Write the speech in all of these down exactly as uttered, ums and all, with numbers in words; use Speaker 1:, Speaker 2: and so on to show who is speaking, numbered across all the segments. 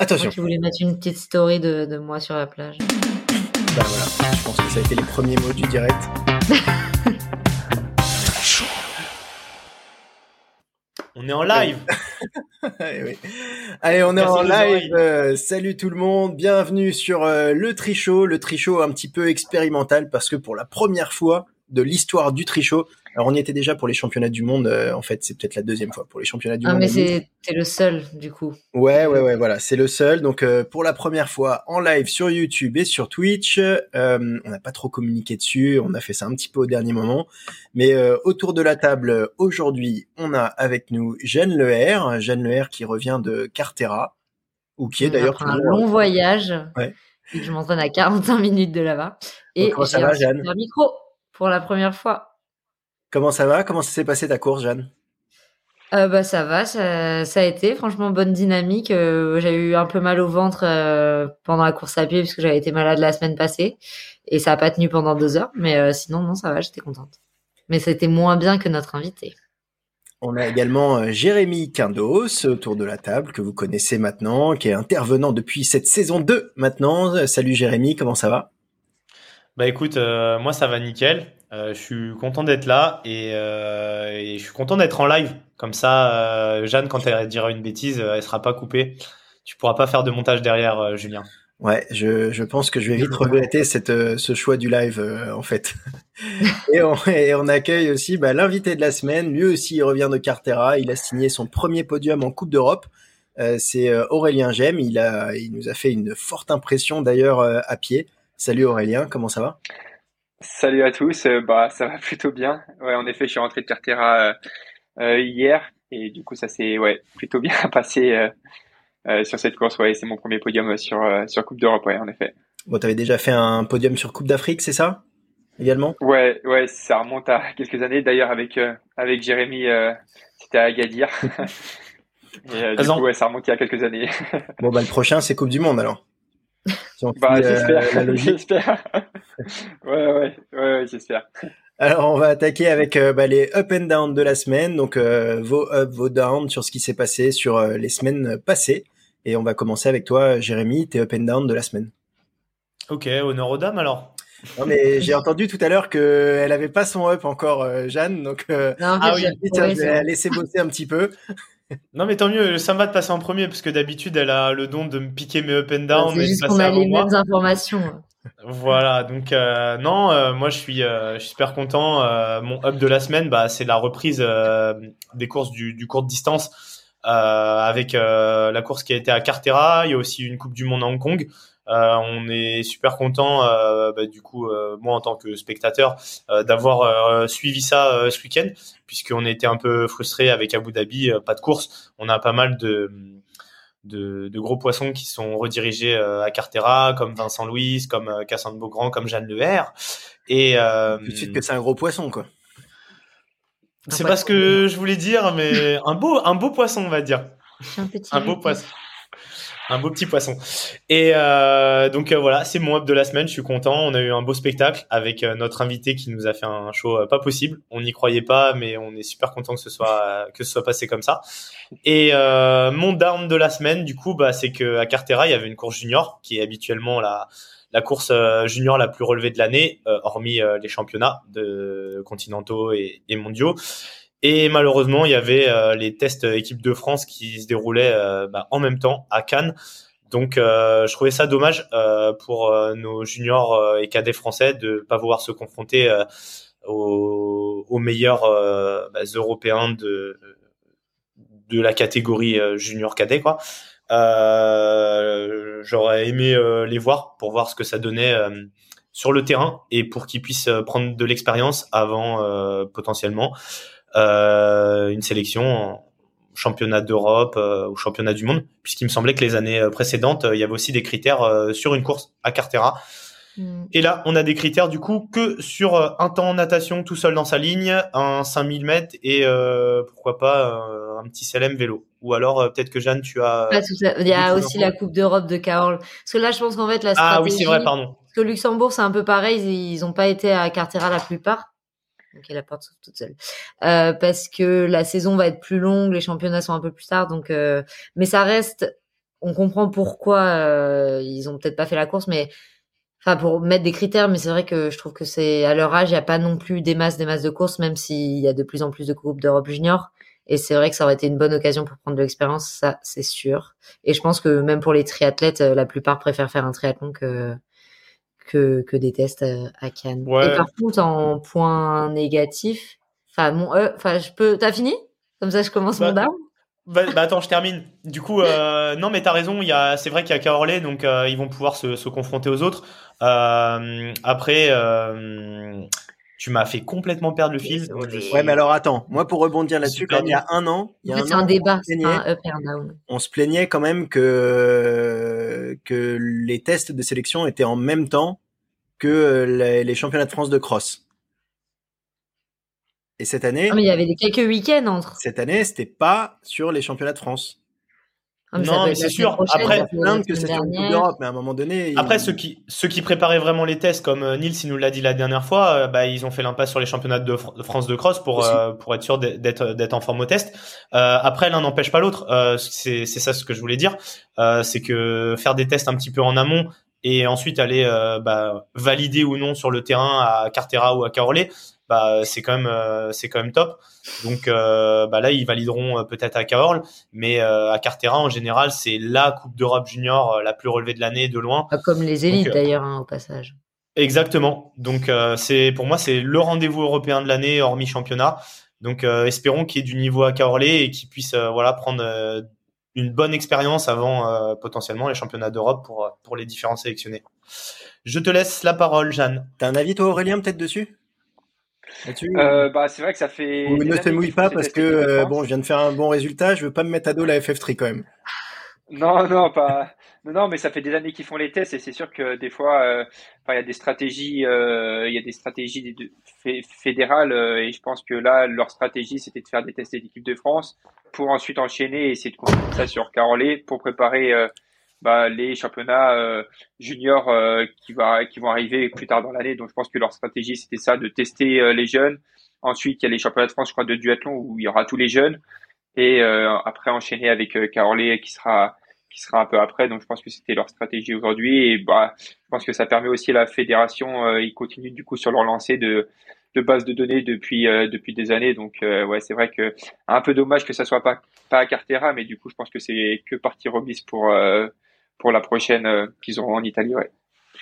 Speaker 1: Attention.
Speaker 2: Moi qui voulais mettre une petite story de, de moi sur la plage.
Speaker 1: Bah voilà, je pense que ça a été les premiers mots du direct.
Speaker 3: On est en live.
Speaker 1: Allez, oui. Allez, on est en live. Euh, salut tout le monde, bienvenue sur euh, le Trichot, le Trichot un petit peu expérimental parce que pour la première fois de l'histoire du Trichot, alors on y était déjà pour les championnats du monde, euh, en fait c'est peut-être la deuxième fois pour les championnats du
Speaker 2: ah,
Speaker 1: monde.
Speaker 2: Ah mais c'est t'es le seul du coup.
Speaker 1: Ouais ouais ouais voilà, c'est le seul. Donc euh, pour la première fois en live sur YouTube et sur Twitch, euh, on n'a pas trop communiqué dessus, on a fait ça un petit peu au dernier moment. Mais euh, autour de la table aujourd'hui, on a avec nous Jeanne Leher, Jeanne Leher qui revient de Cartera, ou qui est d'ailleurs
Speaker 2: après un long voyage.
Speaker 1: Ouais.
Speaker 2: Et que je m'entraîne à quarante-cinq minutes de là-bas. Et
Speaker 1: comment ça
Speaker 2: j'ai
Speaker 1: va,
Speaker 2: un
Speaker 1: Jeanne?
Speaker 2: super micro pour la première fois.
Speaker 1: Comment ça va? Comment ça s'est passé ta course, Jeanne?
Speaker 2: Euh, bah ça va, ça, ça a été franchement bonne dynamique. Euh, j'ai eu un peu mal au ventre euh, pendant la course à pied parce que j'avais été malade la semaine passée et ça a pas tenu pendant deux heures. Mais euh, sinon non, ça va, j'étais contente. Mais c'était moins bien que notre invité.
Speaker 1: On a également euh, Jérémy Quindos autour de la table que vous connaissez maintenant, qui est intervenant depuis cette saison deux maintenant. Salut Jérémy, comment ça va?
Speaker 3: Bah écoute, euh, moi ça va nickel. Euh, je suis content d'être là et, euh, et je suis content d'être en live. Comme ça, euh, Jeanne, quand elle dira une bêtise, euh, elle sera pas coupée. Tu pourras pas faire de montage derrière, euh, Julien.
Speaker 1: Ouais, je, je pense que je vais vite regretter cette, euh, ce choix du live, euh, en fait. et, on, et on accueille aussi bah, l'invité de la semaine. Lui aussi, il revient de Cartera. Il a signé son premier podium en Coupe d'Europe. Euh, c'est euh, Aurélien Gemme. Il, a, il nous a fait une forte impression d'ailleurs euh, à pied. Salut Aurélien, comment ça va?
Speaker 4: Salut à tous, euh, bah ça va plutôt bien. Ouais, en effet, je suis rentré de Cartera euh, euh, hier et du coup ça s'est ouais plutôt bien passé euh, euh, sur cette course. Ouais, c'est mon premier podium sur euh, sur Coupe d'Europe. Ouais, en effet.
Speaker 1: Bon, t'avais déjà fait un podium sur Coupe d'Afrique, c'est ça? Également?
Speaker 4: Ouais, ouais, ça remonte à quelques années. D'ailleurs, avec euh, avec Jérémy, euh, c'était à Agadir. et euh, du coup, ouais, ça remonte il y a quelques années.
Speaker 1: Bon, bah le prochain, c'est Coupe du Monde alors.
Speaker 4: Si bah, suit, j'espère. Euh, j'espère. ouais, ouais, ouais, ouais, j'espère.
Speaker 1: Alors, on va attaquer avec euh, bah, les up and down de la semaine. Donc, euh, vos up, vos down sur ce qui s'est passé sur euh, les semaines passées. Et on va commencer avec toi, Jérémy, tes up and down de la semaine.
Speaker 3: Ok, honneur aux dames alors.
Speaker 1: Non, mais j'ai entendu tout à l'heure qu'elle avait pas son up encore, euh, Jeanne. Donc, euh,
Speaker 2: non, en fait,
Speaker 1: ah oui, tiens, je vais la laisser bosser un petit peu.
Speaker 3: Non mais tant mieux, ça me va de passer en premier parce que d'habitude elle a le don de me piquer mes up and down.
Speaker 2: C'est juste qu'on a les mêmes informations.
Speaker 3: Voilà, donc euh, non, euh, moi je suis, euh, je suis super content. Euh, mon up de la semaine, bah, c'est la reprise euh, des courses du, du courte distance euh, avec euh, la course qui a été à Cartera. Il y a aussi une Coupe du Monde à Hong Kong. Euh, on est super content, euh, bah, du coup, euh, moi en tant que spectateur, euh, d'avoir euh, suivi ça euh, ce week-end, puisqu'on était un peu frustrés avec Abu Dhabi, euh, pas de course. On a pas mal de De, de gros poissons qui sont redirigés euh, à Cartera, comme Vincent Louis, comme euh, Cassandre Beaugrand, comme Jeanne Leher. Et euh,
Speaker 1: tout de suite que c'est un gros poisson, quoi.
Speaker 3: C'est pas ce que je voulais dire, mais un beau, un beau poisson, on va dire.
Speaker 2: Un petit
Speaker 3: un beau poisson. Un beau petit poisson. Et euh, donc euh, voilà, c'est mon up de la semaine. Je suis content. On a eu un beau spectacle avec euh, notre invité qui nous a fait un show euh, pas possible. On n'y croyait pas, mais on est super content que ce soit euh, que ce soit passé comme ça. Et euh, mon down de la semaine, du coup, bah c'est que à Cartera, il y avait une course junior qui est habituellement la la course euh, junior la plus relevée de l'année, euh, hormis euh, les championnats de continentaux et, et mondiaux. Et malheureusement, il y avait euh, les tests équipe de France qui se déroulaient euh, bah, en même temps à Cannes. Donc, euh, je trouvais ça dommage euh, pour euh, nos juniors euh, et cadets français de pas pouvoir se confronter euh, aux, aux meilleurs euh, bah, européens de de la catégorie euh, junior cadet, quoi. Euh, j'aurais aimé euh, les voir pour voir ce que ça donnait euh, sur le terrain et pour qu'ils puissent prendre de l'expérience avant euh, potentiellement Euh, une sélection en championnat d'Europe euh, ou championnat du monde, puisqu'il me semblait que les années précédentes, euh, il y avait aussi des critères euh, sur une course à Cartera. Mm. Et là, on a des critères du coup que sur euh, un temps en natation tout seul dans sa ligne, un cinq mille mètres et euh, pourquoi pas euh, un petit C L M vélo. Ou alors euh, peut-être que Jeanne, tu as...
Speaker 2: Pas tout ça. Il y a aussi la Coupe d'Europe de Carole. Parce que là, je pense qu'en fait, la stratégie...
Speaker 3: Ah oui, c'est vrai, pardon.
Speaker 2: Parce que Luxembourg, c'est un peu pareil. Ils ont pas été à Cartera la plupart. Donc la porte s'ouvre toute seule euh, parce que la saison va être plus longue, les championnats sont un peu plus tard, donc euh, mais ça reste, on comprend pourquoi euh, ils ont peut-être pas fait la course, mais enfin pour mettre des critères. Mais c'est vrai que je trouve que c'est à leur âge, il y a pas non plus des masses, des masses de courses, même s'il y a de plus en plus de groupes d'Europe junior. Et c'est vrai que ça aurait été une bonne occasion pour prendre de l'expérience, ça c'est sûr. Et je pense que même pour les triathlètes, la plupart préfèrent faire un triathlon que que que des tests à Cannes.
Speaker 3: Ouais.
Speaker 2: Et par contre, en point négatif, enfin mon, enfin euh, je peux. T'as fini? Comme ça, je commence
Speaker 3: bah,
Speaker 2: mon down.
Speaker 3: Bah, bah attends, je termine. Du coup, euh, non, mais t'as raison. Il y a, c'est vrai qu'il y a Caorle, donc euh, ils vont pouvoir se, se confronter aux autres. Euh, après, euh, tu m'as fait complètement perdre le fil. Donc je suis...
Speaker 1: Ouais, mais alors attends, moi pour rebondir là-dessus, quand il y a un an, il y a
Speaker 2: en fait,
Speaker 1: un
Speaker 2: c'est
Speaker 1: an,
Speaker 2: un débat,
Speaker 1: on, se plaignait,
Speaker 2: un up et un down.
Speaker 1: On se plaignait quand même que que les tests de sélection étaient en même temps que les, les championnats de France de cross. Et cette année,
Speaker 2: ah, mais il y avait des quelques week-ends entre.
Speaker 1: Cette année, c'était pas sur les championnats de France.
Speaker 2: Ah, mais
Speaker 3: non, mais c'est sûr. Après,
Speaker 1: plaindre que c'est sur une Coupe d'Europe, mais à un moment donné.
Speaker 3: Après,
Speaker 1: il...
Speaker 3: ceux qui ceux qui préparaient vraiment les tests, comme Nils, il nous l'a dit la dernière fois, euh, bah ils ont fait l'impasse sur les championnats de, Fr- de France de cross pour euh, pour être sûr d'être d'être en forme au test. Euh, après, l'un n'empêche pas l'autre. Euh, c'est c'est ça ce que je voulais dire. Euh, c'est que faire des tests un petit peu en amont et ensuite aller euh, bah, valider ou non sur le terrain à Cartera ou à Caorle, bah c'est quand même euh, c'est quand même top. Donc euh, bah là ils valideront euh, peut-être à Cahors, mais euh, à Cartera en général c'est la Coupe d'Europe junior euh, la plus relevée de l'année de loin.
Speaker 2: Ah, comme les élites
Speaker 3: Donc, euh,
Speaker 2: d'ailleurs hein, au passage.
Speaker 3: Exactement. Donc euh, c'est pour moi c'est le rendez-vous européen de l'année hormis championnat. Donc euh, espérons qu'il y ait du niveau à Cahors et qu'il puisse euh, voilà prendre euh, une bonne expérience avant euh, potentiellement les championnats d'Europe pour pour les différents sélectionnés. Je te laisse la parole, Jeanne.
Speaker 1: T'as un avis toi Aurélien peut-être dessus?
Speaker 4: Là-dessus, euh, bah c'est vrai que ça fait.
Speaker 1: Ou ne te mouille pas parce que euh, bon, je viens de faire un bon résultat, je veux pas me mettre à dos la F F trois quand même.
Speaker 4: Non, non, pas. Non, non, mais ça fait des années qu'ils font les tests et c'est sûr que des fois, euh, enfin, il y a des stratégies, euh, il y a des stratégies de, fé- fédérales euh, et je pense que là, leur stratégie, c'était de faire des tests d'équipe de France pour ensuite enchaîner et essayer de construire ça sur Caorle pour préparer euh, bah, les championnats euh, juniors euh, qui va, qui vont arriver plus tard dans l'année. Donc, je pense que leur stratégie, c'était ça, de tester euh, les jeunes. Ensuite, il y a les championnats de France, je crois, de duathlon où il y aura tous les jeunes et euh, après enchaîner avec euh, Caorle qui sera qui sera un peu après. Donc je pense que c'était leur stratégie aujourd'hui et bah je pense que ça permet aussi à la fédération, euh, ils continuent du coup sur leur lancée de de base de données depuis euh, depuis des années. Donc euh, ouais, c'est vrai que un peu dommage que ça soit pas pas à Cartera, mais du coup je pense que c'est que partie remise pour euh, pour la prochaine euh, qu'ils auront en Italie. Ouais.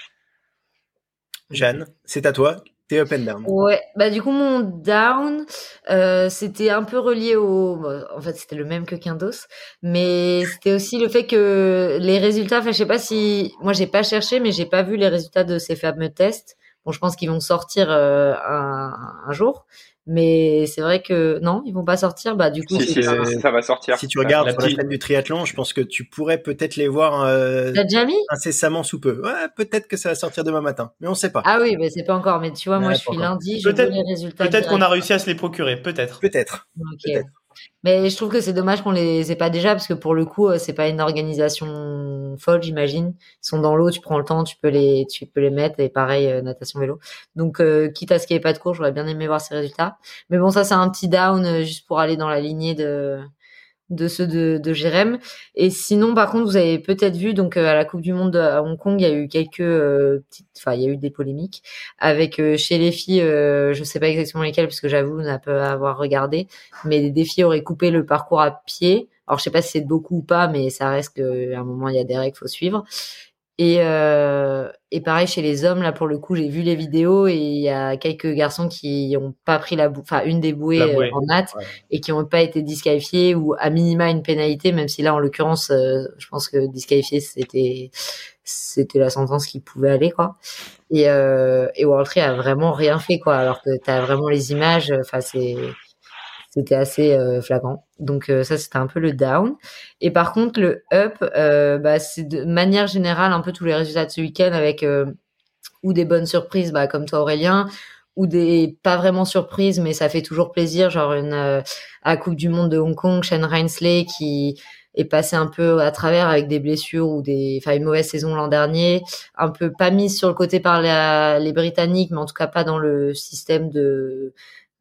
Speaker 1: Jeanne, c'est à toi. T'es up and down.
Speaker 2: Ouais, bah du coup mon down, euh, c'était un peu relié au, en fait c'était le même que Quindos, mais c'était aussi le fait que les résultats, enfin je sais pas si, moi j'ai pas cherché, mais j'ai pas vu les résultats de ces fameux tests. Bon, je pense qu'ils vont sortir euh, un, un jour, mais c'est vrai que non, ils vont pas sortir. Bah du coup,
Speaker 4: si, si,
Speaker 1: un...
Speaker 4: ça va sortir.
Speaker 1: Si tu regardes
Speaker 3: la
Speaker 1: sur
Speaker 3: petite...
Speaker 1: la chaîne du triathlon, je pense que tu pourrais peut-être les voir euh,
Speaker 2: T'as déjà mis
Speaker 1: incessamment sous peu. Ouais, peut-être que ça va sortir demain matin, mais on sait pas.
Speaker 2: Ah oui, mais c'est pas encore. Mais tu vois,
Speaker 1: ouais,
Speaker 2: moi, je suis
Speaker 1: encore.
Speaker 2: lundi, j'ai vu les résultats.
Speaker 3: Peut-être qu'on a réussi à se les procurer, peut-être.
Speaker 1: Peut-être.
Speaker 2: Okay.
Speaker 1: Peut-être.
Speaker 2: Mais je trouve que c'est dommage qu'on les ait pas déjà parce que pour le coup, c'est pas une organisation folle, j'imagine. Ils sont dans l'eau, tu prends le temps, tu peux les, tu peux les mettre et pareil euh, natation vélo. Donc euh, quitte à ce qu'il n'y ait pas de cours, j'aurais bien aimé voir ces résultats. Mais bon, ça c'est un petit down euh, juste pour aller dans la lignée de de ceux de, de Jérém. Et sinon, par contre, vous avez peut-être vu, donc euh, à la Coupe du Monde à Hong Kong, il y a eu quelques euh, petites, enfin, il y a eu des polémiques avec euh, chez les filles, euh, je sais pas exactement lesquelles, parce que j'avoue ne pas avoir regardé, mais des filles auraient coupé le parcours à pied. Alors, je sais pas si c'est beaucoup ou pas, mais ça reste qu'à un moment, il y a des règles, faut suivre. Et, euh, et pareil chez les hommes, là pour le coup, j'ai vu les vidéos et il y a quelques garçons qui ont pas pris la bouée, enfin une des bouées, la bouée. en natte ouais. Et qui ont pas été disqualifiés ou à minima une pénalité, même si là en l'occurrence, euh, je pense que disqualifié c'était c'était la sentence qui pouvait aller quoi. Et euh, et World Tree a vraiment rien fait quoi, alors que t'as vraiment les images, enfin c'est c'était assez euh, flagrant. Donc euh, ça c'était un peu le down. Et par contre le up, euh, bah c'est de manière générale un peu tous les résultats de ce week-end avec euh, ou des bonnes surprises, bah comme toi Aurélien, ou des pas vraiment surprises mais ça fait toujours plaisir, genre une euh, à la Coupe du Monde de Hong Kong, Shane Reinsley qui est passé un peu à travers avec des blessures ou des, enfin une mauvaise saison l'an dernier, un peu pas mise sur le côté par la, les Britanniques, mais en tout cas pas dans le système de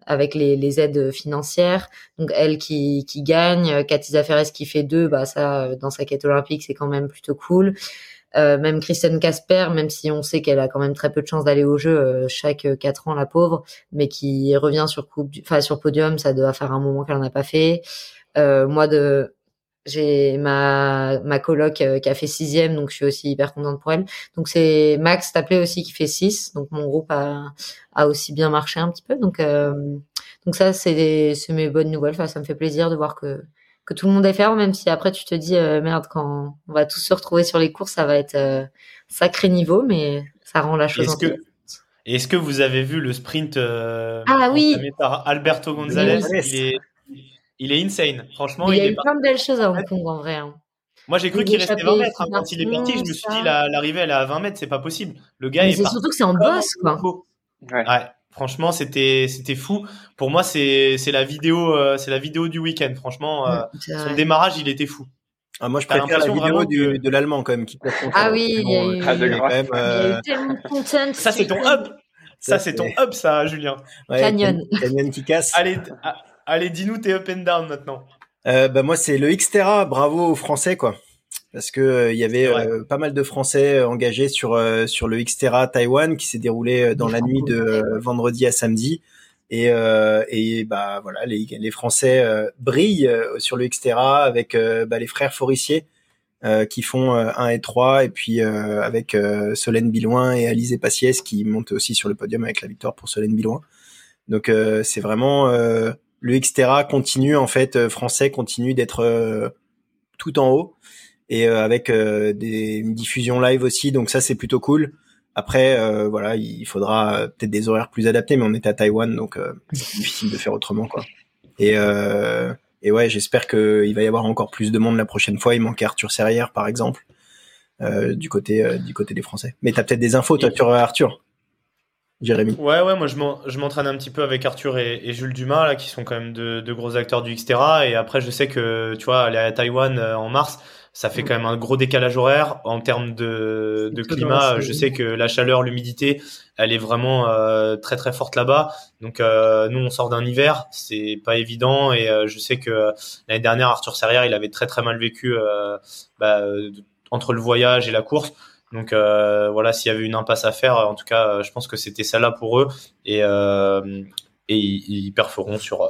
Speaker 2: avec les, les aides financières. Donc elle qui, qui gagne, Katy Zaferes qui fait deux, bah ça dans sa quête olympique c'est quand même plutôt cool. Euh, même Kristen Casper, même si on sait qu'elle a quand même très peu de chances d'aller au jeu euh, chaque quatre ans la pauvre, mais qui revient sur coupe, enfin sur podium, ça doit faire un moment qu'elle en a pas fait. Euh, moi de j'ai ma ma coloc euh, qui a fait sixième, donc je suis aussi hyper contente pour elle. Donc c'est Max Tapley aussi qui fait six, donc mon groupe a a aussi bien marché un petit peu. Donc euh, donc ça c'est des, c'est mes bonnes nouvelles. Enfin ça me fait plaisir de voir que que tout le monde est ferme, même si après tu te dis euh, merde, quand on va tous se retrouver sur les courses, ça va être euh, sacré niveau, mais ça rend la chose
Speaker 3: Est-ce que
Speaker 2: intéressante.
Speaker 3: est-ce que vous avez vu le sprint euh,
Speaker 2: Ah oui,
Speaker 3: entamé par Alberto Gonzalez?
Speaker 1: Oui.
Speaker 3: Il est il est insane. Franchement,
Speaker 2: mais il y
Speaker 3: il
Speaker 2: a
Speaker 3: est
Speaker 2: eu
Speaker 3: pas.
Speaker 2: plein de belles choses à Hong Kong en vrai. Hein.
Speaker 3: Moi, j'ai cru
Speaker 2: Les
Speaker 3: qu'il restait vingt
Speaker 2: échappées
Speaker 3: mètres hein, quand il est parti. Je me suis
Speaker 2: ça.
Speaker 3: dit la- l'arrivée elle est à vingt mètres, c'est pas possible. Le gars
Speaker 2: Mais
Speaker 3: est
Speaker 2: c'est
Speaker 3: parti
Speaker 2: surtout que c'est en
Speaker 3: comme un
Speaker 2: boss quoi.
Speaker 3: flambeau.
Speaker 4: Ouais.
Speaker 3: Ouais, franchement, c'était c'était fou. Pour moi, c'est c'est la vidéo euh, c'est la vidéo du week-end. Franchement, euh,
Speaker 2: Mm, c'est
Speaker 3: son
Speaker 2: vrai.
Speaker 3: démarrage, il était fou.
Speaker 1: Ah, moi, je
Speaker 3: T'as
Speaker 1: préfère la
Speaker 3: l'impression
Speaker 1: vidéo
Speaker 3: vraiment
Speaker 1: du,
Speaker 3: que
Speaker 1: de l'allemand quand même qui passe son
Speaker 2: Ah
Speaker 1: temps.
Speaker 2: oui, il y a eu,
Speaker 4: Ah, de
Speaker 1: Il est quand même,
Speaker 2: il y a
Speaker 1: euh,
Speaker 2: eu tellement de content.
Speaker 3: ça, c'est ton
Speaker 2: c'était
Speaker 3: up. Ça,
Speaker 1: Ça,
Speaker 3: c'est ton
Speaker 1: c'est-
Speaker 3: up, ça, Julien.
Speaker 1: ouais,
Speaker 2: Canyon.
Speaker 1: Can- Canyon qui casse.
Speaker 3: Allez, d- ah, allez, dis-nous tes up and down maintenant.
Speaker 1: Euh, bah moi c'est le Xterra, bravo aux Français quoi, parce que euh, il y avait
Speaker 3: C'est vrai.
Speaker 1: euh, pas mal de Français euh, engagés sur euh, sur le Xterra Taïwan qui s'est déroulé euh, dans
Speaker 2: Les
Speaker 1: la nuit de euh, vendredi à samedi et euh, et bah voilà les les Français euh, brillent euh, sur le Xterra avec euh, bah, les frères Forissier euh, qui font euh, un et trois et puis euh, avec euh, Solène Bilouin et Alizé Passiès qui montent aussi sur le podium avec la victoire pour Solène Bilouin. Donc euh, c'est vraiment euh, le Xterra continue en fait euh, français continue d'être euh, tout en haut et euh, avec euh, des, une diffusion live aussi, donc ça c'est plutôt cool. Après euh, voilà, il faudra euh, peut-être des horaires plus adaptés, mais on est à Taïwan donc euh, c'est difficile de faire autrement quoi. Et euh, et ouais, j'espère que il va y avoir encore plus de monde la prochaine fois. Il manquait Arthur Serrière par exemple euh, du côté euh, du côté des Français. Mais t'as peut-être des infos toi sur Arthur, Jérémy.
Speaker 3: Ouais, ouais, moi je m'en- je m'entraîne un petit peu avec Arthur et, et Jules Dumas, là, qui sont quand même de, de gros acteurs du Xterra. Et après, je sais que, tu vois, aller à Taïwan euh, en mars, ça fait quand même un gros décalage horaire. En termes de, de
Speaker 2: Surtout dans
Speaker 3: climat,
Speaker 2: la
Speaker 3: je
Speaker 2: saison.
Speaker 3: sais que la chaleur, l'humidité, elle est vraiment euh, très très forte là-bas. Donc euh, nous, on sort d'un hiver, c'est pas évident. Et euh, je sais que euh, l'année dernière, Arthur Serrière, il avait très très mal vécu euh, bah, euh, entre le voyage et la course. Donc euh, voilà, s'il y avait une impasse à faire, en tout cas, je pense que c'était celle-là pour eux. Et, euh, et ils, ils perforeront sur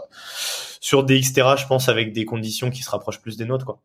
Speaker 3: sur des Xterra, je pense, avec des conditions qui se rapprochent plus des nôtres, quoi.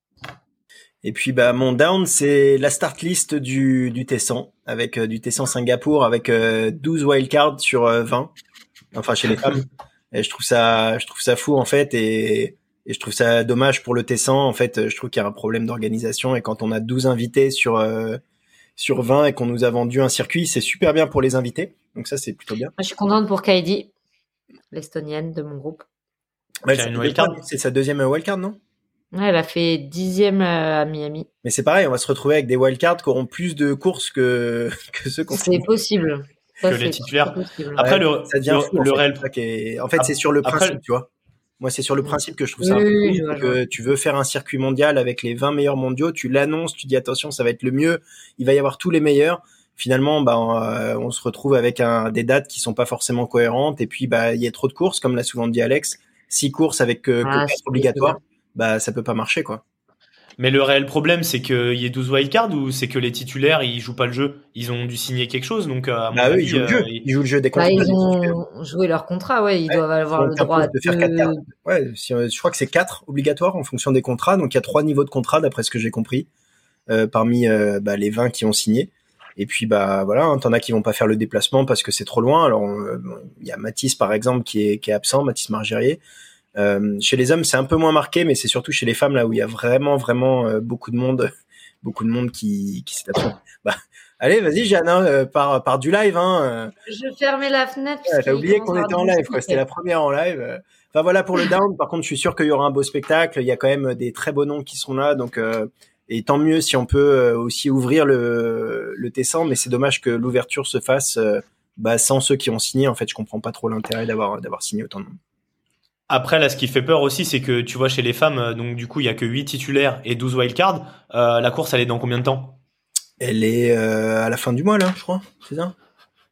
Speaker 1: Et puis bah mon down c'est la start list du du Tessan avec euh, du Tessan Singapour avec euh, douze wildcards sur euh, vingt, enfin chez les femmes. Et je trouve ça je trouve ça fou en fait et et je trouve ça dommage pour le Tessan en fait. Je trouve qu'il y a un problème d'organisation et quand on a douze invités sur euh, sur vingt et qu'on nous a vendu un circuit, c'est super bien pour les invités. Donc ça c'est plutôt bien.
Speaker 2: Moi, je suis contente pour Kaidi, l'estonienne de mon groupe.
Speaker 1: Ouais,
Speaker 3: Qui a
Speaker 1: c'est,
Speaker 3: une
Speaker 1: sa
Speaker 3: wildcard.
Speaker 1: deuxième- c'est sa deuxième wildcard non?
Speaker 2: Ouais, elle a fait dixième euh, à Miami.
Speaker 1: Mais c'est pareil, on va se retrouver avec des wildcards qui auront plus de courses que que ceux qu'on
Speaker 2: C'est possible. Ça,
Speaker 3: Que les
Speaker 2: c'est
Speaker 3: titulaires.
Speaker 2: possible.
Speaker 3: Après,
Speaker 1: Ouais,
Speaker 3: le,
Speaker 1: ça devient
Speaker 3: le,
Speaker 1: fou, en
Speaker 3: le
Speaker 1: fait.
Speaker 3: réel.
Speaker 1: C'est ça qui est- En fait, c'est sur le
Speaker 3: Après-
Speaker 1: principe, tu vois. Moi, c'est sur le principe que je trouve ça
Speaker 2: Oui,
Speaker 1: un peu
Speaker 2: oui,
Speaker 1: cool,
Speaker 2: je vois,
Speaker 1: c'est
Speaker 2: je vois.
Speaker 1: que tu veux faire un circuit mondial avec les vingt meilleurs mondiaux, tu l'annonces, tu dis attention, ça va être le mieux, il va y avoir tous les meilleurs. Finalement, bah, on, euh, on se retrouve avec un, des dates qui sont pas forcément cohérentes et puis bah il y a trop de courses, comme l'a souvent dit Alex. Six courses avec que, que
Speaker 2: Ah,
Speaker 1: quatre
Speaker 2: c'est
Speaker 1: obligatoires,
Speaker 2: possible.
Speaker 1: bah ça peut pas marcher quoi.
Speaker 3: Mais le réel problème, c'est qu'il y ait douze wildcards ou c'est que les titulaires, ils jouent pas le jeu. Ils ont dû signer quelque chose, donc euh, à mon
Speaker 1: Bah eux,
Speaker 3: avis,
Speaker 1: ils jouent le
Speaker 3: euh,
Speaker 1: jeu,
Speaker 3: ils-
Speaker 1: ils jouent le jeu des
Speaker 2: Bah,
Speaker 1: contrats.
Speaker 2: ils ont joué leur contrat, ouais. Ils
Speaker 1: Ouais,
Speaker 2: doivent avoir
Speaker 1: on
Speaker 2: le droit
Speaker 1: t'impose de faire quatre
Speaker 2: de...
Speaker 1: cartes. Ouais, si, euh, je crois que c'est quatre obligatoires en fonction des contrats. Donc il y a trois niveaux de contrat d'après ce que j'ai compris euh, parmi euh, bah, les vingt qui ont signé. Et puis bah voilà, hein, t'en as qui vont pas faire le déplacement parce que c'est trop loin. Alors il bon, y a Mathis par exemple qui est qui est absent, Mathis Margerier. Euh, chez les hommes c'est un peu moins marqué, mais c'est surtout chez les femmes là où il y a vraiment vraiment euh, beaucoup de monde, beaucoup de monde qui qui s'est absent. Bah allez, vas-y Jeanne, hein, euh, par par du live. Hein, euh.
Speaker 2: Je fermais la fenêtre.
Speaker 1: Ouais, t'as oublié qu'on était en live, quoi. C'était la première en live. Enfin voilà pour le down. Par contre, je suis sûr qu'il y aura un beau spectacle. Il y a quand même des très beaux noms qui sont là, donc euh, et tant mieux si on peut euh, aussi ouvrir le le Tessan. Mais c'est dommage que l'ouverture se fasse euh, bah, sans ceux qui ont signé. En fait, je comprends pas trop l'intérêt d'avoir d'avoir signé autant de monde.
Speaker 3: Après, là, ce qui fait peur aussi, c'est que tu vois chez les femmes, euh, donc du coup, il y a que huit titulaires et douze wildcards. Euh, la course, elle est dans combien de temps?
Speaker 1: Elle est euh, à la fin du mois là, je crois. C'est ça?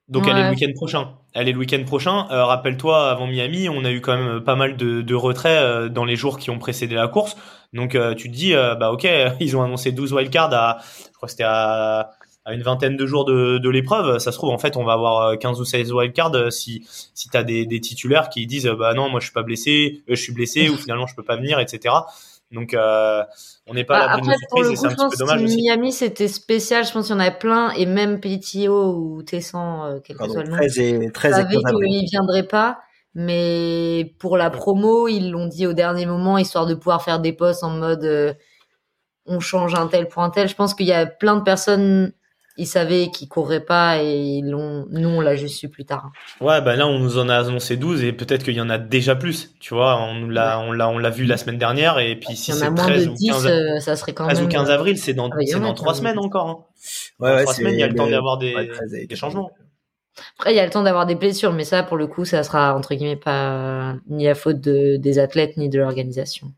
Speaker 3: Donc
Speaker 2: Ouais.
Speaker 3: elle est le week-end prochain. Elle est le week-end prochain. Euh, rappelle-toi, avant Miami, on a eu quand même pas mal de, de retraits euh, dans les jours qui ont précédé la course. Donc euh, tu te dis, euh, bah ok, ils ont annoncé douze wildcards à, je crois que c'était à, à une vingtaine de jours de, de l'épreuve. Ça se trouve, en fait, on va avoir quinze ou seize wildcards si si t'as des, des titulaires qui disent, bah non, moi je suis pas blessé, euh, je suis blessé ou finalement je peux pas venir, et cetera. Donc euh, on n'est pas à
Speaker 2: Bah,
Speaker 3: l'abri de
Speaker 2: après,
Speaker 3: nos
Speaker 2: pour
Speaker 3: surprises
Speaker 2: le
Speaker 3: et
Speaker 2: coup,
Speaker 3: c'est un
Speaker 2: je
Speaker 3: petit peu
Speaker 2: pense que
Speaker 3: dommage aussi.
Speaker 2: Miami, c'était spécial. Je pense qu'il y en avait plein. Et même P T O ou Tessan, euh, quel que
Speaker 1: Pardon,
Speaker 2: soit le nom,
Speaker 1: treize et, treize et
Speaker 2: savaient
Speaker 1: quinze avril.
Speaker 2: qu'ils viendraient pas. Mais pour la promo, ils l'ont dit au dernier moment, histoire de pouvoir faire des posts en mode euh, on change un tel pour un tel. Je pense qu'il y a plein de personnes, ils savaient qu'ils courraient pas et ils l'ont. Nous, on l'a juste su plus tard.
Speaker 3: Ouais, bah là, on nous en a annoncé douze et peut-être qu'il y en a déjà plus. Tu vois, on nous l'a,
Speaker 2: Ouais.
Speaker 3: on l'a, on l'a vu la semaine dernière et puis si
Speaker 2: Il y en a
Speaker 3: c'est
Speaker 2: moins de
Speaker 3: treize ou
Speaker 2: dix,
Speaker 3: quinze,
Speaker 2: euh, ça serait quand
Speaker 3: treize ou
Speaker 2: même.
Speaker 3: quinze
Speaker 2: euh,
Speaker 3: avril, c'est dans,
Speaker 2: Ah bah, il y
Speaker 3: c'est
Speaker 2: en a
Speaker 3: dans
Speaker 2: quand
Speaker 3: trois
Speaker 2: même
Speaker 3: semaines
Speaker 2: dix.
Speaker 3: encore, hein.
Speaker 1: Ouais,
Speaker 3: Dans
Speaker 1: ouais,
Speaker 3: trois
Speaker 1: c'est
Speaker 3: semaines, il y a le temps
Speaker 1: le
Speaker 3: d'avoir
Speaker 1: ouais,
Speaker 3: des,
Speaker 1: treize et
Speaker 3: des
Speaker 1: quatorze
Speaker 3: changements.
Speaker 1: avril.
Speaker 2: Après, il y a le temps d'avoir des blessures, mais ça, pour le coup, ça sera entre guillemets pas ni la faute de, des athlètes ni de l'organisation.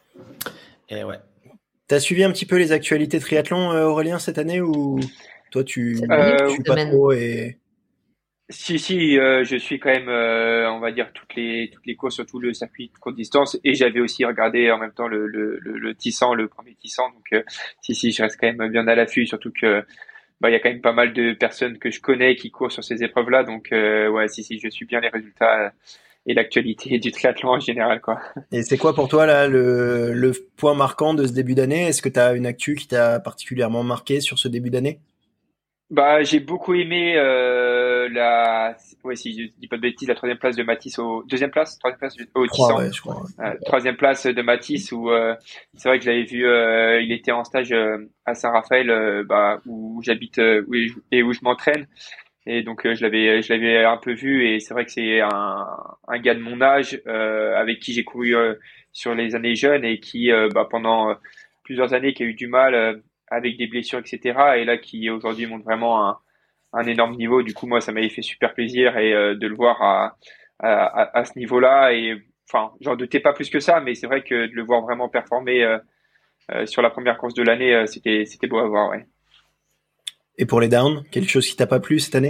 Speaker 3: Et ouais.
Speaker 1: T'as suivi un petit peu les actualités triathlon, euh, Aurélien, cette année, ou toi tu
Speaker 2: Cette année ou
Speaker 1: tu
Speaker 4: Euh,
Speaker 2: cette
Speaker 1: suis pas
Speaker 2: semaine?
Speaker 1: trop et
Speaker 4: Si, si, euh, je suis quand même, euh, on va dire, toutes les, toutes les courses, surtout le circuit de courte distance. Et j'avais aussi regardé en même temps le, le, le, le Tissan, le premier Tissan. Donc, euh, si, si, je reste quand même bien à l'affût, surtout que, bah, il y a quand même pas mal de personnes que je connais qui courent sur ces épreuves-là. Donc, euh, ouais, si, si, je suis bien les résultats et l'actualité du triathlon en général, quoi.
Speaker 1: et c'est quoi pour toi là le le point marquant de ce début d'année? Est-ce que t'as une actu qui t'a particulièrement marqué sur ce début d'année?
Speaker 4: Bah, j'ai beaucoup aimé euh, la, ouais, si je dis pas de bêtises, la troisième place de Matisse au deuxième place, troisième place au
Speaker 1: Trois,
Speaker 4: Tissan.
Speaker 1: ouais, je crois.
Speaker 4: Euh, troisième place de Matisse où euh, c'est vrai que je l'avais vu, euh, il était en stage euh, à Saint-Raphaël, euh, bah, où j'habite euh, où je- et où je m'entraîne. Et donc euh, je l'avais, je l'avais un peu vu et c'est vrai que c'est un, un gars de mon âge euh, avec qui j'ai couru euh, sur les années jeunes et qui euh, bah, pendant euh, plusieurs années qui a eu du mal euh, avec des blessures et cetera. Et là qui aujourd'hui montre vraiment un, un énorme niveau. Du coup moi ça m'avait fait super plaisir et euh, de le voir à, à, à, à ce niveau-là et enfin j'en doutais pas plus que ça, mais c'est vrai que de le voir vraiment performer euh, euh, sur la première course de l'année, euh, c'était c'était beau à voir, ouais.
Speaker 1: Et pour les downs, quelque chose qui t'a pas plu cette année?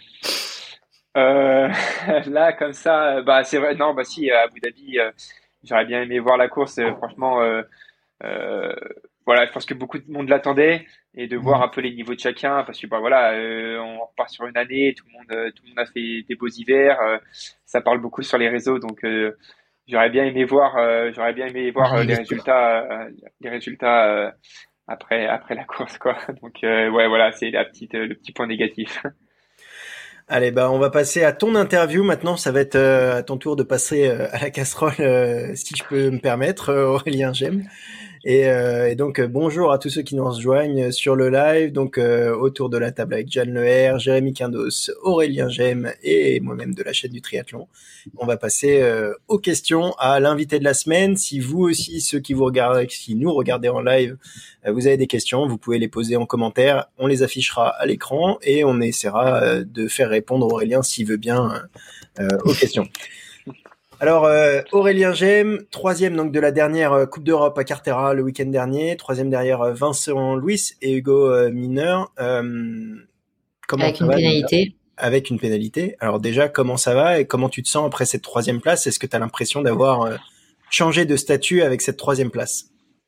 Speaker 4: Euh, là, comme ça, euh, bah c'est vrai. Non, bah si, à Abu Dhabi, euh, j'aurais bien aimé voir la course. euh, franchement, euh, euh, voilà, je pense que beaucoup de monde l'attendait et de voir un peu les niveaux de chacun, parce que bah voilà, euh, on repart sur une année, tout le monde, euh, tout le monde a fait des beaux hivers. euh, ça parle beaucoup sur les réseaux, donc euh, j'aurais bien aimé voir, euh, j'aurais bien aimé voir euh, les résultats, euh, les résultats euh, après après la course, quoi. Donc euh, ouais, voilà, c'est la petite, euh, le petit point négatif.
Speaker 1: Allez, bah on va passer à ton interview maintenant. Ça va être euh, à ton tour de passer euh, à la casserole, euh, si je peux me permettre, euh, Aurélien Gemme. Et, euh, et donc euh, bonjour à tous ceux qui nous rejoignent sur le live. Donc euh, autour de la table avec Jeanne Leher, Jérémy Quindos, Aurélien Gemme et moi-même de la chaîne du triathlon. On va passer euh, aux questions à l'invité de la semaine. Si vous aussi, ceux qui vous regardent, qui nous regardez en live, euh, vous avez des questions, vous pouvez les poser en commentaire. On les affichera à l'écran et on essaiera euh, de faire répondre Aurélien s'il veut bien euh, aux questions. Alors euh, Aurélien Gemme, troisième donc de la dernière euh, Coupe d'Europe à Cartera le week-end dernier, troisième derrière euh, Vincent Louis et Hugo euh, Mineur. Euh, comment
Speaker 2: Avec
Speaker 1: ça
Speaker 2: une
Speaker 1: va déjà
Speaker 2: pénalité.
Speaker 1: avec une pénalité. Alors déjà, comment ça va et comment tu te sens après cette troisième place? Est-ce que tu as l'impression d'avoir euh, changé de statut avec cette troisième place?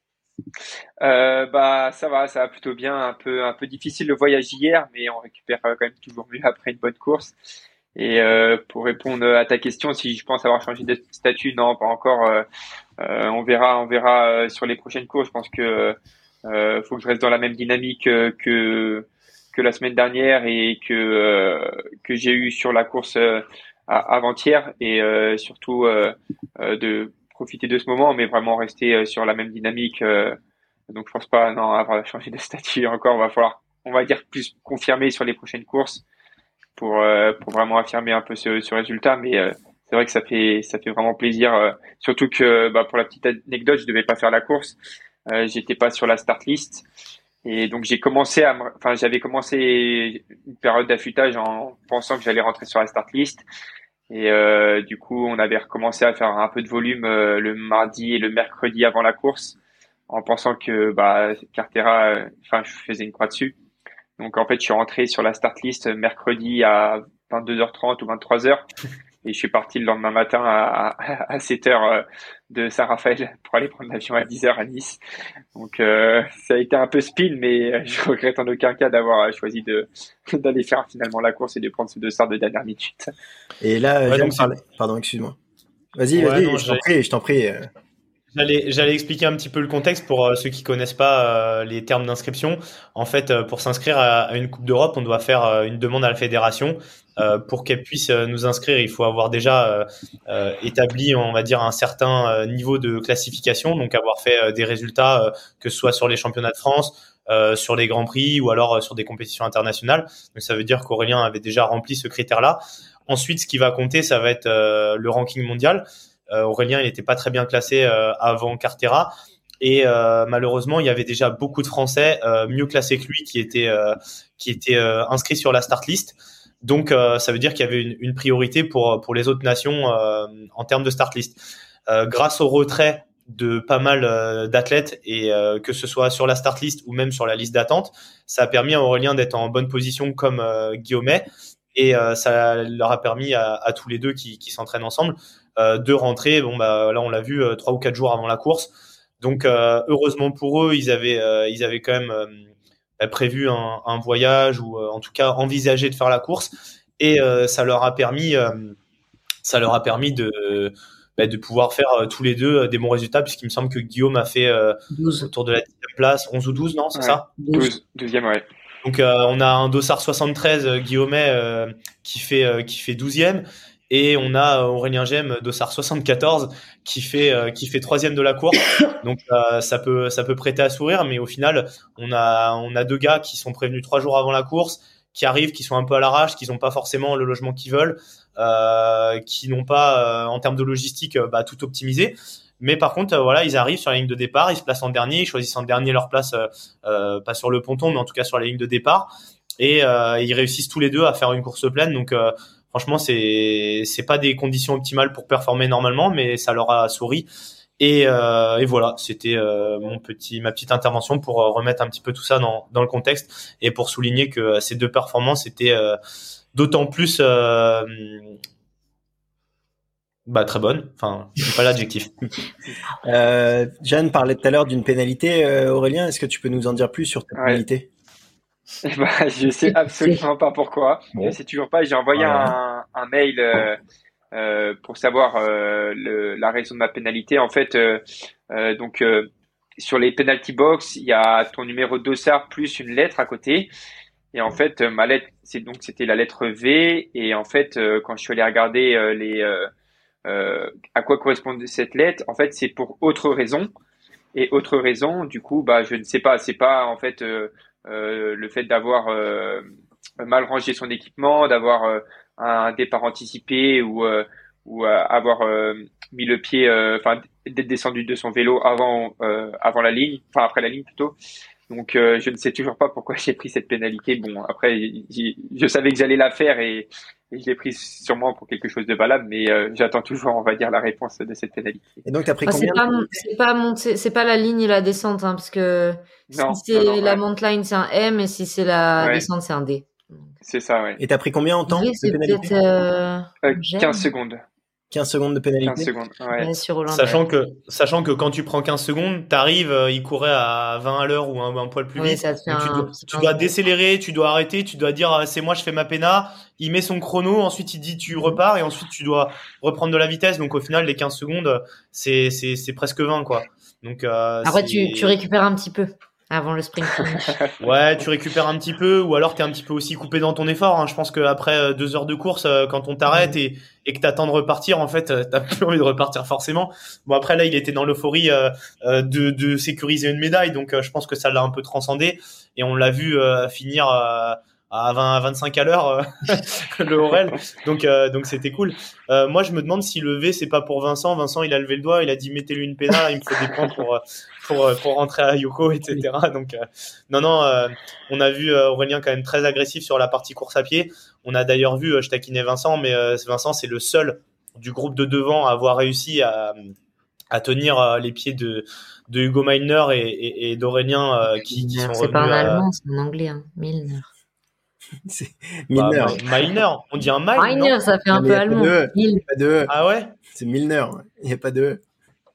Speaker 4: Euh, bah ça va, ça va plutôt bien. Un peu un peu difficile le voyage hier, mais on récupère euh, quand même toujours mieux après une bonne course. Et euh, pour répondre à ta question, si je pense avoir changé de statut, non, pas encore. Euh, euh, on verra, on verra euh, sur les prochaines courses. Je pense que euh, faut que je reste dans la même dynamique euh, que que la semaine dernière et que euh, que j'ai eu sur la course euh, avant-hier et euh, surtout euh, euh, de profiter de ce moment, mais vraiment rester euh, sur la même dynamique. Euh, donc je pense pas non avoir changé de statut encore. On va falloir, on va dire plus confirmer sur les prochaines courses pour euh, pour vraiment affirmer un peu ce, ce résultat. Mais euh, c'est vrai que ça fait ça fait vraiment plaisir. Euh, surtout que bah, pour la petite anecdote, je devais pas faire la course. Euh, j'étais pas sur la start list. Et donc j'ai commencé à, me- enfin j'avais commencé une période d'affûtage en pensant que j'allais rentrer sur la start list. Et euh, du coup, on avait recommencé à faire un peu de volume euh, le mardi et le mercredi avant la course, en pensant que bah Cartera, euh, enfin je faisais une croix dessus. Donc en fait, je suis rentré sur la start list mercredi à vingt-deux heures trente ou vingt-trois heures. Et je suis parti le lendemain matin à, à, à sept heures de Saint-Raphaël pour aller prendre l'avion à dix heures à Nice. Donc euh, ça a été un peu speed, mais je regrette en aucun cas d'avoir choisi de d'aller faire finalement la course et de prendre ce dossard de dernière minute.
Speaker 1: Et là,
Speaker 3: Ouais,
Speaker 1: j'aime
Speaker 3: donc
Speaker 1: parler. Pardon, excuse-moi. Vas-y,
Speaker 3: Ouais,
Speaker 1: vas-y,
Speaker 3: non,
Speaker 1: je t'en
Speaker 3: j'allais-
Speaker 1: prie, je t'en prie. euh.
Speaker 3: J'allais, j'allais expliquer un petit peu le contexte pour euh, ceux qui connaissent pas euh, les termes d'inscription. En fait, euh, pour s'inscrire à, à une Coupe d'Europe, on doit faire euh, une demande à la fédération. Euh, pour qu'elle puisse euh, nous inscrire, il faut avoir déjà euh, euh, établi, on va dire, un certain euh, niveau de classification, donc avoir fait euh, des résultats, euh, que ce soit sur les championnats de France, euh, sur les grands prix ou alors euh, sur des compétitions internationales. Donc ça veut dire qu'Aurélien avait déjà rempli ce critère-là. Ensuite, ce qui va compter, ça va être euh, le ranking mondial. Euh, Aurélien, il n'était pas très bien classé euh, avant Cartera. Et euh, malheureusement, il y avait déjà beaucoup de Français euh, mieux classés que lui qui étaient, euh, qui étaient euh, inscrits sur la start list. Donc, euh, ça veut dire qu'il y avait une, une priorité pour, pour les autres nations euh, en termes de start list. Euh, grâce au retrait de pas mal euh, d'athlètes, et euh, que ce soit sur la start list ou même sur la liste d'attente, ça a permis à Aurélien d'être en bonne position comme euh, Guillaumet. Et euh, ça leur a permis à, à tous les deux qui, qui s'entraînent ensemble euh, de rentrer. Bon, bah là, on l'a vu euh, trois ou quatre jours avant la course. Donc, euh, heureusement pour eux, ils avaient, euh, ils avaient quand même euh, prévu un, un voyage ou euh, en tout cas envisagé de faire la course. Et euh, ça leur a permis, euh, ça leur a permis de, bah, de pouvoir faire euh, tous les deux euh, des bons résultats, puisqu'il me semble que Guillaume a fait euh,
Speaker 2: douze.
Speaker 3: autour de la dixième place, onze ou douze, non, c'est
Speaker 4: Ouais.
Speaker 3: ça?
Speaker 4: douze, douzième, ouais.
Speaker 3: Donc euh, on a un dossard soixante-treize euh, Guillaumet euh, qui fait euh, qui fait douzième, et on a euh, Aurélien Gemme dossard soixante-quatorze qui fait euh, qui fait troisième de la course. Donc euh, ça peut ça peut prêter à sourire, mais au final on a on a deux gars qui sont prévenus trois jours avant la course, qui arrivent, qui sont un peu à l'arrache, qui n'ont pas forcément le logement qu'ils veulent, euh, qui n'ont pas euh, en termes de logistique euh, bah, tout optimisé. Mais par contre, euh, voilà, ils arrivent sur la ligne de départ, ils se placent en dernier, ils choisissent en dernier leur place, euh, euh, pas sur le ponton, mais en tout cas sur la ligne de départ, et euh, ils réussissent tous les deux à faire une course pleine. Donc, euh, franchement, c'est c'est pas des conditions optimales pour performer normalement, mais ça leur a souri. Et, euh, et voilà, c'était euh, mon petit, ma petite intervention pour euh, remettre un petit peu tout ça dans dans le contexte et pour souligner que euh, ces deux performances étaient euh, d'autant plus euh, bah, très bonne. Enfin, je sais pas l'adjectif.
Speaker 1: Euh, Jeanne parlait tout à l'heure d'une pénalité. Euh, Aurélien, est-ce que tu peux nous en dire plus sur ta
Speaker 4: Ouais.
Speaker 1: pénalité?
Speaker 4: Eh ben, je sais absolument pas pourquoi.
Speaker 1: Bon.
Speaker 4: Je sais toujours pas. J'ai envoyé
Speaker 1: Voilà.
Speaker 4: un, un mail euh, euh, pour savoir euh, le, la raison de ma pénalité. En fait, euh, euh, donc euh, sur les penalty box, il y a ton numéro de dossard plus une lettre à côté. Et en fait, euh, ma lettre, c'est donc c'était la lettre V. Et en fait, euh, quand je suis allé regarder euh, les euh, euh, à quoi correspondait cette lettre, en fait, c'est pour autre raison. Et autre raison, du coup, bah, je ne sais pas. C'est pas en fait euh, euh, le fait d'avoir euh, mal rangé son équipement, d'avoir euh, un départ anticipé ou euh, ou euh, avoir euh, mis le pied, enfin euh, d'être descendu de son vélo avant euh, avant la ligne, enfin après la ligne plutôt. Donc euh, je ne sais toujours pas pourquoi j'ai pris cette pénalité. Bon, après je savais que j'allais la faire et et je l'ai prise sûrement pour quelque chose de valable, mais euh, j'attends toujours, on va dire, la réponse de cette pénalité.
Speaker 1: Et donc, tu as pris
Speaker 2: Ah,
Speaker 1: combien
Speaker 2: c'est pas, mon- c'est pas monter, c'est pas la ligne et la descente, hein, parce que
Speaker 4: Non,
Speaker 2: si c'est
Speaker 4: non, non,
Speaker 2: la
Speaker 4: ouais.
Speaker 2: montline, c'est un M, et si c'est la
Speaker 4: Ouais.
Speaker 2: descente, c'est un D.
Speaker 4: C'est ça, ouais.
Speaker 1: Et t'as pris combien en temps
Speaker 2: Oui,
Speaker 1: de
Speaker 2: c'est
Speaker 1: pénalité?
Speaker 2: peut-être euh,
Speaker 4: Euh,
Speaker 2: Gemme.
Speaker 4: quinze secondes.
Speaker 1: quinze secondes de
Speaker 4: quinze
Speaker 1: pénalité.
Speaker 4: secondes, ouais.
Speaker 2: Ouais, sur Hollande.
Speaker 3: Sachant que, sachant que quand tu prends quinze secondes, t'arrives, euh, il courait à vingt à l'heure ou un, un poil plus
Speaker 2: Oui,
Speaker 3: vite.
Speaker 2: ça te fait
Speaker 3: Donc tu
Speaker 2: un
Speaker 3: dois,
Speaker 2: petit
Speaker 3: tu dois
Speaker 2: pincement.
Speaker 3: décélérer, tu dois arrêter, tu dois dire ah, c'est moi, je fais ma péna. Il met son chrono, ensuite il dit tu repars et ensuite tu dois reprendre de la vitesse. Donc au final, les quinze secondes, c'est, c'est, c'est presque vingt, quoi. Donc, euh,
Speaker 2: Après,
Speaker 3: c'est...
Speaker 2: tu, tu récupères un petit peu avant le sprint finish.
Speaker 3: Ouais, tu récupères un petit peu, ou alors t'es un petit peu aussi coupé dans ton effort. Hein. Je pense qu'après deux heures de course, euh, quand on t'arrête et, et que t'attends de repartir, en fait, euh, t'as plus envie de repartir forcément. Bon, après là, il était dans l'euphorie euh, euh, de, de sécuriser une médaille, donc euh, je pense que ça l'a un peu transcendé. Et on l'a vu euh, finir euh, à vingt à vingt-cinq à l'heure, euh, le Aurel. Donc, euh, donc c'était cool. Euh, moi, je me demande si le V, c'est pas pour Vincent. Vincent, il a levé le doigt, il a dit mettez-lui une pénale, il me faut des points pour pour pour rentrer à Yoko, et cetera. Donc, euh, non, non, euh, on a vu euh, Aurélien quand même très agressif sur la partie course à pied. On a d'ailleurs vu, euh, je taquinais Vincent, mais euh, Vincent, c'est le seul du groupe de devant à avoir réussi à à tenir euh, les pieds de de Hugo Milner et, et, et d'Aurélien euh, qui, qui sont
Speaker 2: C'est pas
Speaker 3: revenus
Speaker 2: un
Speaker 3: à...
Speaker 2: allemand, c'est un anglais, hein. Milner.
Speaker 1: C'est
Speaker 3: Bah,
Speaker 1: Milner.
Speaker 3: Mi- Milner. On dit un mile,
Speaker 2: Reiner,
Speaker 3: non?
Speaker 2: ça fait un
Speaker 1: Non, mais
Speaker 2: peu
Speaker 1: il n'y a pas
Speaker 2: allemand.
Speaker 1: de E. Il
Speaker 2: Il.
Speaker 1: n'y a pas de E.
Speaker 3: Ah ouais?
Speaker 1: C'est Milner. ouais. Il n'y a pas de E.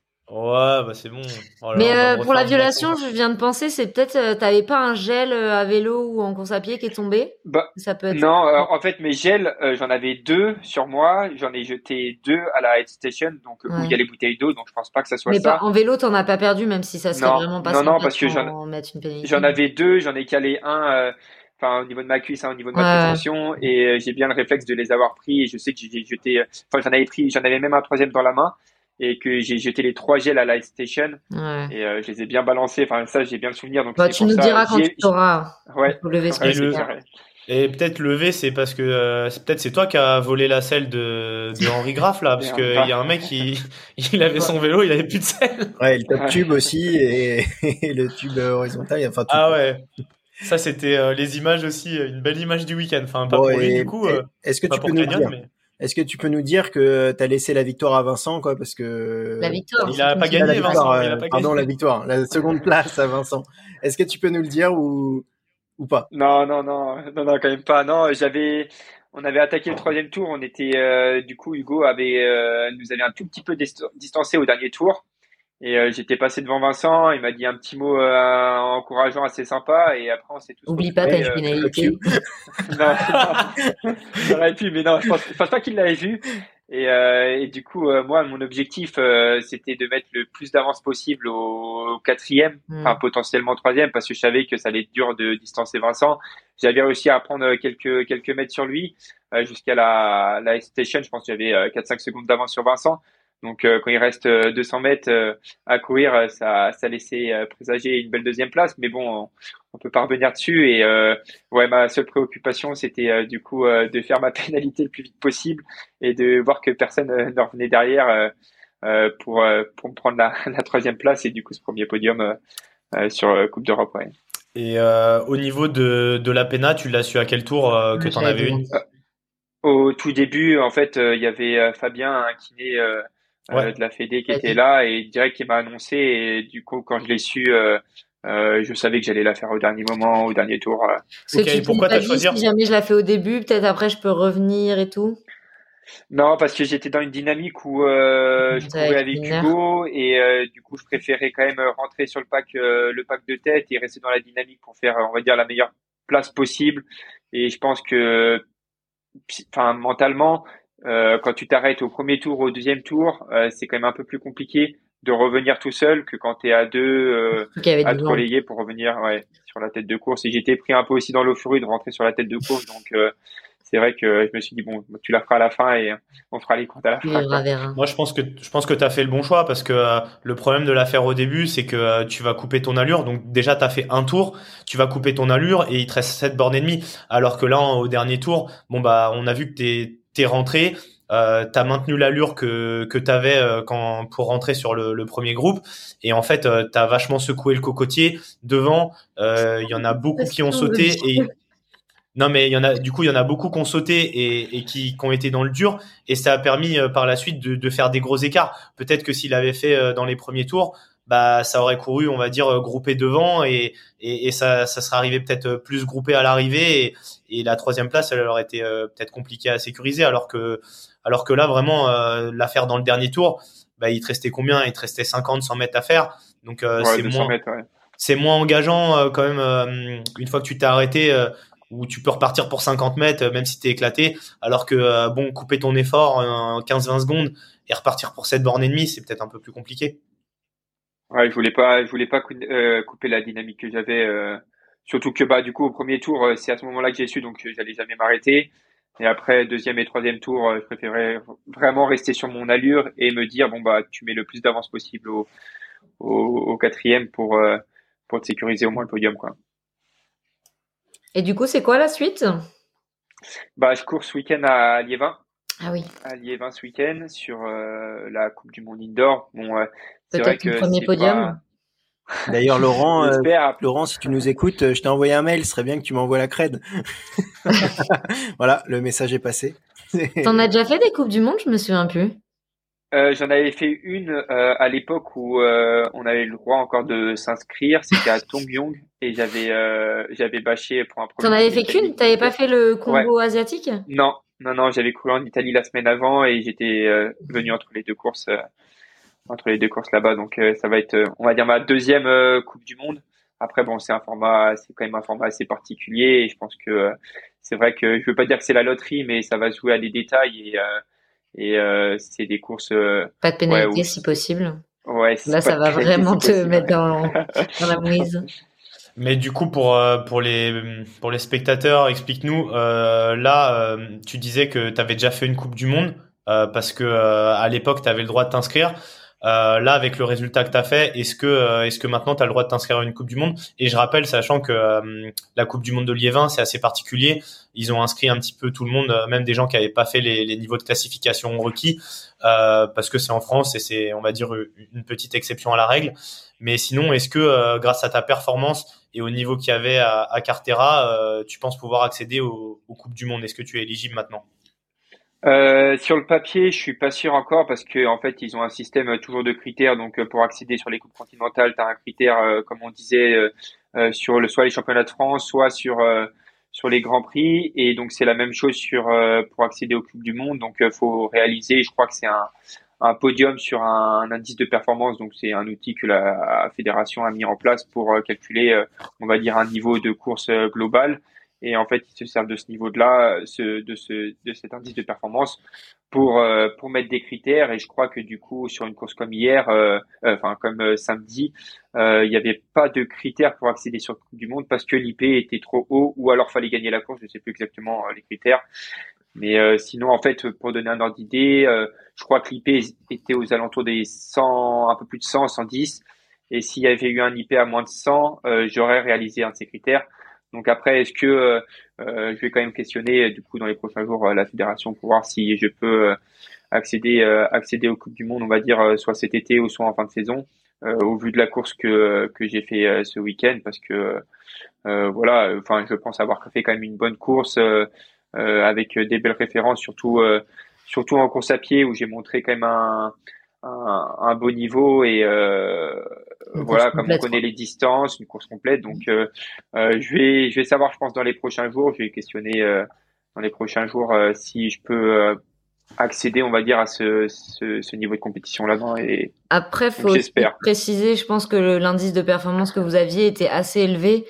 Speaker 3: Ouais, bah c'est bon. Oh là
Speaker 2: Mais
Speaker 3: là, on va
Speaker 2: euh,
Speaker 3: me
Speaker 2: pour la
Speaker 3: refaire une
Speaker 2: violation,
Speaker 3: leçon.
Speaker 2: je viens de penser, c'est peut-être euh, t'avais pas un gel euh, à vélo ou en course à pied qui est tombé.
Speaker 4: Bah,
Speaker 2: Ça peut être.
Speaker 4: non, euh, en fait, mes gels, euh, j'en avais deux sur moi. J'en ai jeté deux à la head station, donc euh, où il y a
Speaker 2: Ouais.
Speaker 4: les bouteilles d'eau. Donc je pense pas que ça soit
Speaker 2: Mais pas
Speaker 4: ça.
Speaker 2: en vélo, t'en as pas perdu, même si ça serait
Speaker 4: Non,
Speaker 2: vraiment pas
Speaker 4: non, non,
Speaker 2: sympa
Speaker 4: parce
Speaker 2: de
Speaker 4: que j'en
Speaker 2: t'en mettre une pénalité.
Speaker 4: j'en avais deux. J'en ai calé un, euh, enfin au niveau de ma cuisse, un au niveau de ma
Speaker 2: Ouais.
Speaker 4: prétention, et euh, j'ai bien le réflexe de les avoir pris. Et je sais que j'ai jeté. euh, Enfin, j'en avais pris, j'en avais même un troisième dans la main, et que j'ai jeté les trois gels à la head station.
Speaker 2: Ouais.
Speaker 4: Et euh, je les ai bien balancés. Enfin, ça, j'ai bien le souvenir. Donc
Speaker 2: Bah,
Speaker 4: c'est
Speaker 2: tu
Speaker 4: pour
Speaker 2: nous
Speaker 4: ça.
Speaker 2: diras quand
Speaker 4: J'y
Speaker 2: tu
Speaker 4: ai-
Speaker 2: t'auras.
Speaker 4: Ouais,
Speaker 2: Faut lever ce
Speaker 4: ouais,
Speaker 3: Et
Speaker 4: c'est
Speaker 3: le-
Speaker 4: sûr.
Speaker 3: Et peut-être lever, c'est parce que euh, c'est peut-être c'est toi qui as volé la selle de, de Henri Graff là, parce
Speaker 4: Et
Speaker 3: que
Speaker 4: Henri
Speaker 3: il y a un mec qui il avait son vélo, il avait plus de selle.
Speaker 1: Ouais, et le top
Speaker 4: Ouais.
Speaker 1: tube aussi et, et le tube horizontal. Enfin, tout.
Speaker 3: Ah ouais. Ça c'était euh, les images aussi, euh, une belle image du week-end. Enfin pas
Speaker 1: Bon,
Speaker 3: pour lui
Speaker 1: et
Speaker 3: du coup, euh,
Speaker 1: est-ce que
Speaker 3: pas
Speaker 1: tu
Speaker 3: pour
Speaker 1: peux nous
Speaker 3: Kenyon,
Speaker 1: dire,
Speaker 3: mais
Speaker 1: est-ce que tu peux nous dire que t'as laissé la victoire à Vincent, quoi, parce que
Speaker 2: La victoire.
Speaker 3: il a pas
Speaker 1: Ah,
Speaker 3: gagné
Speaker 1: la victoire,
Speaker 3: Vincent, il a
Speaker 1: euh,
Speaker 3: pas
Speaker 1: pardon,
Speaker 3: gagné.
Speaker 1: la victoire, la seconde place à Vincent. Est-ce que tu peux nous le dire ou ou pas?
Speaker 4: Non, non, non, non, non, quand même pas. Non, j'avais, on avait attaqué le troisième tour. On était, euh, du coup, Hugo avait, euh, nous avait un tout petit peu dist- distancé au dernier tour. Et euh, j'étais passé devant Vincent. Il m'a dit un petit mot euh, encourageant, assez sympa. Et après, on s'est tous
Speaker 2: Oublie pas, t'as
Speaker 4: retrouvés.
Speaker 2: une
Speaker 4: euh,
Speaker 2: pénalité.
Speaker 4: Non, non, j'aurais pu, mais non, je pense, je pense pas qu'il l'avait vu. Et, euh, et du coup, euh, moi, mon objectif, euh, c'était de mettre le plus d'avance possible au, au quatrième,
Speaker 2: Hmm.
Speaker 4: enfin potentiellement troisième, parce que je savais que ça allait être dur de distancer Vincent. J'avais réussi à prendre quelques quelques mètres sur lui euh, jusqu'à la la station. Je pense que j'avais euh, quatre cinq secondes d'avance sur Vincent. Donc, euh, quand il reste euh, deux cents mètres euh, à courir, euh, ça ça laissait euh, présager une belle deuxième place. Mais bon, on, on peut pas revenir dessus. Et euh, ouais, ma seule préoccupation, c'était euh, du coup euh, de faire ma pénalité le plus vite possible et de voir que personne euh, ne revenait derrière euh, euh, pour euh, pour me prendre la, la troisième place et du coup ce premier podium euh, euh, sur euh, Coupe d'Europe. Ouais.
Speaker 3: Et euh, au niveau de de la péna, tu l'as su à quel tour euh, que
Speaker 2: Ouais,
Speaker 3: t'en
Speaker 2: j'allais
Speaker 3: avais
Speaker 2: dire.
Speaker 3: une?
Speaker 4: Au tout début, en fait, euh, il y avait euh, Fabien, un kiné euh, euh,
Speaker 3: Ouais.
Speaker 4: de la Fédé qui
Speaker 2: Vas-y.
Speaker 4: était là et direct qui m'a annoncé et du coup quand je l'ai su, euh, euh, je savais que j'allais la faire au dernier moment, au dernier tour. euh.
Speaker 2: Parce que
Speaker 3: Ok,
Speaker 2: tu
Speaker 3: et
Speaker 2: t'es
Speaker 3: pourquoi
Speaker 2: pas
Speaker 3: t'as
Speaker 2: dit
Speaker 3: choisi?
Speaker 2: si jamais je la fais au début, peut-être après je peux revenir et tout.
Speaker 4: Non, parce que j'étais dans une dynamique où euh, je
Speaker 2: T'es
Speaker 4: courais
Speaker 2: avec
Speaker 4: avec
Speaker 2: Milner.
Speaker 4: Hugo et euh, du coup je préférais quand même euh, rentrer sur le pack euh, le pack de tête et rester dans la dynamique pour faire euh, on va dire la meilleure place possible. Et je pense que psy- enfin mentalement euh, quand tu t'arrêtes au premier tour ou au deuxième tour, euh, c'est quand même un peu plus compliqué de revenir tout seul que quand tu es à deux euh,
Speaker 2: Surtout qu'il y avait
Speaker 4: à
Speaker 2: du
Speaker 4: te
Speaker 2: vent.
Speaker 4: relayer pour revenir ouais, sur la tête de course. Et j'étais pris un peu aussi dans l'euphorie de rentrer sur la tête de course, donc euh, c'est vrai que je me suis dit bon, tu la feras à la fin et on fera les comptes à la
Speaker 2: Tu
Speaker 4: fin,
Speaker 2: vivras
Speaker 4: quoi.
Speaker 2: vers un.
Speaker 3: Moi, je pense que je pense que t'as fait le bon choix parce que euh, le problème de la faire au début, c'est que euh, tu vas couper ton allure. Donc déjà, t'as fait un tour, tu vas couper ton allure et il te reste sept bornes et demie. Alors que là, en- au dernier tour, bon bah, on a vu que t'es t'es rentré, euh, t'as maintenu l'allure que que t'avais euh, quand pour rentrer sur le, le premier groupe et en fait, euh, t'as vachement secoué le cocotier devant. euh, Il y en a beaucoup qui ont sauté et non, mais il y en a, du coup, il y en a beaucoup qui ont sauté et, et qui, qui ont été dans le dur, et ça a permis euh, par la suite de, de faire des gros écarts. Peut-être que s'il avait fait euh, dans les premiers tours, bah, ça aurait couru, on va dire, euh, groupé devant, et, et, et ça, ça serait arrivé peut-être euh, plus groupé à l'arrivée, et, et la troisième place, elle aurait été euh, peut-être compliquée à sécuriser, alors que, alors que là, vraiment, euh, la faire dans le dernier tour, bah, il te restait combien? Il te restait cinquante, cent mètres à faire, donc euh,
Speaker 4: Ouais,
Speaker 3: c'est
Speaker 4: deux cents
Speaker 3: moins,
Speaker 4: mètres, ouais.
Speaker 3: c'est moins engageant euh, quand même euh, une fois que tu t'es arrêté euh, où tu peux repartir pour cinquante mètres euh, même si t'es éclaté, alors que euh, bon, couper ton effort en quinze vingt secondes et repartir pour sept bornes et demie, c'est peut-être un peu plus compliqué.
Speaker 4: Ouais, je voulais pas, je voulais pas cou- euh, couper la dynamique que j'avais. Euh, surtout que bah du coup au premier tour, euh, c'est à ce moment-là que j'ai su, donc euh, j'allais jamais m'arrêter. Et après deuxième et troisième tour, euh, je préférais vraiment rester sur mon allure et me dire bon bah tu mets le plus d'avance possible au, au, au quatrième pour euh, pour te sécuriser au moins le podium, quoi.
Speaker 2: Et du coup, c'est quoi la suite?
Speaker 4: Bah je cours ce week-end à Liévin,
Speaker 2: Ah oui,
Speaker 4: à Liévin ce week-end sur euh, la Coupe du Monde Indoor. Bon, euh, c'est vrai
Speaker 2: peut-être ton
Speaker 4: que
Speaker 2: premier
Speaker 4: c'est
Speaker 2: podium.
Speaker 4: pas.
Speaker 1: D'ailleurs, Laurent, euh,
Speaker 4: J'espère.
Speaker 1: Laurent, si tu nous écoutes, euh, je t'ai envoyé un mail. Ce serait bien que tu m'envoies la crède. Voilà, le message est passé.
Speaker 2: T'en as déjà fait des Coupes du Monde? Je me souviens plus.
Speaker 4: Euh, j'en avais fait une euh, à l'époque où euh, on avait le droit encore de s'inscrire. C'était à Tongyong et j'avais euh, j'avais bâché pour un premier.
Speaker 2: T'en avais fait qu'une? T'avais pas fait le
Speaker 4: Ouais.
Speaker 2: combo asiatique?
Speaker 4: Non, non, non. J'avais couru en Italie la semaine avant et j'étais euh, venu entre les deux courses, euh, entre les deux courses là-bas. Donc euh, ça va être, euh, on va dire, ma deuxième euh, Coupe du Monde. Après, bon, c'est un format, c'est quand même un format assez particulier et je pense que euh, c'est vrai que je veux pas dire que c'est la loterie, mais ça va se jouer à des détails et euh, et euh, c'est des courses. Euh,
Speaker 2: Pas de pénalité
Speaker 4: ouais, où,
Speaker 2: si possible.
Speaker 4: ouais,
Speaker 2: Là, ça va vraiment te possible, mettre ouais. dans, dans la mouise.
Speaker 3: Mais du coup, pour pour les pour les spectateurs, explique-nous. Euh, là, euh, tu disais que tu avais déjà fait une Coupe du Monde euh, parce que euh, à l'époque, tu avais le droit de t'inscrire. Euh, là, avec le résultat que tu as fait, est-ce que euh, est-ce que maintenant tu as le droit de t'inscrire à une Coupe du Monde? Et je rappelle, sachant que euh, la Coupe du Monde de Liévin, c'est assez particulier. Ils ont inscrit un petit peu tout le monde, même des gens qui n'avaient pas fait les, les niveaux de classification requis, euh, parce que c'est en France et c'est, on va dire, une petite exception à la règle. Mais sinon, est-ce que euh, grâce à ta performance et au niveau qu'il y avait à, à Cartera, euh, tu penses pouvoir accéder aux, aux Coupes du Monde? Est-ce que tu es éligible maintenant?
Speaker 4: Euh, sur le papier, je suis pas sûr encore parce que en fait, ils ont un système toujours de critères. Donc, pour accéder sur les coupes continentales, tu as un critère, euh, comme on disait, euh, euh, sur le soit les championnats de France, soit sur euh, sur les grands prix. Et donc, c'est la même chose sur euh, pour accéder aux coupes du monde. Donc, euh, faut réaliser. Je crois que c'est un un podium sur un, un indice de performance. Donc, c'est un outil que la fédération a mis en place pour euh, calculer, euh, on va dire, un niveau de course euh, global. Et en fait, ils se servent de ce niveau-là, ce, de ce, de cet indice de performance pour euh, pour mettre des critères. Et je crois que du coup, sur une course comme hier, euh, euh, enfin comme euh, samedi, euh, il n'y avait pas de critères pour accéder sur la Coupe du Monde parce que l'I P était trop haut, ou alors fallait gagner la course. Je ne sais plus exactement euh, les critères. Mais euh, sinon, en fait, pour donner un ordre d'idée, euh, je crois que l'I P était aux alentours des cent, un peu plus de cent, cent dix. Et s'il y avait eu un I P à moins de cent, euh, j'aurais réalisé un de ces critères. Donc après, est-ce que euh, euh, je vais quand même questionner du coup dans les prochains jours euh, la fédération pour voir si je peux euh, accéder euh, accéder aux Coupes du Monde, on va dire euh, soit cet été ou soit en fin de saison, euh, au vu de la course que que j'ai fait euh, ce week-end, parce que euh, voilà, enfin je pense avoir fait quand même une bonne course euh, euh, avec des belles références, surtout euh, surtout en course à pied où j'ai montré quand même un un, un beau niveau et euh, voilà, comme on connaît les distances, une course complète. Donc, euh, euh, je vais, je vais savoir, je pense, dans les prochains jours. Je vais questionner euh, dans les prochains jours euh, si je peux euh, accéder, on va dire, à ce, ce, ce niveau de compétition là-dedans. Et
Speaker 2: après, faut préciser, je pense que le, l'indice de performance que vous aviez était assez élevé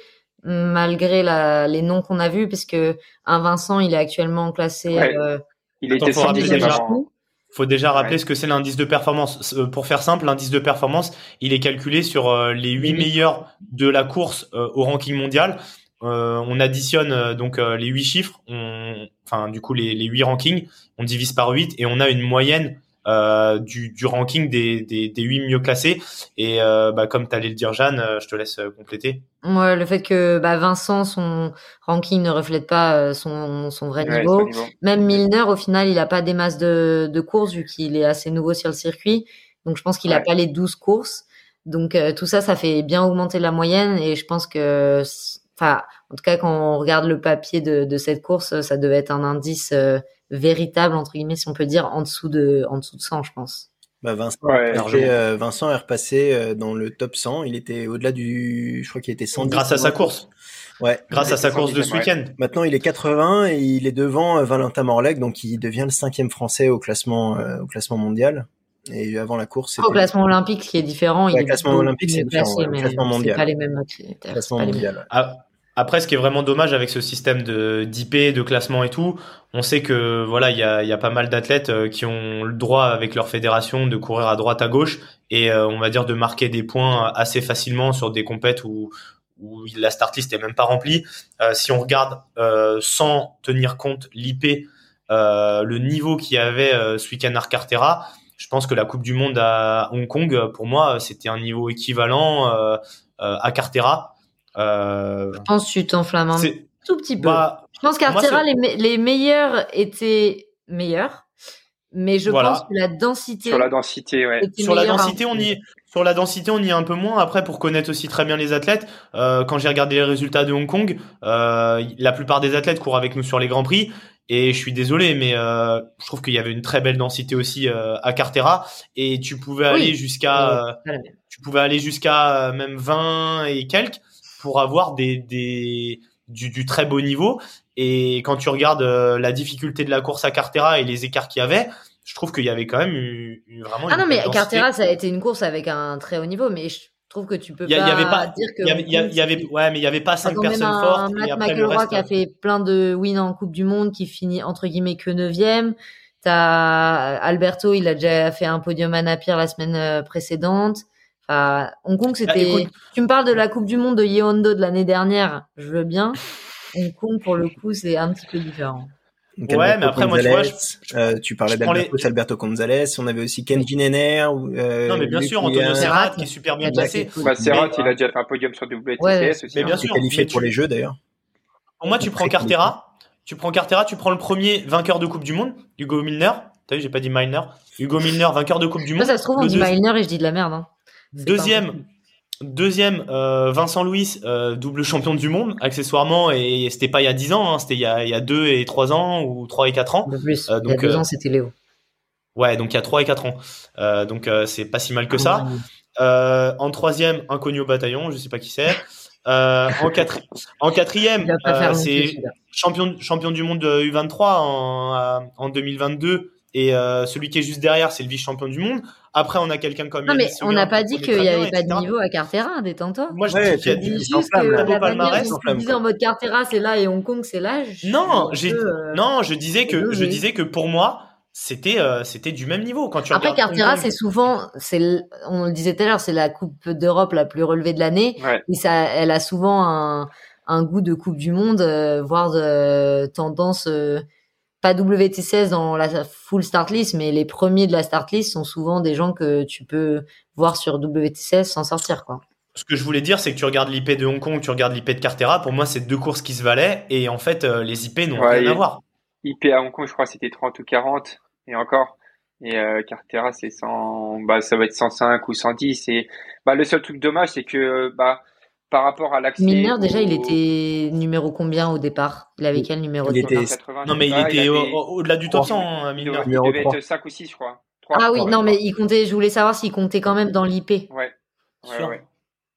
Speaker 2: malgré la, les noms qu'on a vus, parce que un Vincent, il est actuellement classé.
Speaker 4: Ouais,
Speaker 2: euh,
Speaker 4: il était cent dixième avant.
Speaker 3: Faut déjà rappeler ouais. ce que c'est l'indice de performance. Pour faire simple, l'indice de performance, il est calculé sur euh, les huit meilleurs de la course euh, au ranking mondial. Euh, on additionne euh, donc euh, les huit chiffres, on, enfin du coup les, les huit rankings, on divise par huit et on a une moyenne euh, du, du ranking des, des, des huit mieux classés. Et euh, bah, comme tu allais le dire, Jeanne, euh, je te laisse euh, compléter.
Speaker 2: Ouais, le fait que bah, Vincent, son ranking ne reflète pas son, son vrai
Speaker 4: ouais,
Speaker 2: niveau.
Speaker 4: niveau.
Speaker 2: Même Milner, au final, il a pas des masses de, de courses vu qu'il est assez nouveau sur le circuit. Donc, je pense qu'il ouais. a pas les douze courses. Donc, euh, tout ça, ça fait bien augmenter la moyenne. Et je pense que, enfin, en tout cas, quand on regarde le papier de, de cette course, ça devait être un indice euh, véritable, entre guillemets, si on peut dire, en dessous de, en dessous de cent, je pense.
Speaker 1: Bah Vincent, ouais, était, euh, Vincent est repassé euh, dans le top cent. Il était au-delà du, je crois qu'il était cent dix.
Speaker 3: Grâce à sa course.
Speaker 1: Ouais.
Speaker 3: Grâce à sa course de ce week-end.
Speaker 1: Maintenant, il est quatre-vingts et il est devant euh, Valentin Morleg, donc il devient le cinquième français au classement, euh, au classement mondial. Et avant la course, c'était...
Speaker 2: Au classement olympique, ce qui est différent.
Speaker 1: Ouais, il est classement olympique, c'est différent.
Speaker 2: Placé,
Speaker 1: ouais, au classement mondial.
Speaker 2: C'est pas les mêmes critères.
Speaker 1: Classement mondial. Ouais.
Speaker 3: Ah. Après, ce qui est vraiment dommage avec ce système de d'I P, de classement et tout, on sait que voilà, il y a il y a pas mal d'athlètes qui ont le droit avec leur fédération de courir à droite à gauche et euh, on va dire de marquer des points assez facilement sur des compètes où où la start list est même pas remplie. Euh, si on regarde euh, sans tenir compte l'I P, euh, le niveau qu'il y avait euh, ce week-end à Cartera, je pense que la Coupe du Monde à Hong Kong, pour moi, c'était un niveau équivalent euh, euh, à Cartera. Euh,
Speaker 2: je pense que tu t'enflammes un tout petit peu.
Speaker 3: Bah,
Speaker 2: je pense qu'Artera, les, me- les meilleurs étaient meilleurs, mais je
Speaker 3: voilà.
Speaker 2: pense que la densité.
Speaker 4: Sur la densité, ouais.
Speaker 3: Sur la densité, on y est. Sur la densité, on y est un peu moins. Après, pour connaître aussi très bien les athlètes, euh, quand j'ai regardé les résultats de Hong Kong, euh, la plupart des athlètes courent avec nous sur les Grands Prix. Et je suis désolé, mais euh, je trouve qu'il y avait une très belle densité aussi euh, à Cartera, et tu pouvais
Speaker 2: Oui.
Speaker 3: aller jusqu'à,
Speaker 2: Euh,
Speaker 3: euh, tu pouvais aller jusqu'à euh, même vingt et quelques pour avoir des, des du, du très beau niveau. Et quand tu regardes euh, la difficulté de la course à Cartera et les écarts qu'il y avait, je trouve qu'il y avait quand même eu, eu vraiment
Speaker 2: ah
Speaker 3: une
Speaker 2: non, mais
Speaker 3: belle
Speaker 2: Cartera,
Speaker 3: densité.
Speaker 2: ça a été une course avec un très haut niveau, mais je trouve que tu peux
Speaker 3: Il y, a-
Speaker 2: pas,
Speaker 3: il y avait pas,
Speaker 2: dire que
Speaker 3: il y avait, il y a- il y avait, ouais, mais il y avait pas cinq
Speaker 2: Attends, même
Speaker 3: personnes
Speaker 2: un
Speaker 3: fortes
Speaker 2: Matt
Speaker 3: et après le
Speaker 2: McElroy
Speaker 3: reste.
Speaker 2: qui a fait plein de wins en Coupe du Monde, qui finit entre guillemets que neuvième. T'as Alberto, il a déjà fait un podium à Napier la semaine euh, précédente. Enfin, Hong Kong,
Speaker 3: Ah,
Speaker 2: c'était.
Speaker 3: écoute,
Speaker 2: Tu me parles de la Coupe du Monde de Yeondo de l'année dernière, je veux bien. Hong Kong, pour le coup, c'est un petit peu différent.
Speaker 1: Donc,
Speaker 3: ouais,
Speaker 1: Alberto
Speaker 3: mais après moi tu vois, je,
Speaker 1: Gonzalez,
Speaker 3: je,
Speaker 1: euh, tu parlais
Speaker 3: je prends les.
Speaker 1: d'Alberto, Alberto Gonzalez, on avait aussi Kenji
Speaker 2: Oui.
Speaker 1: Nenner,
Speaker 3: Non,
Speaker 1: euh,
Speaker 3: mais bien
Speaker 1: Luke
Speaker 3: sûr, Antonio
Speaker 1: Williams,
Speaker 3: Serrat
Speaker 2: Serrat,
Speaker 3: qui est super
Speaker 2: qui a
Speaker 3: bien
Speaker 2: déjà fait
Speaker 3: placé.
Speaker 2: cool.
Speaker 4: Bah, Serrat,
Speaker 3: Mais,
Speaker 4: il a déjà fait un podium sur W T C S
Speaker 2: Ouais,
Speaker 4: aussi.
Speaker 3: mais bien
Speaker 4: hein.
Speaker 1: qui est
Speaker 3: sûr,
Speaker 1: qualifié
Speaker 3: mais
Speaker 1: pour
Speaker 3: tu,
Speaker 1: les Jeux d'ailleurs.
Speaker 3: pour moi, tu
Speaker 1: Très
Speaker 3: prends
Speaker 1: qualifié.
Speaker 3: Cartera, tu prends Cartera, tu prends le premier vainqueur de Coupe du Monde, Hugo Milner. T'as vu, j'ai pas dit Milner. Hugo Milner, vainqueur de Coupe du
Speaker 2: Moi,
Speaker 3: Monde.
Speaker 2: ça se trouve, on
Speaker 3: Le
Speaker 2: dit
Speaker 3: deux-
Speaker 2: Milner et je dis de la merde. Hein. C'est pas
Speaker 3: deuxième,
Speaker 2: impossible.
Speaker 3: deuxième, euh, Vincent Louis, euh, double champion du monde, accessoirement, et c'était pas il y a dix ans, hein, c'était il y a, il y a deux et trois ans, ou trois et quatre ans.
Speaker 2: Un peu plus.
Speaker 3: Euh,
Speaker 2: Il y a
Speaker 3: donc,
Speaker 2: deux
Speaker 3: euh,
Speaker 2: ans, c'était Léo.
Speaker 3: ouais, donc il y a trois et quatre ans. Euh, donc, euh, c'est pas si mal que ça.
Speaker 2: Ah, oui.
Speaker 3: Euh, en troisième, inconnu au bataillon, je sais pas qui c'est. Euh, en, quatri- en
Speaker 2: Il
Speaker 3: quatrième,
Speaker 2: va pas
Speaker 3: euh,
Speaker 2: faire long feu,
Speaker 3: c'est
Speaker 2: celui-là.
Speaker 3: champion, champion du monde de U vingt-trois en, euh, en deux mille vingt-deux. Et euh, celui qui est juste derrière, c'est le vice-champion du monde. Après, on a quelqu'un comme
Speaker 2: Non,
Speaker 3: Yannis
Speaker 2: mais on
Speaker 3: Seguin
Speaker 2: n'a pas
Speaker 3: qu'on
Speaker 2: dit
Speaker 3: connaît
Speaker 2: qu'il
Speaker 3: très
Speaker 2: n'y
Speaker 3: bien,
Speaker 2: avait pas de
Speaker 3: et cetera.
Speaker 2: niveau à Cartera, détends-toi.
Speaker 3: Moi, je
Speaker 1: Ouais,
Speaker 3: dis qu'il y a
Speaker 1: tu-
Speaker 3: du
Speaker 1: tu
Speaker 2: dis juste
Speaker 1: s'enflammes,
Speaker 2: que
Speaker 1: là.
Speaker 3: très beau
Speaker 2: la manière
Speaker 3: palmarès.
Speaker 2: dont tu
Speaker 1: S'enflamme,
Speaker 2: disais
Speaker 1: quoi.
Speaker 2: en mode Cartera, c'est là et Hong Kong, c'est là. Je suis
Speaker 3: Non,
Speaker 2: un
Speaker 3: j'ai
Speaker 2: peu, euh,
Speaker 3: non, je disais que je
Speaker 2: dosé.
Speaker 3: disais que pour moi, c'était euh, c'était du même niveau quand tu
Speaker 2: Après,
Speaker 3: regardes Hong
Speaker 2: Cartera,
Speaker 3: Kong.
Speaker 2: c'est souvent, c'est, l- on le disait tout à l'heure, c'est la Coupe d'Europe la plus relevée de l'année.
Speaker 4: Ouais.
Speaker 2: Et ça, elle a souvent un, un goût de Coupe du Monde, euh, voire de tendance, euh, pas W T C S dans la full start list, mais les premiers de la start list sont souvent des gens que tu peux voir sur W T C S sans sortir, quoi.
Speaker 3: Ce que je voulais dire, c'est que tu regardes l'I P de Hong Kong, tu regardes l'I P de Cartera. Pour moi, c'est deux courses qui se valaient, et en fait, euh, les I P n'ont
Speaker 4: Ouais,
Speaker 3: rien à
Speaker 4: et
Speaker 3: voir.
Speaker 4: I P à Hong Kong, je crois, c'était trente ou quarante, et encore. Et euh, Cartera, c'est cent, bah, ça va être cent cinq ou cent dix. Et bah, le seul truc dommage, c'est que bah, par rapport à l'accès
Speaker 2: Milner, déjà, il
Speaker 4: au
Speaker 2: était numéro combien au départ? Il avait quel numéro
Speaker 1: Il
Speaker 2: de
Speaker 1: était-
Speaker 2: départ?
Speaker 4: quatre-vingts,
Speaker 3: Non, mais il
Speaker 4: je sais pas,
Speaker 3: était au-
Speaker 4: avait-
Speaker 3: au- au-delà du top
Speaker 1: trois.
Speaker 3: cent, hein,
Speaker 4: il
Speaker 3: Milner.
Speaker 4: devait, il
Speaker 1: Numéro
Speaker 4: devait
Speaker 1: trois.
Speaker 4: être cinq ou six, je crois. trois,
Speaker 2: Ah oui,
Speaker 4: trois,
Speaker 2: non,
Speaker 4: ouais.
Speaker 2: mais il comptait, je voulais savoir s'il comptait quand même dans l'I P.
Speaker 4: Ouais, ouais,
Speaker 3: Sûr.
Speaker 4: ouais.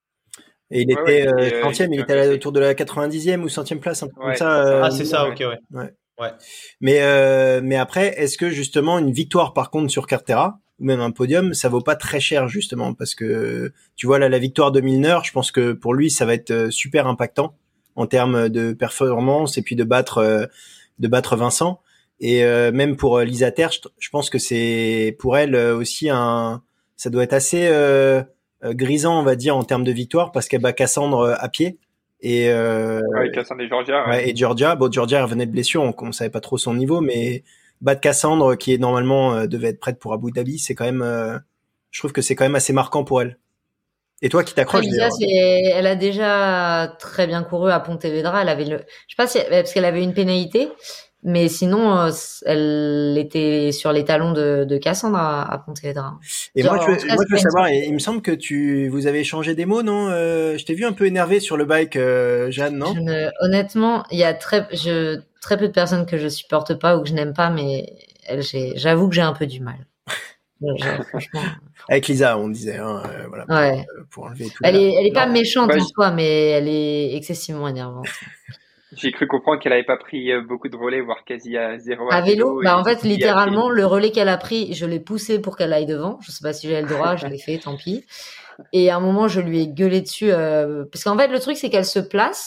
Speaker 1: Et il
Speaker 4: Ouais, ouais,
Speaker 1: était
Speaker 4: il
Speaker 1: euh,
Speaker 4: était, euh,
Speaker 1: centième,
Speaker 4: il
Speaker 1: il
Speaker 4: était
Speaker 1: était
Speaker 4: bien
Speaker 1: autour de la quatre-vingt-dixième ou centième place, un truc
Speaker 4: Ouais,
Speaker 1: comme
Speaker 4: c'est
Speaker 1: ça.
Speaker 4: ça.
Speaker 1: euh,
Speaker 3: Ah, c'est ça,
Speaker 4: ouais.
Speaker 3: ok, ouais.
Speaker 1: Ouais.
Speaker 3: Ouais.
Speaker 1: Mais euh, mais après, est-ce que justement une victoire par contre sur Cartera ou même un podium, ça vaut pas très cher justement parce que tu vois là la victoire de Milner, je pense que pour lui ça va être euh, super impactant en termes de performance et puis de battre euh, de battre Vincent et euh, même pour euh, Lisa Terre, je, je pense que c'est pour elle euh, aussi un ça doit être assez euh, euh, grisant on va dire en termes de victoire parce qu'elle bat Cassandre euh, à pied et euh,
Speaker 4: Ouais, Cassandre et Georgia, ouais.
Speaker 1: Ouais, et Georgia, bon Georgia elle revenait de blessure, on, on savait pas trop son niveau, mais battre Cassandre qui est normalement euh, devait être prête pour Abu Dhabi, c'est quand même, euh, je trouve que c'est quand même assez marquant pour elle. Et toi qui
Speaker 2: Après,
Speaker 1: t'accroches
Speaker 2: Lisa,
Speaker 1: d'ailleurs.
Speaker 2: c'est, elle a déjà très bien couru à Pontevedra. Elle avait le, je sais pas si, parce qu'elle avait une pénalité, mais sinon, euh, elle était sur les talons de, de Cassandre à, à Pontevedra.
Speaker 1: Et
Speaker 2: Genre,
Speaker 1: moi je
Speaker 2: en
Speaker 1: veux,
Speaker 2: tout cas,
Speaker 1: moi
Speaker 2: c'est
Speaker 1: je veux
Speaker 2: pas une
Speaker 1: savoir,
Speaker 2: sorte-
Speaker 1: et il me semble que tu, vous avez échangé des mots, non euh, Je t'ai vu un peu énervé sur le bike, euh, Jeanne, non
Speaker 2: Je ne- honnêtement, il y a très, je, très peu de personnes que je supporte pas ou que je n'aime pas, mais elle, j'ai, j'avoue que j'ai un peu du mal. Je- je- franchement,
Speaker 1: Avec Lisa, on disait, hein, euh, voilà,
Speaker 2: ouais.
Speaker 1: euh, pour enlever tout.
Speaker 2: Elle
Speaker 1: là.
Speaker 2: est, elle est pas
Speaker 4: Non.
Speaker 2: méchante
Speaker 4: Bah,
Speaker 2: en
Speaker 4: j-
Speaker 2: soi, mais elle est excessivement énervante.
Speaker 4: J'ai cru comprendre qu'elle avait pas pris euh, beaucoup de relais, voire quasi à zéro
Speaker 2: À vélo,
Speaker 4: et
Speaker 2: bah en
Speaker 4: j'ai
Speaker 2: fait
Speaker 4: dit à pied.
Speaker 2: littéralement le relais qu'elle a pris, je l'ai poussé pour qu'elle aille devant. Je sais pas si j'ai le droit, je l'ai fait, tant pis. Et à un moment je lui ai gueulé dessus euh, parce qu'en fait le truc c'est qu'elle se place,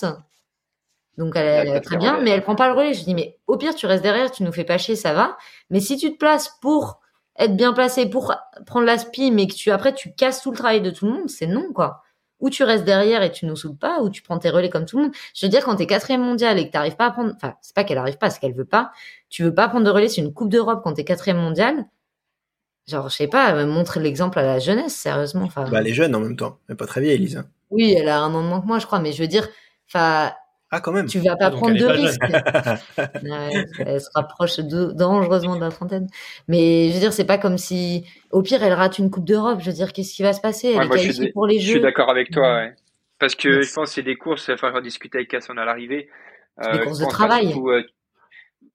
Speaker 2: donc elle,
Speaker 4: Et elle
Speaker 2: elle est
Speaker 4: passe
Speaker 2: très
Speaker 4: le
Speaker 2: bien,
Speaker 4: relais.
Speaker 2: mais elle prend pas le relais. Je dis mais au pire tu restes derrière, tu nous fais pas chier, ça va. Mais si tu te places pour être bien placé, pour prendre la spi, mais que tu après tu casses tout le travail de tout le monde, c'est non quoi. Ou tu restes derrière et tu nous saoules pas, ou tu prends tes relais comme tout le monde. Je veux dire, quand t'es quatrième mondial et que t'arrives pas à prendre, enfin, c'est pas qu'elle arrive pas, c'est qu'elle veut pas. Tu veux pas prendre de relais sur une Coupe d'Europe quand t'es quatrième mondial. Genre, je sais pas, euh, montre l'exemple à la jeunesse, sérieusement. Enfin,
Speaker 1: Bah elle est jeune en même temps, elle est pas très vieille, Lisa.
Speaker 2: oui, elle a un an de moins que moi, je crois, mais je veux dire, enfin,
Speaker 1: Ah quand même.
Speaker 2: tu vas pas
Speaker 3: Ah, donc
Speaker 2: prendre
Speaker 3: elle est
Speaker 2: de
Speaker 3: pas jeune.
Speaker 2: risques. Ouais, elle se rapproche de- dangereusement de la trentaine. Mais je veux dire, c'est pas comme si, au pire, elle rate une Coupe d'Europe. Je veux dire, qu'est-ce qui va se passer? Elle
Speaker 4: Ouais,
Speaker 2: est
Speaker 4: moi, je suis
Speaker 2: qualifiée
Speaker 4: dé-
Speaker 2: pour les
Speaker 4: Je suis
Speaker 2: Jeux.
Speaker 4: d'accord avec toi, ouais. Parce que
Speaker 2: Mais
Speaker 4: je pense que c'est des courses, enfin, j'en discutais avec Cassandre à l'arrivée.
Speaker 2: c'est des
Speaker 4: Euh,
Speaker 2: courses
Speaker 4: je
Speaker 2: de
Speaker 4: pense, bah,
Speaker 2: travail.
Speaker 4: surtout, euh,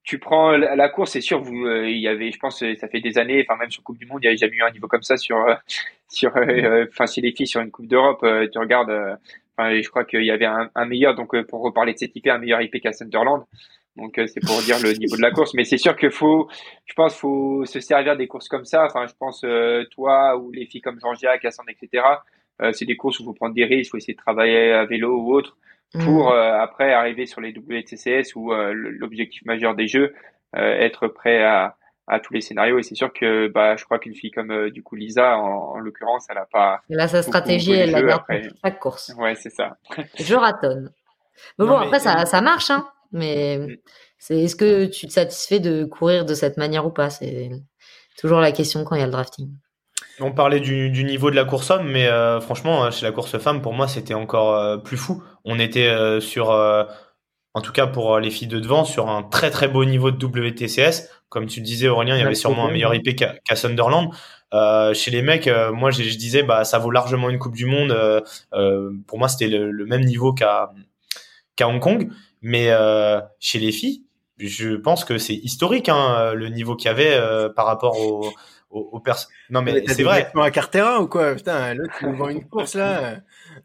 Speaker 4: tu prends la, la course, c'est sûr, vous, euh, il y avait, je pense, euh, ça fait des années, enfin même sur Coupe du Monde, il n'y avait jamais eu un niveau comme ça sur, euh, sur, euh, enfin chez les filles sur une Coupe d'Europe. Euh, tu regardes, euh, enfin, je crois qu'il y avait un, un meilleur, donc euh, pour reparler de cette I P, un meilleur I P qu'à Sunderland. Donc euh, c'est pour dire le niveau de la course, mais c'est sûr qu'il faut, je pense, faut se servir des courses comme ça. Enfin, je pense euh, toi ou les filles comme Jean-Jacques, Cassandre, et cetera. Euh, c'est des courses où il faut prendre des risques, il faut essayer de travailler à vélo ou autre pour
Speaker 2: Mm.
Speaker 4: euh, après arriver sur les W T C S où euh, l'objectif majeur des jeux, euh, être prêt à, à tous les scénarios. Et c'est sûr que bah je crois qu'une fille comme euh, du coup Lisa en, en l'occurrence, elle a pas
Speaker 2: Et là, sa
Speaker 4: beaucoup
Speaker 2: stratégie,
Speaker 4: joué le
Speaker 2: elle la
Speaker 4: jeu
Speaker 2: garde pour
Speaker 4: après.
Speaker 2: chaque course.
Speaker 4: Ouais, c'est ça.
Speaker 2: Je ratonne. Mais
Speaker 3: Non,
Speaker 2: bon,
Speaker 3: mais
Speaker 2: après, ça,
Speaker 3: euh,
Speaker 2: ça marche, hein. Mais c'est, est-ce que tu te satisfais de courir de cette manière ou pas? C'est toujours la question quand il y a le drafting.
Speaker 3: on parlait du, du niveau de la course homme, mais euh, franchement, chez la course femme, pour moi, c'était encore euh, plus fou. On était euh, sur, euh, en tout cas pour les filles de devant, sur un très très beau niveau de W T C S. Comme tu le disais, Aurélien, il y avait sûrement un meilleur I P qu'à, qu'à Sunderland. Euh, chez les mecs, euh, moi, je, je disais, bah, ça vaut largement une Coupe du Monde. Euh, euh, pour moi, c'était le, le même niveau qu'à, qu'à Hong Kong. Mais euh, chez les filles, je pense que c'est historique, hein, le niveau qu'il y avait euh, par rapport aux aux, aux personnes. Non, mais,
Speaker 1: mais
Speaker 3: c'est vrai.
Speaker 1: à Cartera ou quoi? Putain, l'autre il nous vend une course là.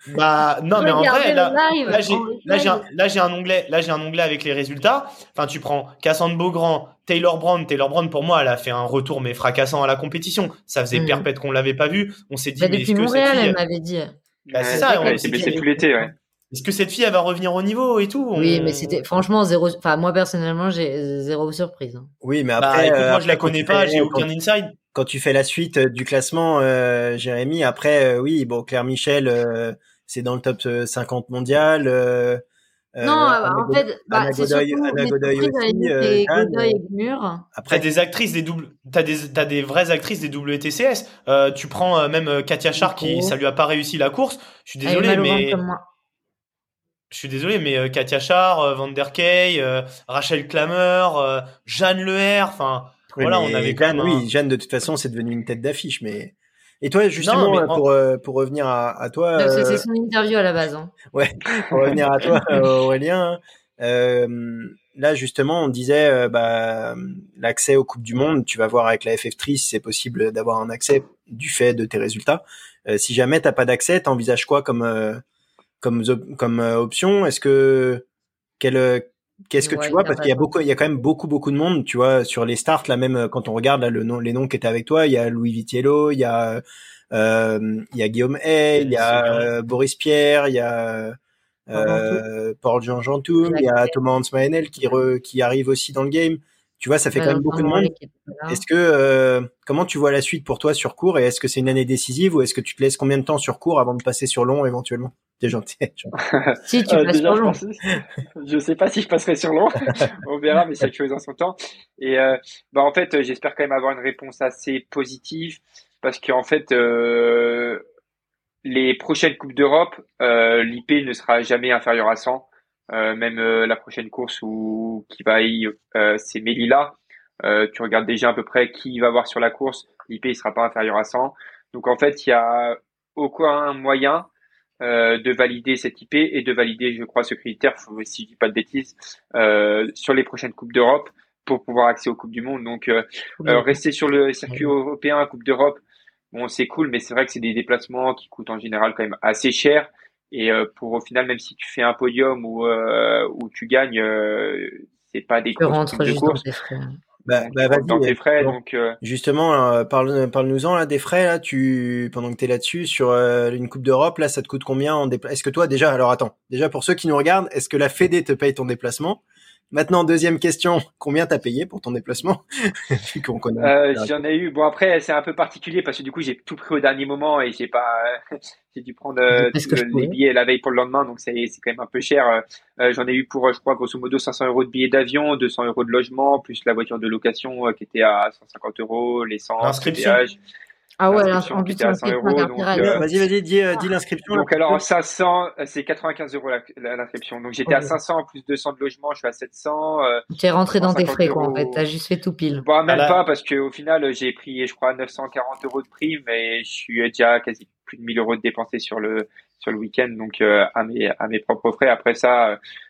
Speaker 3: Bah non, mais en vrai, là,
Speaker 2: live,
Speaker 3: là j'ai, là j'ai, un, là j'ai un onglet, là j'ai un onglet avec les résultats. Enfin, tu prends Cassandre Beaugrand, Taylor Brand. Taylor Brand, pour moi, elle a fait un retour mais fracassant à la compétition. Ça faisait
Speaker 2: Mm.
Speaker 3: perpète qu'on l'avait pas vu. On s'est dit,
Speaker 2: Bah,
Speaker 3: mais
Speaker 2: depuis
Speaker 3: est-ce que
Speaker 2: Montréal,
Speaker 3: cette fille,
Speaker 2: elle m'avait dit.
Speaker 3: bah, c'est
Speaker 4: Ouais,
Speaker 3: ça,
Speaker 4: elle
Speaker 3: on
Speaker 4: a
Speaker 3: s'est
Speaker 4: été
Speaker 3: dit,
Speaker 4: blessée tout l'été, ouais.
Speaker 3: est-ce que cette fille, elle va revenir au niveau et tout?
Speaker 2: Oui,
Speaker 3: On-
Speaker 2: mais c'était franchement zéro. Enfin, moi personnellement, j'ai zéro surprise. hein.
Speaker 1: Oui, mais
Speaker 3: Bah
Speaker 1: après,
Speaker 3: écoute,
Speaker 1: euh,
Speaker 3: moi je la
Speaker 1: après, quand
Speaker 3: connais
Speaker 1: tu
Speaker 3: pas,
Speaker 1: fais-
Speaker 3: j'ai
Speaker 1: quand-
Speaker 3: aucun inside.
Speaker 1: Quand tu fais la suite euh, du classement, euh, Jérémy, après, euh, oui, bon, Claire Michel, euh, c'est dans le top euh, cinquante mondial. Euh,
Speaker 2: Non,
Speaker 1: euh,
Speaker 2: euh,
Speaker 1: Anna,
Speaker 2: en
Speaker 1: Godoy,
Speaker 2: fait, bah,
Speaker 1: Anna
Speaker 2: c'est
Speaker 1: Godoy,
Speaker 2: surtout
Speaker 1: Anna
Speaker 2: mes
Speaker 1: Godoy
Speaker 2: surprises à la
Speaker 1: aussi,
Speaker 2: limite,
Speaker 1: euh,
Speaker 2: c'est
Speaker 1: Jeanne.
Speaker 2: Godoy
Speaker 1: euh,
Speaker 2: et Gmur.
Speaker 3: T'as
Speaker 1: après,
Speaker 3: des actrices des doubles, t'as des, t'as des vraies actrices des W T C S. Euh, tu prends euh, même euh, Katia Char qui, ça lui a pas réussi la course. Je suis
Speaker 2: Elle est
Speaker 3: désolé,
Speaker 2: mal au ventre
Speaker 3: mais
Speaker 2: comme moi.
Speaker 3: je suis désolé, mais euh, Katia Char, euh, Van der Key, euh, Rachel Klammer, euh, Jeanne Leher, enfin
Speaker 1: oui,
Speaker 3: voilà, on
Speaker 1: mais
Speaker 3: avait quand
Speaker 1: Jeanne,
Speaker 3: même un...
Speaker 1: oui, Jeanne, de toute façon, c'est devenu une tête d'affiche. Mais et toi,
Speaker 3: Non,
Speaker 1: justement,
Speaker 3: mais
Speaker 1: euh,
Speaker 3: en-
Speaker 1: pour euh, pour revenir à, à toi,
Speaker 2: Donc, C'est c'est
Speaker 1: euh,
Speaker 2: son interview à la base. Hein.
Speaker 1: ouais, pour revenir à toi, euh, Aurélien. hein, Euh, là, justement, on disait euh, bah, l'accès aux Coupes du Monde. Tu vas voir avec la F F trois si c'est possible d'avoir un accès du fait de tes résultats. Euh, si jamais t'as pas d'accès, t'envisages quoi comme euh, comme op- comme euh, option? Est-ce que quel euh, qu'est-ce que tu
Speaker 2: Ouais,
Speaker 1: vois?
Speaker 2: t'as
Speaker 1: Parce
Speaker 2: pas
Speaker 1: qu'il y a
Speaker 2: de-
Speaker 1: beaucoup, il y a quand même beaucoup beaucoup de monde. Tu vois sur les starts là, même euh, quand on regarde là le nom, les noms qui étaient avec toi, il y a Louis Vitiello, il y a euh, il y a Guillaume Hay, il y a euh, Boris Pierre, il y a euh, Paul Jean Jantoum, il y a Thomas Hansmaenel qui re, qui arrive aussi dans le game. Tu vois, ça fait quand même beaucoup de monde. Est-ce que euh, comment tu vois la suite pour toi sur court et est-ce que c'est une année décisive ou est-ce que tu te laisses combien de temps sur court avant de passer sur long éventuellement? T'es gentil.
Speaker 2: Si tu
Speaker 4: Euh,
Speaker 2: passes
Speaker 4: déjà,
Speaker 2: sur
Speaker 4: je
Speaker 2: long.
Speaker 4: pense, je sais pas si je passerai sur long. On verra, mais chaque chose en son temps. Et euh, bah en fait, euh, j'espère quand même avoir une réponse assez positive parce qu'en fait, euh, les prochaines coupes d'Europe, euh, l'I P ne sera jamais inférieur à cent. Euh, même euh, la prochaine course où qui va y, euh, c'est Melilla. Euh, tu regardes déjà à peu près qui il va avoir sur la course. L'I P il sera pas inférieur à cent. Donc en fait, il y a aucun moyen euh, de valider cette I P et de valider, je crois, ce critère, si je dis pas de bêtises, euh, sur les prochaines coupes d'Europe pour pouvoir accéder aux coupes du monde. Donc euh, euh, rester sur le circuit européen, Coupe d'Europe, bon c'est cool, mais c'est vrai que c'est des déplacements qui coûtent en général quand même assez cher. Et euh, pour au final, même si tu fais un podium ou euh, où tu gagnes, euh, c'est pas des
Speaker 2: Tu
Speaker 4: grosses
Speaker 2: rentres
Speaker 4: primes de
Speaker 2: juste dans
Speaker 4: course.
Speaker 2: tes frais.
Speaker 1: Bah,
Speaker 4: Donc,
Speaker 1: bah
Speaker 4: tu rentres
Speaker 1: vas-y.
Speaker 4: dans tes frais,
Speaker 1: bon.
Speaker 4: donc euh,
Speaker 1: Justement, euh, parle, parle-nous-en là des frais là. Tu pendant que t'es là-dessus sur euh, une Coupe d'Europe là, ça te coûte combien en déplacement? Est-ce que toi déjà, alors attends, déjà pour ceux qui nous regardent, est-ce que la Fédé te paye ton déplacement? Maintenant, deuxième question, combien t'as payé pour ton déplacement? Vu qu'on connaît.
Speaker 4: Euh, j'en ai eu. Bon après c'est un peu particulier parce que du coup j'ai tout pris au dernier moment et j'ai pas, j'ai dû prendre euh,
Speaker 2: Est-ce que
Speaker 4: le-
Speaker 2: je
Speaker 4: les
Speaker 2: pouvais
Speaker 4: billets la veille pour le lendemain donc c'est c'est quand même un peu cher. Euh, j'en ai eu pour euh, je crois grosso modo cinq cents euros de billets d'avion, deux cents euros de logement plus la voiture de location euh, qui était à cent cinquante euros, l'essence, le
Speaker 3: L'inscription.
Speaker 4: péage,
Speaker 2: Ah ouais,
Speaker 4: l'inscription
Speaker 2: en
Speaker 4: qui
Speaker 2: plus,
Speaker 4: était à
Speaker 2: c'est
Speaker 4: cent euros donc. Euh,
Speaker 1: Vas-y, vas-y, dis, euh, dis l'inscription.
Speaker 4: donc
Speaker 1: là,
Speaker 4: alors cinq cents, c'est quatre-vingt-quinze euros la- la- l'inscription. Donc j'étais à
Speaker 2: Ok.
Speaker 4: cinq cents plus deux cents de logement, je suis à sept cents. Euh,
Speaker 2: T'es rentré dans tes
Speaker 4: cent cinquante
Speaker 2: frais, quoi, en fait.
Speaker 4: euros.
Speaker 2: T'as juste fait tout pile.
Speaker 4: Bah, même
Speaker 3: Ah là-
Speaker 4: pas, parce que au final, j'ai pris, je crois, neuf cent quarante euros de prime et je suis déjà quasi plus de mille euros de dépensés sur le, sur le week-end, donc, euh, à mes, à mes propres frais. Après ça,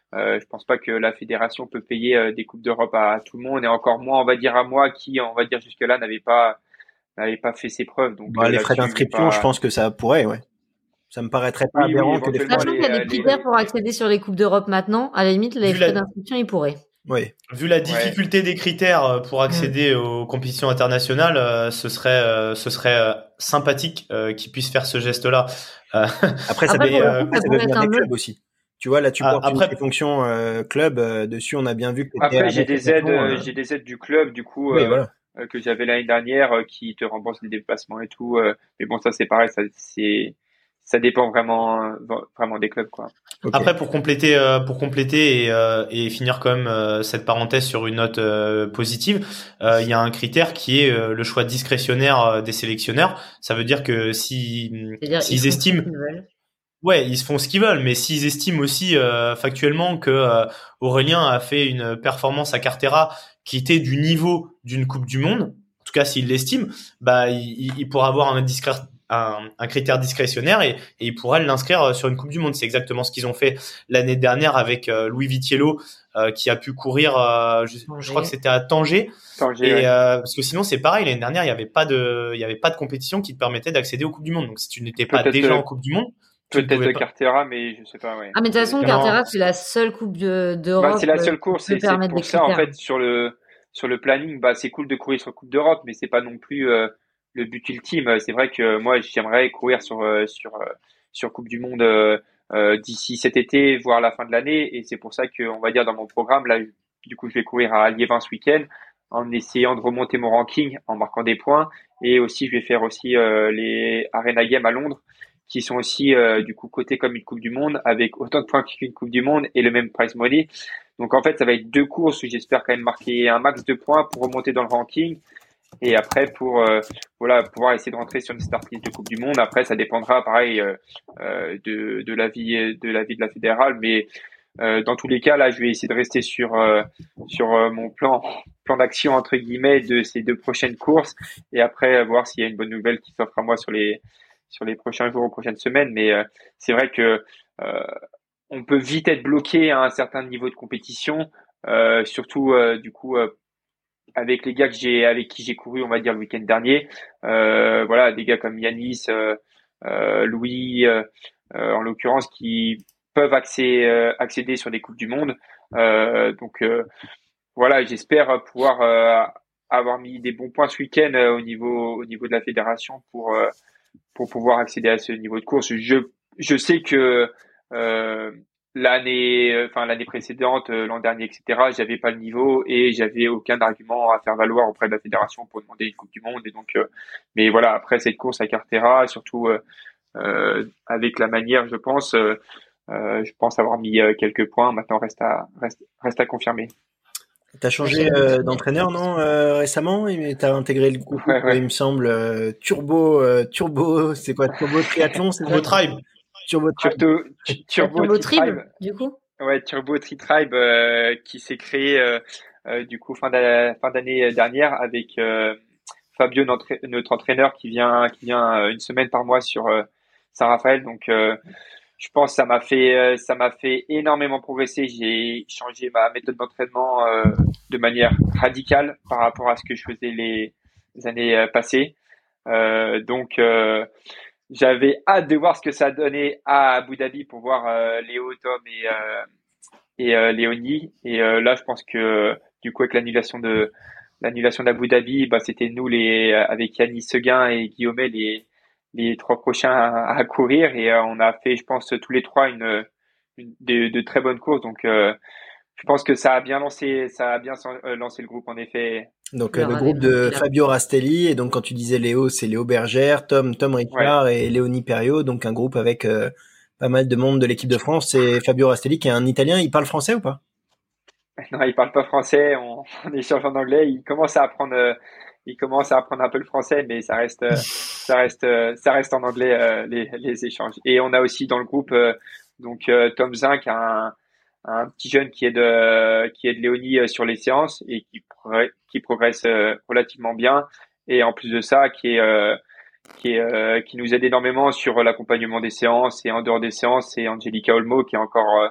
Speaker 4: Euh, je pense pas que la fédération peut payer euh, des coupes d'Europe à, à tout le monde et encore moins, on va dire à moi qui, on va dire jusque-là, n'avait pas n'avait pas fait ses preuves. Donc
Speaker 1: bah,
Speaker 4: euh,
Speaker 1: les frais
Speaker 4: là-dessus, je vais
Speaker 1: d'inscription,
Speaker 4: pas.
Speaker 1: je pense que ça pourrait, ouais. Ça me paraîtrait pas
Speaker 4: Oui, oui,
Speaker 1: aberrant que les frais.
Speaker 4: éventuellement
Speaker 2: Sachant
Speaker 4: les,
Speaker 2: qu'il y a
Speaker 4: euh,
Speaker 2: des
Speaker 4: les,
Speaker 2: critères pour accéder sur les Coupes d'Europe maintenant, à la limite, les
Speaker 3: Vu
Speaker 2: frais
Speaker 3: la-
Speaker 2: d'inscription, ils pourraient.
Speaker 1: Oui.
Speaker 3: Vu la
Speaker 4: Ouais.
Speaker 3: difficulté des critères euh, pour accéder aux compétitions internationales, euh, ce serait, euh, ce serait euh, sympathique euh, qu'ils puissent faire ce geste-là. Euh,
Speaker 1: Après, ça
Speaker 2: Après,
Speaker 1: peut,
Speaker 2: pour le
Speaker 3: euh,
Speaker 2: coup,
Speaker 1: après,
Speaker 2: ça
Speaker 1: ça peut
Speaker 2: pourrait être
Speaker 1: venir
Speaker 2: un
Speaker 1: des
Speaker 2: autre.
Speaker 1: clubs aussi. Tu vois, là, tu
Speaker 3: ah,
Speaker 1: portes une
Speaker 3: après,
Speaker 1: des fonctions euh, club. euh, dessus, on a bien vu que tu étais
Speaker 4: Après,
Speaker 1: à
Speaker 4: j'ai des aides,
Speaker 1: l'association.
Speaker 4: euh,
Speaker 1: euh,
Speaker 4: j'ai des aides du club, du coup,
Speaker 1: Oui,
Speaker 4: euh,
Speaker 1: voilà.
Speaker 4: euh, que j'avais l'année dernière, euh, qui te remboursent les déplacements et tout. euh, mais bon, ça c'est pareil, ça c'est, ça dépend vraiment, euh, vraiment des clubs, quoi.
Speaker 1: Ok.
Speaker 3: après pour compléter, euh, pour compléter et, euh, et finir quand même euh, cette parenthèse sur une note euh, positive, euh, il y a un critère qui est euh, le choix discrétionnaire euh, des sélectionneurs. Ça veut dire que si
Speaker 2: C'est-à-dire, ils
Speaker 3: s'ils
Speaker 2: font ce
Speaker 3: estiment
Speaker 2: qu'ils veulent.
Speaker 3: Ouais, ils se font ce qu'ils veulent, mais s'ils estiment aussi euh, factuellement que euh, Aurélien a fait une performance à Cartera qui était du niveau d'une Coupe du Monde, en tout cas s'il l'estime, bah il, il pourra avoir un, discré- un, un critère discrétionnaire et, et il pourra l'inscrire sur une Coupe du Monde. C'est exactement ce qu'ils ont fait l'année dernière avec euh, Louis Vitiello euh, qui a pu courir, euh, je, je crois que c'était à Tanger.
Speaker 4: Tanger,
Speaker 3: Et
Speaker 4: ouais.
Speaker 3: euh, parce que sinon c'est pareil, l'année dernière il y avait pas de, il y avait pas de compétition qui te permettait d'accéder aux Coupes du Monde. Donc si tu n'étais pas
Speaker 4: Peut-être,
Speaker 3: déjà
Speaker 4: euh,
Speaker 3: en Coupe du Monde, tu ne
Speaker 4: peut-être
Speaker 3: pouvais pas.
Speaker 4: Cartera, mais je sais pas, ouais.
Speaker 2: Ah, mais de toute façon,
Speaker 3: Non,
Speaker 2: Cartera, c'est la seule Coupe de-
Speaker 4: Bah,
Speaker 2: d'Europe
Speaker 4: c'est la
Speaker 2: euh,
Speaker 4: seule
Speaker 2: qui
Speaker 4: course
Speaker 2: peut
Speaker 4: et c'est
Speaker 2: permettre des
Speaker 4: pour ça, en
Speaker 2: critères.
Speaker 4: fait, sur le, sur le planning, bah, c'est cool de courir sur Coupe d'Europe, mais c'est pas non plus, euh, le but ultime. C'est vrai que moi, j'aimerais courir sur, euh, sur, euh, sur Coupe du Monde, euh, euh, d'ici cet été, voire la fin de l'année. Et c'est pour ça que, on va dire, dans mon programme, là, du coup, je vais courir à Liévin ce week-end en essayant de remonter mon ranking, en marquant des points. Et aussi, je vais faire aussi, euh, les Arena Games à Londres, qui sont aussi, euh, du coup, cotés comme une Coupe du Monde, avec autant de points qu'une Coupe du Monde et le même prize money. Donc, en fait, ça va être deux courses où j'espère quand même marquer un max de points pour remonter dans le ranking. Et après, pour euh, voilà, pouvoir essayer de rentrer sur une start list de Coupe du Monde. Après, ça dépendra, pareil, euh, euh, de, de l'avis de l'avis de la fédérale. Mais euh, dans tous les cas, là, je vais essayer de rester sur euh, sur euh, mon plan plan d'action entre guillemets de ces deux prochaines courses. Et après, euh, voir s'il y a une bonne nouvelle qui s'offre à moi sur les sur les prochains jours ou prochaines semaines. Mais euh, c'est vrai que euh, on peut vite être bloqué à un certain niveau de compétition, euh, surtout euh, du coup euh, avec les gars que j'ai avec qui j'ai couru, on va dire le week-end dernier. Euh, voilà, des gars comme Yanis, euh, euh, Louis, euh, euh, en l'occurrence, qui peuvent accéder, euh, accéder sur des coupes du monde. Euh, donc euh, voilà, j'espère pouvoir euh, avoir mis des bons points ce week-end euh, au niveau au niveau de la fédération pour euh, pour pouvoir accéder à ce niveau de course. Je je sais que euh, l'année, enfin l'année précédente, euh, l'an dernier, et cetera, j'avais pas le niveau et j'avais aucun argument à faire valoir auprès de la fédération pour demander une Coupe du Monde. Et donc, euh, mais voilà, après cette course à Cartera, surtout euh, euh, avec la manière, je pense, euh, euh, je pense avoir mis euh, quelques points. Maintenant, reste à reste reste à confirmer.
Speaker 1: T'as changé euh, d'entraîneur, non, euh, récemment? Et t'as intégré le groupe,
Speaker 4: Ouais, ouais.
Speaker 1: il me semble, euh, Turbo, euh, Turbo, c'est quoi, Turbo Triathlon, c'est ça?
Speaker 3: Turbo Tribe.
Speaker 1: Turbo Tribe.
Speaker 4: Turbo,
Speaker 2: La
Speaker 4: Turbo
Speaker 2: Turbo
Speaker 4: Tri-Tribe.
Speaker 2: Tribe, du coup.
Speaker 4: Ouais, Turbo Tri-Tribe euh, qui s'est créé euh, euh, du coup fin d'a- fin d'année dernière avec euh, Fabio, notre, notre entraîneur qui vient qui vient euh, une semaine par mois sur euh, Saint-Raphaël. Donc, euh, je pense que ça m'a fait euh, ça m'a fait énormément progresser. J'ai changé ma méthode d'entraînement euh, de manière radicale par rapport à ce que je faisais les, les années euh, passées. Euh, donc euh, j'avais hâte de voir ce que ça donnait à Abu Dhabi pour voir euh, Léo, Tom et euh, et euh, Léonie. Et euh, là, je pense que du coup, avec l'annulation de l'annulation d'Abu Dhabi, bah, c'était nous les avec Yannis Seguin et Guillaume les les trois prochains à, à courir. Et euh, on a fait, je pense, tous les trois une, une de, de très bonnes courses. Donc, euh, je pense que ça a bien lancé, ça a bien euh, lancé le groupe en effet.
Speaker 1: Donc
Speaker 2: Il y
Speaker 1: euh, le
Speaker 2: aura
Speaker 1: groupe
Speaker 2: des
Speaker 1: de
Speaker 2: montées là.
Speaker 1: Fabio Rastelli, et donc quand tu disais Léo, c'est Léo Bergère, Tom, Tom Richard et Léonie Perriot, donc un groupe avec euh, pas mal de monde de l'équipe de France. C'est Fabio Rastelli qui est un Italien, il parle français ou pas?
Speaker 4: Non, il parle pas français, on, on échange en anglais. Il commence à apprendre, euh, il commence à apprendre un peu le français, mais ça reste, euh, ça reste, euh, ça reste en anglais euh, les, les échanges. Et on a aussi dans le groupe euh, donc euh, Tom Zin, qui a un, un petit jeune qui est de, qui est de Léonie euh, sur les séances et qui, progresse, qui progresse euh, relativement bien. Et en plus de ça, qui est, euh, qui est, euh, qui nous aide énormément sur l'accompagnement des séances et en dehors des séances, c'est Angelica Olmo qui est encore euh,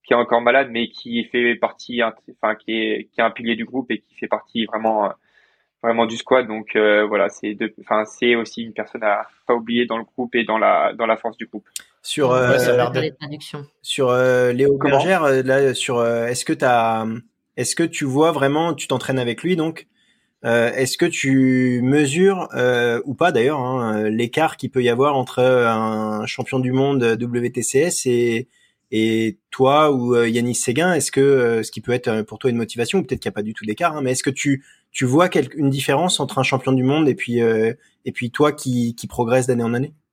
Speaker 4: qui est encore malade, mais qui fait partie, enfin qui est qui est un pilier du groupe et qui fait partie vraiment vraiment du squad. Donc euh, voilà, c'est de, enfin c'est aussi une personne à pas oublier dans le groupe et dans la dans la force du groupe.
Speaker 1: Sur
Speaker 2: Ouais,
Speaker 1: euh,
Speaker 3: ça a l'air
Speaker 2: pas
Speaker 3: d'être-
Speaker 2: les traductions.
Speaker 1: sur euh, Léo
Speaker 4: Comment
Speaker 1: Bergère, euh, là sur euh, est-ce que t'as est-ce que tu vois vraiment, tu t'entraînes avec lui donc euh, est-ce que tu mesures euh, ou pas d'ailleurs hein, l'écart qu'il peut y avoir entre un champion du monde W T C S et et toi ou euh, Yanis Séguin? Est-ce que euh, ce qui peut être euh, pour toi une motivation, ou peut-être qu'il n'y a pas du tout d'écart, hein, mais est-ce que tu tu vois quelque, une différence entre un champion du monde et puis euh, et puis toi qui qui progresse d'année en année?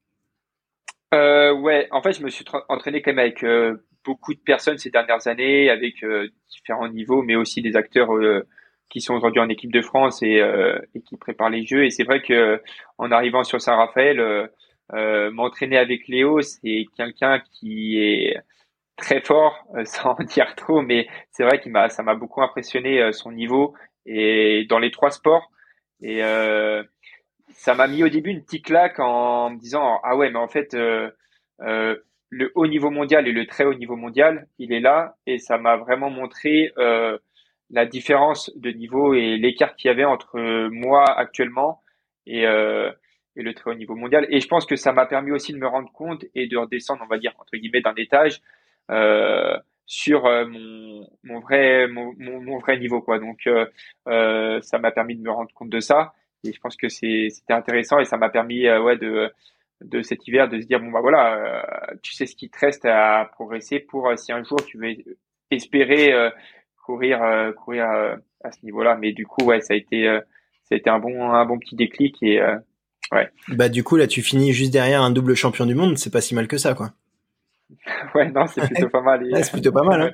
Speaker 4: Euh, ouais, en fait, je me suis tra- entraîné quand même avec euh, beaucoup de personnes ces dernières années, avec euh, différents niveaux, mais aussi des acteurs euh, qui sont aujourd'hui en équipe de France et, euh, et qui préparent les Jeux. Et c'est vrai que en arrivant sur Saint-Raphaël, euh, euh, m'entraîner avec Léo, c'est quelqu'un qui est très fort, euh, sans en dire trop, mais c'est vrai qu'il m'a, ça m'a beaucoup impressionné euh, son niveau et dans les trois sports. Et euh, ça m'a mis au début une petite claque en me disant ah ouais mais en fait euh, euh, le haut niveau mondial et le très haut niveau mondial il est là et ça m'a vraiment montré euh, la différence de niveau et l'écart qu'il y avait entre moi actuellement et euh, et le très haut niveau mondial et je pense que ça m'a permis aussi de me rendre compte et de redescendre on va dire entre guillemets d'un étage euh, sur euh, mon mon vrai mon, mon, mon vrai niveau quoi donc euh, euh, ça m'a permis de me rendre compte de ça et je pense que c'est, c'était intéressant et ça m'a permis, euh, ouais, de, de cet hiver de se dire, bon, bah voilà, euh, tu sais ce qui te reste à progresser pour euh, si un jour tu veux espérer euh, courir, euh, courir euh, à ce niveau-là. Mais du coup, ouais, ça a été, euh, ça a été un bon, un bon petit déclic et, euh, ouais.
Speaker 1: Bah du coup là tu finis juste derrière un double champion du monde, c'est pas si mal que ça quoi.
Speaker 4: Ouais, non, c'est plutôt pas mal. Et,
Speaker 1: Ouais, c'est plutôt pas mal hein.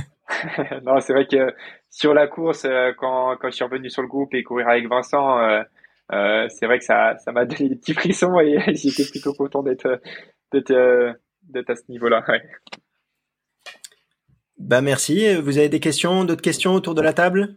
Speaker 4: non, c'est vrai que sur la course, euh, quand, quand je suis revenu sur le groupe et courir avec Vincent, euh, euh, c'est vrai que ça, ça m'a donné des petits frissons et j'étais plutôt content d'être, d'être, euh, d'être à ce niveau-là. Ouais.
Speaker 1: Bah merci, vous avez des questions, d'autres questions autour de la table?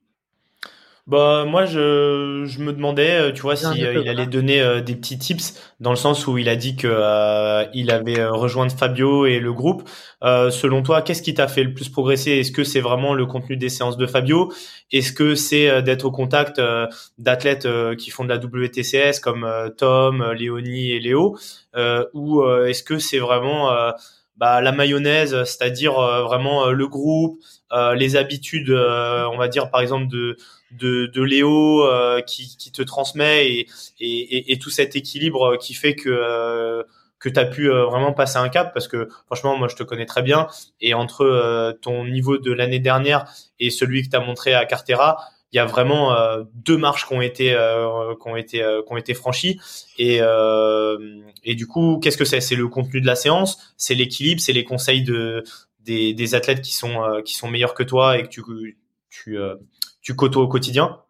Speaker 3: Bah moi je je me demandais euh, tu vois
Speaker 2: J'en
Speaker 3: si
Speaker 2: ai
Speaker 3: euh,
Speaker 2: peu,
Speaker 3: il allait
Speaker 2: voilà.
Speaker 3: donner euh, des petits tips dans le sens où il a dit que euh, il avait euh, rejoint Fabio et le groupe. Euh, selon toi, qu'est-ce qui t'a fait le plus progresser? Est-ce que c'est vraiment le contenu des séances de Fabio? Est-ce que c'est euh, d'être au contact euh, d'athlètes euh, qui font de la W T C S comme euh, Tom, euh, Léonie et Léo euh, ou euh, est-ce que c'est vraiment euh, bah, la mayonnaise, c'est-à-dire euh, vraiment euh, le groupe, euh, les habitudes, euh, on va dire par exemple de de, de Léo euh, qui, qui te transmet et, et, et, et tout cet équilibre qui fait que euh, que tu as pu euh, vraiment passer un cap parce que franchement moi je te connais très bien et entre euh, ton niveau de l'année dernière et celui que tu as montré à Cartera il y a vraiment euh, deux marches qui ont été euh, qui ont été euh, qui ont été franchies et euh, et du coup qu'est-ce que c'est c'est le contenu de la séance, c'est l'équilibre, c'est les conseils de des, des athlètes qui sont euh, qui sont meilleurs que toi et que tu tu euh, tu côtoies au quotidien.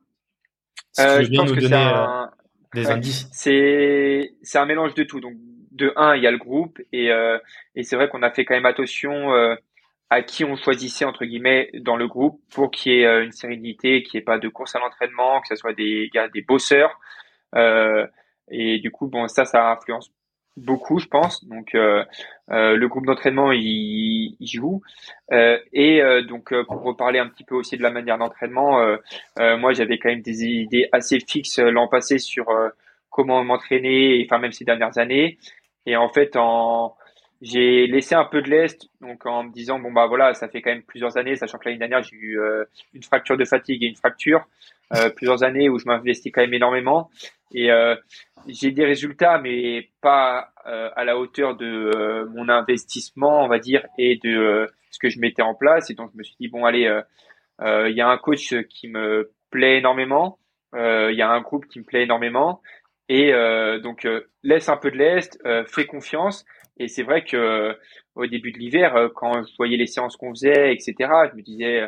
Speaker 3: Si tu
Speaker 4: Euh,
Speaker 3: veux
Speaker 4: je
Speaker 3: bien
Speaker 4: pense
Speaker 3: nous
Speaker 4: que c'est
Speaker 3: donner euh,
Speaker 4: un,
Speaker 3: des
Speaker 4: ouais,
Speaker 3: indices.
Speaker 4: c'est, c'est un mélange de tout. Donc, de un, il y a le groupe et, euh, et c'est vrai qu'on a fait quand même attention euh, à qui on choisissait entre guillemets dans le groupe pour qu'il y ait euh, une sérénité, qu'il n'y ait pas de course à l'entraînement, que ce soit des gars, des bosseurs. Euh, et du coup, bon, ça, ça influence beaucoup, je pense. Donc, euh, euh, le groupe d'entraînement, il, il joue. Euh, et euh, donc, euh, pour reparler un petit peu aussi de la manière d'entraînement, euh, euh, moi, j'avais quand même des idées assez fixes euh, l'an passé sur euh, comment m'entraîner, enfin même ces dernières années. Et en fait, en j'ai laissé un peu de l'est, donc en me disant bon bah voilà, ça fait quand même plusieurs années, sachant que l'année dernière j'ai eu euh, une fracture de fatigue et une fracture, euh, plusieurs années où je m'investis quand même énormément. Et euh, j'ai des résultats, mais pas euh, à la hauteur de euh, mon investissement, on va dire, et de euh, ce que je mettais en place. Et donc, je me suis dit, bon, allez, euh, euh, il y a un coach qui me plaît énormément, euh, il y a un groupe qui me plaît énormément. Et euh, donc, euh, laisse un peu de lest, euh, fais confiance. Et c'est vrai que euh, au début de l'hiver, euh, quand je voyais les séances qu'on faisait, et cetera, je me disais,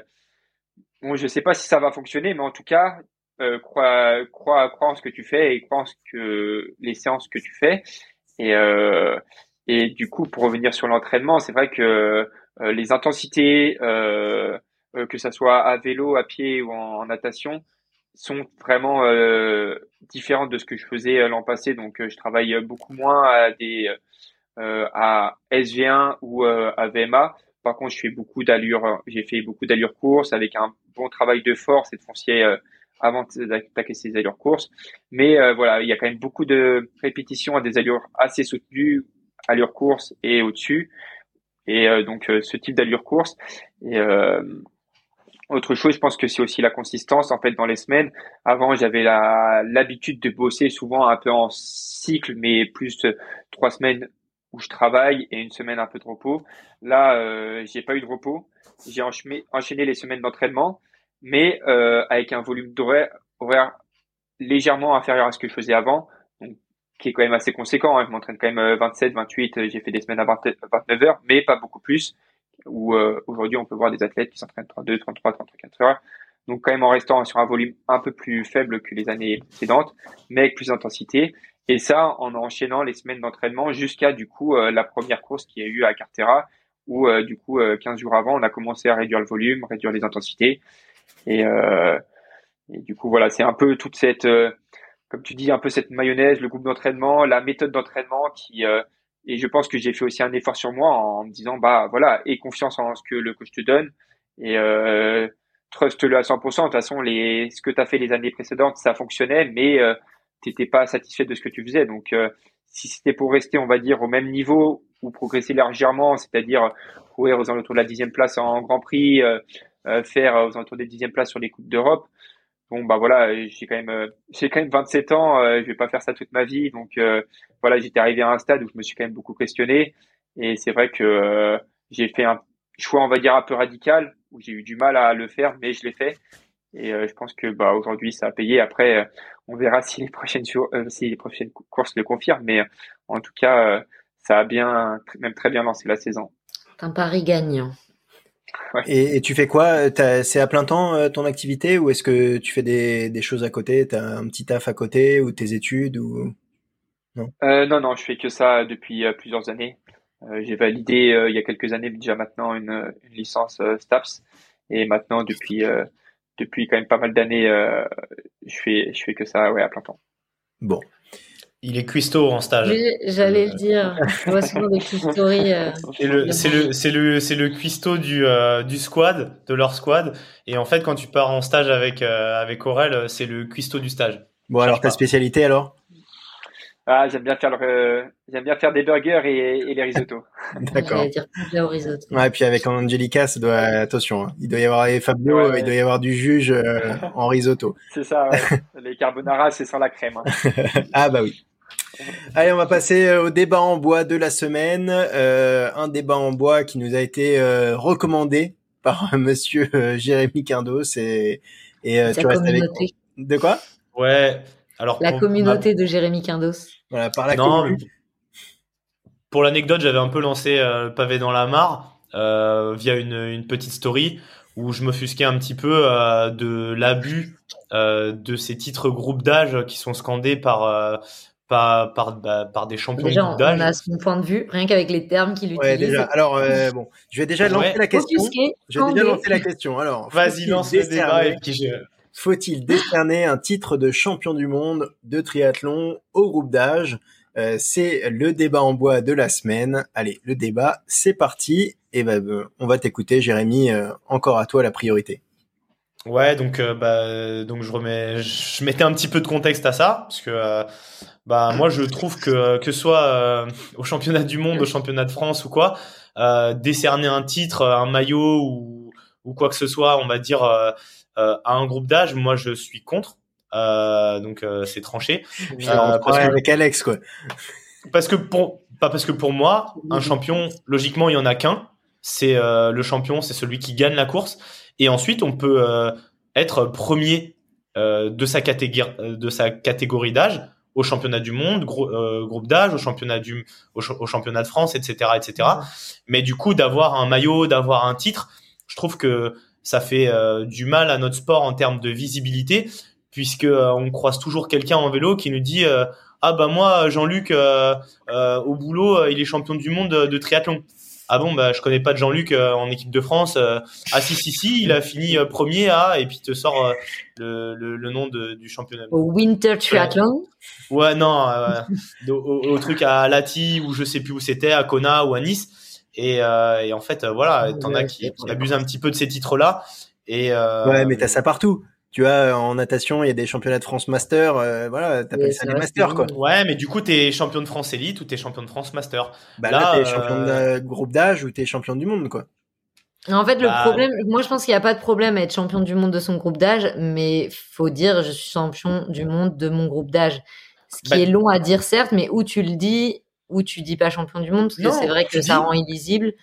Speaker 4: bon, je sais pas si ça va fonctionner, mais en tout cas, euh, crois, crois, crois en ce que tu fais et crois en ce que les séances que tu fais. Et, euh, et du coup, pour revenir sur l'entraînement, c'est vrai que euh, les intensités, euh, euh, que ça soit à vélo, à pied ou en, en natation, sont vraiment euh, différentes de ce que je faisais euh, l'an passé. Donc, euh, je travaille beaucoup moins à des euh, à S V un ou euh, à V M A Par contre, je fais beaucoup d'allure, j'ai fait beaucoup d'allure course avec un bon travail de force et de foncier euh, avant d'attaquer ces allures course. Mais euh, voilà, il y a quand même beaucoup de répétitions à des allures assez soutenues, allure course et au-dessus. Et euh, donc euh, ce type d'allure course. Et euh, autre chose, je pense que c'est aussi la consistance en fait dans les semaines. Avant, j'avais la l'habitude de bosser souvent un peu en cycle, mais plus euh, trois semaines où je travaille et une semaine un peu de repos. Là, euh, j'ai pas eu de repos. J'ai enchaîné, enchaîné les semaines d'entraînement, mais euh, avec un volume d'horaire horaire légèrement inférieur à ce que je faisais avant, donc qui est quand même assez conséquent. Hein. Je m'entraîne quand même vingt-sept, vingt-huit. J'ai fait des semaines à vingt, vingt-neuf heures, mais pas beaucoup plus. Où euh, aujourd'hui on peut voir des athlètes qui s'entraînent trente-deux, trente-trois, trente-quatre heures. Donc quand même en restant sur un volume un peu plus faible que les années précédentes, mais avec plus d'intensité. Et ça en enchaînant les semaines d'entraînement jusqu'à du coup euh, la première course qu'il y a eu à Cartera, où euh, du coup euh, quinze jours avant on a commencé à réduire le volume, réduire les intensités. Et, euh, et du coup voilà, c'est un peu toute cette, euh, comme tu dis, un peu cette mayonnaise, le groupe d'entraînement, la méthode d'entraînement qui euh, et je pense que j'ai fait aussi un effort sur moi en me disant, bah voilà, aie confiance en ce que le coach te donne et euh, trust-le à cent pour cent. De toute façon, les, ce que tu as fait les années précédentes, ça fonctionnait, mais euh, tu n'étais pas satisfait de ce que tu faisais. Donc, euh, si c'était pour rester, on va dire, au même niveau ou progresser légèrement, c'est-à-dire courir aux alentours de la dixième place en Grand Prix, euh, euh, faire aux alentours des dixième places sur les Coupes d'Europe, bon bah voilà, j'ai quand même euh, j'ai quand même vingt-sept ans, euh, je vais pas faire ça toute ma vie, donc euh, voilà, j'étais arrivé à un stade où je me suis quand même beaucoup questionné et c'est vrai que euh, j'ai fait un choix on va dire un peu radical où j'ai eu du mal à le faire mais je l'ai fait et euh, je pense que bah aujourd'hui ça a payé. Après euh, on verra si les prochaines jours euh, si les prochaines courses le confirment, mais euh, en tout cas euh, ça a bien même très bien lancé la saison.
Speaker 2: C'est un pari gagnant.
Speaker 1: Ouais. Et, et tu fais quoi? T'as, c'est à plein temps euh, ton activité ou est-ce que tu fais des, des choses à côté? T'as un petit taf à côté ou tes études ou non?
Speaker 4: Euh, non non, je fais que ça depuis euh, plusieurs années. Euh, j'ai validé euh, il y a quelques années déjà maintenant une, une licence euh, STAPS et maintenant depuis euh, depuis quand même pas mal d'années euh, je fais je fais que ça ouais à plein temps.
Speaker 1: Bon.
Speaker 3: Il est cuistot en stage.
Speaker 2: Oui, j'allais le dire. Je vois souvent des cuistories. Euh,
Speaker 3: c'est le, c'est le, c'est le, c'est le cuistot du, euh, du squad, de leur squad. Et en fait, quand tu pars en stage avec, euh, avec Aurel, c'est le cuistot du stage.
Speaker 1: Bon, alors ta spécialité alors?
Speaker 4: Ah, j'aime bien faire le, euh, j'aime bien faire des burgers et, et les risottos.
Speaker 1: D'accord.
Speaker 2: J'allais dire pizza au risotto.
Speaker 1: Ouais, et puis avec Angelica, ça doit, attention, hein. Il doit y avoir les Fabio,
Speaker 4: Ouais, ouais.
Speaker 1: il doit y avoir du juge euh, en risotto.
Speaker 4: C'est ça, ouais. Les carbonara, c'est sans la crème. Hein.
Speaker 1: Ah bah oui. Allez, on va passer au débat en bois de la semaine. Euh, un débat en bois qui nous a été euh, recommandé par Monsieur euh, Jérémy Quindos et, et euh, tu restes avec. De quoi?
Speaker 3: Ouais. Alors
Speaker 2: la
Speaker 3: pour,
Speaker 2: communauté de Jérémy Quindos.
Speaker 1: Voilà, par la
Speaker 3: non,
Speaker 1: communauté.
Speaker 3: Pour l'anecdote, j'avais un peu lancé euh, le pavé dans la mare euh, via une, une petite story où je m'offusquais un petit peu euh, de l'abus euh, de ces titres groupes d'âge qui sont scandés par euh, par par, bah, par des champions
Speaker 2: déjà,
Speaker 3: de groupe d'âge.
Speaker 2: On a son point de vue rien qu'avec les termes qu'il
Speaker 1: ouais,
Speaker 2: utilise.
Speaker 1: Déjà. Alors euh, bon, je vais déjà lancer
Speaker 3: ouais.
Speaker 1: la question.
Speaker 2: Offusqué,
Speaker 1: je vais déjà lancer la question. Alors,
Speaker 3: vas-y, lance le débat et puis je...
Speaker 1: Faut-il décerner un titre de champion du monde de triathlon au groupe d'âge? Euh, c'est le débat en bois de la semaine. Allez, le débat, c'est parti. Et ben, bah, on va t'écouter, Jérémy. Euh, encore à toi la priorité.
Speaker 3: Ouais, donc euh, bah donc je remets, je mettais un petit peu de contexte à ça parce que euh, bah moi je trouve que que ce soit euh, au championnat du monde, au championnat de France ou quoi, euh, décerner un titre, un maillot ou ou quoi que ce soit, on va dire euh, euh, à un groupe d'âge, moi je suis contre. Euh, donc euh, c'est tranché.
Speaker 1: Euh, parce que avec Alex quoi.
Speaker 3: Parce que pour pas parce que pour moi un champion logiquement il y en a qu'un, c'est euh, le champion, c'est celui qui gagne la course et ensuite on peut euh, être premier euh, de sa catégorie de sa catégorie d'âge au championnat du monde, gros, euh, groupe d'âge, au championnat du au, au championnat de France, et cetera, et cetera. Mmh. Mais du coup d'avoir un maillot, d'avoir un titre, je trouve que ça fait euh, du mal à notre sport en termes de visibilité. Puisque euh, on croise toujours quelqu'un en vélo qui nous dit euh, ah bah moi Jean-Luc euh, euh, au boulot euh, il est champion du monde de, de triathlon. Ah bon bah je connais pas de Jean-Luc euh, en équipe de France. Euh, ah si si si il a fini euh, premier à et puis te sort euh, le, le le nom de, du championnat.
Speaker 2: Au Winter Triathlon.
Speaker 3: Ouais non euh, au, au, au truc à Lati ou je sais plus où c'était, à Kona ou à Nice. Et, euh, et en fait, euh, voilà, t'en as qui, qui abusent un petit peu de ces titres-là. Et euh,
Speaker 1: ouais, mais t'as ça partout. Tu vois, en natation, il y a des championnats de France Master. Euh, voilà, t'appelles
Speaker 2: Ouais,
Speaker 1: ça
Speaker 2: c'est
Speaker 1: des
Speaker 2: vrai,
Speaker 1: masters,
Speaker 2: c'est
Speaker 1: quoi.
Speaker 2: mignon.
Speaker 3: ouais, mais du coup, t'es champion de France élite ou t'es champion de France master.
Speaker 1: Bah là,
Speaker 3: Là,
Speaker 1: t'es champion de
Speaker 3: euh,
Speaker 1: euh, groupe d'âge ou t'es champion du monde, quoi.
Speaker 2: En fait, le
Speaker 3: bah,
Speaker 2: problème, moi, je pense qu'il n'y a pas de problème à être champion du monde de son groupe d'âge, mais faut dire, je suis champion du monde de mon groupe d'âge. Ce qui
Speaker 3: bah,
Speaker 2: est long à dire, certes, mais où tu le dis, où tu dis pas champion du monde, parce que c'est
Speaker 3: non,
Speaker 2: vrai
Speaker 3: tu
Speaker 2: que ça
Speaker 3: dis.
Speaker 2: rend illisible.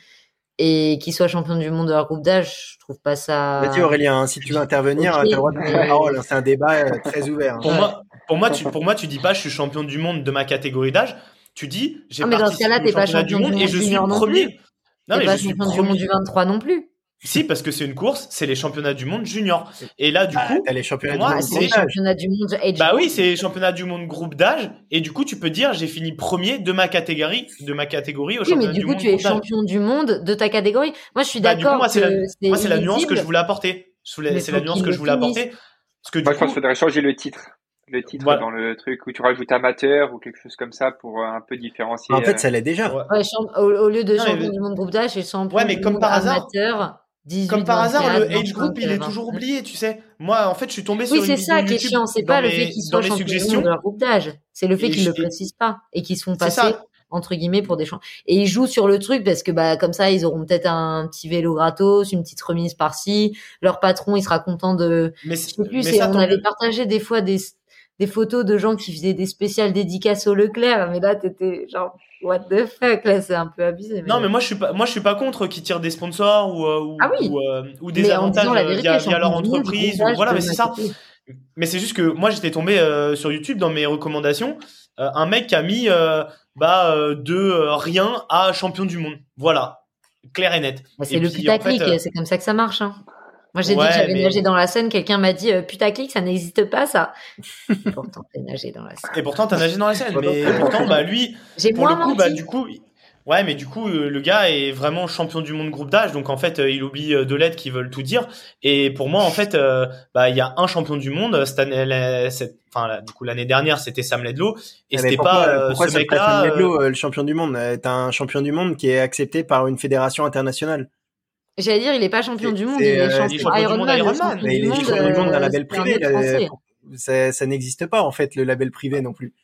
Speaker 2: Et qu'ils soient champions du monde de leur groupe d'âge, je trouve pas
Speaker 1: Vas-y
Speaker 2: ça
Speaker 1: Aurélien, hein, si tu veux intervenir,
Speaker 2: ok,
Speaker 1: t'as le droit de prendre la
Speaker 2: mais
Speaker 1: parole. Hein, c'est un débat euh, très ouvert. Hein.
Speaker 3: Pour
Speaker 2: ouais.
Speaker 3: moi, pour moi, tu, pour moi, tu dis pas, je suis champion du monde de ma catégorie d'âge. Tu dis, j'ai
Speaker 2: Ah, mais dans ce
Speaker 3: participé
Speaker 2: cas-là,
Speaker 3: au
Speaker 2: t'es pas
Speaker 3: championnat du
Speaker 2: champion du
Speaker 3: monde et
Speaker 2: monde
Speaker 3: je suis
Speaker 2: junior non
Speaker 3: premier.
Speaker 2: plus.
Speaker 3: Non,
Speaker 2: T'es
Speaker 3: mais
Speaker 2: pas
Speaker 3: je suis
Speaker 2: champion du monde
Speaker 3: premier.
Speaker 2: du vingt-trois non plus.
Speaker 3: Si, parce que c'est une course, c'est les championnats du monde junior. Et là, du
Speaker 1: Bah,
Speaker 3: coup,
Speaker 1: t'as les
Speaker 3: pour
Speaker 1: championnats du
Speaker 3: moi,
Speaker 1: monde
Speaker 2: Ah, c'est les
Speaker 1: groupe d'âge.
Speaker 2: championnats du monde age
Speaker 3: bah oui,
Speaker 2: group.
Speaker 3: c'est les championnats du monde groupe d'âge. Et du coup, tu peux dire, j'ai fini premier de ma catégorie, de ma catégorie au
Speaker 2: Oui, mais
Speaker 3: championnat
Speaker 2: du
Speaker 3: du
Speaker 2: coup,
Speaker 3: monde
Speaker 2: tu es
Speaker 3: groupe d'âge.
Speaker 2: champion du monde de ta catégorie. Moi, je suis
Speaker 3: Bah, du coup,
Speaker 2: d'accord
Speaker 3: moi, c'est
Speaker 2: que
Speaker 3: la,
Speaker 2: c'est
Speaker 3: moi, c'est la nuance que je
Speaker 2: illisible,
Speaker 3: voulais apporter. Je voulais-
Speaker 2: mais
Speaker 3: C'est la
Speaker 2: faut
Speaker 3: nuance
Speaker 2: qu'ils
Speaker 3: que
Speaker 2: le
Speaker 3: je voulais
Speaker 2: finissent.
Speaker 3: apporter. Parce que du
Speaker 4: Moi, je pense
Speaker 3: coup,
Speaker 4: qu'il faudrait changer le titre. Le titre
Speaker 3: voilà.
Speaker 4: dans le truc où tu rajoutes amateur ou quelque chose comme ça pour euh, un peu différencier.
Speaker 1: En fait,
Speaker 4: euh,
Speaker 1: ça l'est déjà.
Speaker 3: Ouais.
Speaker 2: Ouais, champ- au, au lieu de
Speaker 3: Non,
Speaker 2: champion
Speaker 3: mais,
Speaker 2: du monde groupe d'âge, c'est champion
Speaker 3: ouais, mais
Speaker 2: du
Speaker 3: comme
Speaker 2: monde
Speaker 3: par hasard,
Speaker 2: amateur
Speaker 3: comme
Speaker 2: dix-huit,
Speaker 3: par hasard,
Speaker 2: vingt-quatre,
Speaker 3: le age group,
Speaker 2: vingt-cinq,
Speaker 3: il est toujours
Speaker 2: vingt-neuf.
Speaker 3: oublié, tu sais. Moi, en fait, je suis tombé
Speaker 2: Oui,
Speaker 3: sur une
Speaker 2: c'est
Speaker 3: vidéo
Speaker 2: ça qui est
Speaker 3: YouTube
Speaker 2: chiant. C'est
Speaker 3: dans
Speaker 2: pas le fait
Speaker 3: mes,
Speaker 2: qu'ils
Speaker 3: dans
Speaker 2: soient
Speaker 3: mes
Speaker 2: champions du monde
Speaker 3: suggestions.
Speaker 2: de leur groupe d'âge. C'est le fait
Speaker 3: Et,
Speaker 2: qu'ils
Speaker 3: je-
Speaker 2: le
Speaker 3: et
Speaker 2: précisent pas et qu'ils se font
Speaker 3: c'est
Speaker 2: passer,
Speaker 3: ça.
Speaker 2: entre guillemets, pour des champions. Et ils jouent sur le truc parce que, bah, comme ça, ils auront peut-être un petit vélo gratos, une petite remise par-ci. Leur patron, il sera content de,
Speaker 3: Mais,
Speaker 2: je sais plus,
Speaker 3: mais
Speaker 2: c'est,
Speaker 3: ça,
Speaker 2: on
Speaker 3: tant
Speaker 2: avait
Speaker 3: mieux.
Speaker 2: partagé des fois des, des photos de gens qui faisaient des spéciales dédicaces au Leclerc. Mais là, t'étais genre, what the fuck, là, c'est un peu abusé.
Speaker 3: Non,
Speaker 2: Mais,
Speaker 3: mais moi, je suis pas, moi, je suis pas contre qu'ils tirent des sponsors ou, euh, ou,
Speaker 2: ah oui.
Speaker 3: ou, euh, ou des
Speaker 2: Mais en disant
Speaker 3: avantages
Speaker 2: la
Speaker 3: euh,
Speaker 2: vérité,
Speaker 3: via, via
Speaker 2: champion
Speaker 3: leur
Speaker 2: du monde du groupe
Speaker 3: entreprise ou
Speaker 2: d'âge
Speaker 3: voilà,
Speaker 2: de
Speaker 3: mais c'est
Speaker 2: ma
Speaker 3: ça.
Speaker 2: catégorie.
Speaker 3: Mais c'est juste que moi, j'étais tombé euh, sur YouTube dans mes recommandations, euh, un mec qui a mis euh, bah euh, de euh, rien à champion du monde. Voilà, clair et net.
Speaker 2: Bah,
Speaker 3: Et
Speaker 2: c'est le
Speaker 3: puis en fait,
Speaker 2: putaclic,
Speaker 3: euh,
Speaker 2: c'est comme ça que ça marche. Hein. Moi, j'ai dit que
Speaker 3: ouais,
Speaker 2: j'avais
Speaker 3: mais
Speaker 2: nagé dans la Seine. Quelqu'un m'a dit euh, putaclic, ça n'existe pas, ça. Et pourtant, j'ai nagé dans la Seine.
Speaker 3: et pourtant t'as nagé dans la Seine. Mais pourtant, bah lui,
Speaker 2: J'ai
Speaker 3: pour le
Speaker 2: moins
Speaker 3: coup, bah
Speaker 2: menti.
Speaker 3: du coup, ouais, mais du coup, euh, le gars est vraiment champion du monde groupe d'âge, donc en fait, euh, il oublie euh, deux lettres qui veulent tout dire. Et pour moi, en fait, euh, bah il y a un champion du monde cette année, la- cette, enfin la- du coup l'année dernière, c'était Sam Ledlow, et
Speaker 1: Ah, mais
Speaker 3: c'était
Speaker 1: pourquoi,
Speaker 3: pas euh,
Speaker 1: pourquoi
Speaker 3: ce
Speaker 1: ça te passe
Speaker 3: mec-là.
Speaker 1: Sam
Speaker 3: euh,
Speaker 1: Ledlow, euh, le champion du monde? Euh, T'as un champion du monde qui est accepté par une fédération internationale.
Speaker 2: J'allais dire, il est pas champion
Speaker 1: C'est,
Speaker 2: du monde,
Speaker 1: c'est,
Speaker 2: il est
Speaker 1: euh,
Speaker 3: Il est
Speaker 2: champion
Speaker 3: champion du monde
Speaker 2: Ironman. Le
Speaker 3: Ironman.
Speaker 2: champion
Speaker 1: mais
Speaker 2: du
Speaker 1: il est
Speaker 2: monde,
Speaker 1: champion du monde d'un
Speaker 2: euh,
Speaker 1: label
Speaker 2: c'est un
Speaker 1: privé.
Speaker 2: autre
Speaker 1: là,
Speaker 2: français.
Speaker 1: pour- ça, ça n'existe pas en fait le label privé non plus.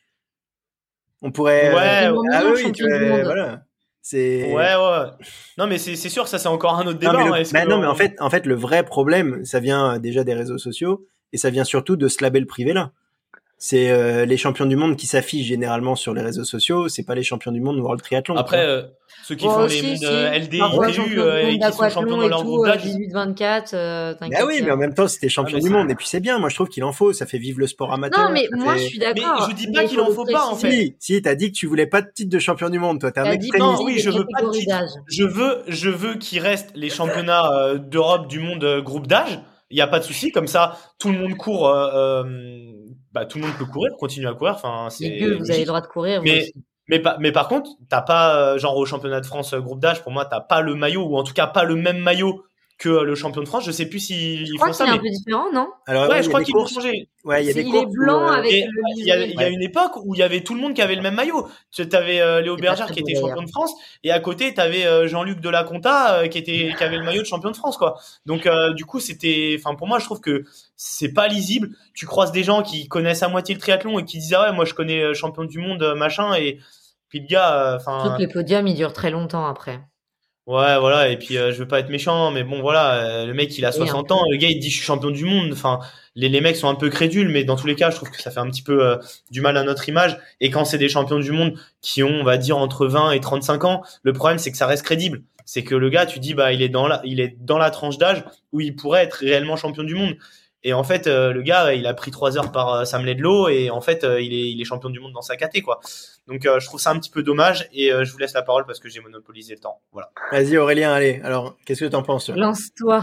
Speaker 1: On pourrait. euh,
Speaker 3: Ouais,
Speaker 2: Tellement
Speaker 1: Ah
Speaker 2: mignon,
Speaker 1: oui, oui, tu
Speaker 2: champion du
Speaker 1: vois,
Speaker 2: monde.
Speaker 1: voilà. C'est.
Speaker 3: ouais, ouais. Non, mais c'est c'est sûr, ça c'est encore un autre
Speaker 1: Non
Speaker 3: débat.
Speaker 1: mais, le...
Speaker 3: hein. Est-ce
Speaker 1: bah,
Speaker 3: que
Speaker 1: non, mais en
Speaker 3: on-
Speaker 1: fait, en fait, le vrai problème, ça vient euh, déjà des réseaux sociaux et ça vient surtout de ce label privé là. C'est euh, les champions du monde qui s'affichent généralement sur les réseaux sociaux. C'est pas les champions du monde World Triathlon. tu
Speaker 3: Après,
Speaker 1: vois.
Speaker 3: euh, ceux qui
Speaker 2: Bon,
Speaker 3: font les
Speaker 2: si,
Speaker 3: mondes
Speaker 2: si.
Speaker 3: euh, L D,
Speaker 2: Parfois,
Speaker 3: I T U
Speaker 2: champion du
Speaker 3: euh, et
Speaker 2: monde
Speaker 3: qui sont champions
Speaker 2: d'aquathlon
Speaker 3: dans
Speaker 2: et
Speaker 3: leur
Speaker 2: tout,
Speaker 3: groupe
Speaker 2: euh,
Speaker 3: d'âge.
Speaker 2: dix-huit vingt-quatre, euh,
Speaker 1: Bah
Speaker 2: t'inquiète.
Speaker 1: oui,
Speaker 2: y
Speaker 1: mais
Speaker 2: a-
Speaker 1: en même temps, c'était
Speaker 3: Ah,
Speaker 1: champion
Speaker 3: mais
Speaker 1: du
Speaker 3: c'est-
Speaker 1: monde et puis c'est bien. Moi, je trouve qu'il en faut. Ça fait vivre le sport amateur.
Speaker 2: Non, mais
Speaker 1: ça
Speaker 2: moi,
Speaker 1: fait-
Speaker 2: je suis
Speaker 3: Mais
Speaker 2: d'accord.
Speaker 3: je dis
Speaker 2: mais
Speaker 3: pas
Speaker 2: il
Speaker 3: qu'il
Speaker 2: faut
Speaker 3: en
Speaker 2: le
Speaker 3: faut pas, en
Speaker 2: préciser.
Speaker 3: fait.
Speaker 1: Si, si, t'as dit que tu voulais pas de titre de champion du monde. Toi, t'es un
Speaker 2: T'as
Speaker 1: mec
Speaker 2: dit
Speaker 1: très
Speaker 3: Non,
Speaker 2: préciser
Speaker 3: oui,
Speaker 2: les
Speaker 3: je veux pas de
Speaker 2: catégories
Speaker 3: titre.
Speaker 2: d'âge.
Speaker 3: Je veux, je veux qu'il reste les championnats euh, d'Europe, du monde, euh, groupe d'âge. Il y a pas de souci. Comme ça, tout le monde court. euh, euh, bah, tout le monde peut courir, continuer à courir. Enfin, c'est
Speaker 2: Les gueux, vous avez le
Speaker 3: logique.
Speaker 2: droit de courir, vous
Speaker 3: Mais
Speaker 2: aussi.
Speaker 3: mais pas, mais par contre, t'as pas euh, genre au championnat de France euh, groupe d'âge. Pour moi, t'as pas le maillot ou en tout cas pas le même maillot que euh, le champion de France. Je sais plus s'ils
Speaker 2: Je
Speaker 3: ils
Speaker 2: crois
Speaker 3: font
Speaker 2: qu'il
Speaker 3: ça,
Speaker 2: est un
Speaker 3: mais
Speaker 2: peu différent, non?
Speaker 1: Alors,
Speaker 3: ouais,
Speaker 1: ouais,
Speaker 3: je
Speaker 1: il y a
Speaker 3: crois
Speaker 1: des
Speaker 3: qu'ils l'ont
Speaker 1: courses.
Speaker 3: changé.
Speaker 1: Ouais, il y a
Speaker 2: C'est-
Speaker 1: des
Speaker 2: il est
Speaker 1: courses où,
Speaker 2: blanc
Speaker 1: euh,
Speaker 2: avec
Speaker 3: Et
Speaker 2: le
Speaker 3: il y, a,
Speaker 2: liseré.
Speaker 3: il y a
Speaker 2: Ouais.
Speaker 3: une époque où il y avait tout le monde qui avait le même maillot. Tu avais euh, Léo
Speaker 2: C'est pas
Speaker 3: Bergère
Speaker 2: très
Speaker 3: qui
Speaker 2: beau
Speaker 3: était champion
Speaker 2: d'ailleurs.
Speaker 3: de France et à côté tu avais Jean-Luc Delaconta euh, qui était qui avait le maillot de champion de France quoi. Donc euh, du coup, c'était enfin pour moi je trouve que c'est pas lisible. Tu croises des gens qui connaissent à moitié le triathlon et qui disent ah ouais, moi je connais euh, champion du monde euh, machin et puis le gars
Speaker 2: Surtout
Speaker 3: enfin
Speaker 2: que les podiums, ils durent très longtemps après.
Speaker 3: ouais, voilà, et puis euh, je veux pas être méchant, mais bon, voilà, euh, le mec il a
Speaker 2: Oui, un
Speaker 3: soixante
Speaker 2: peu.
Speaker 3: ans, le gars il dit je suis champion du monde, enfin, les, les mecs sont un peu crédules, mais dans tous les cas, je trouve que ça fait un petit peu euh, du mal à notre image, et quand c'est des champions du monde qui ont, on va dire, entre vingt et trente-cinq ans, le problème c'est que ça reste crédible, c'est que le gars, tu dis, bah, il est dans la, il est dans la tranche d'âge où il pourrait être réellement champion du monde. Et en fait, euh, le gars, il a pris trois heures par euh, Sam Ledlow et en fait, euh, il est, il est champion du monde dans sa caté, quoi. Donc, euh, je trouve ça un petit peu dommage et euh, je vous laisse la parole parce que j'ai monopolisé le temps. Voilà.
Speaker 1: Vas-y Aurélien, allez. Alors, qu'est-ce que t'en penses toi?
Speaker 2: Lance-toi.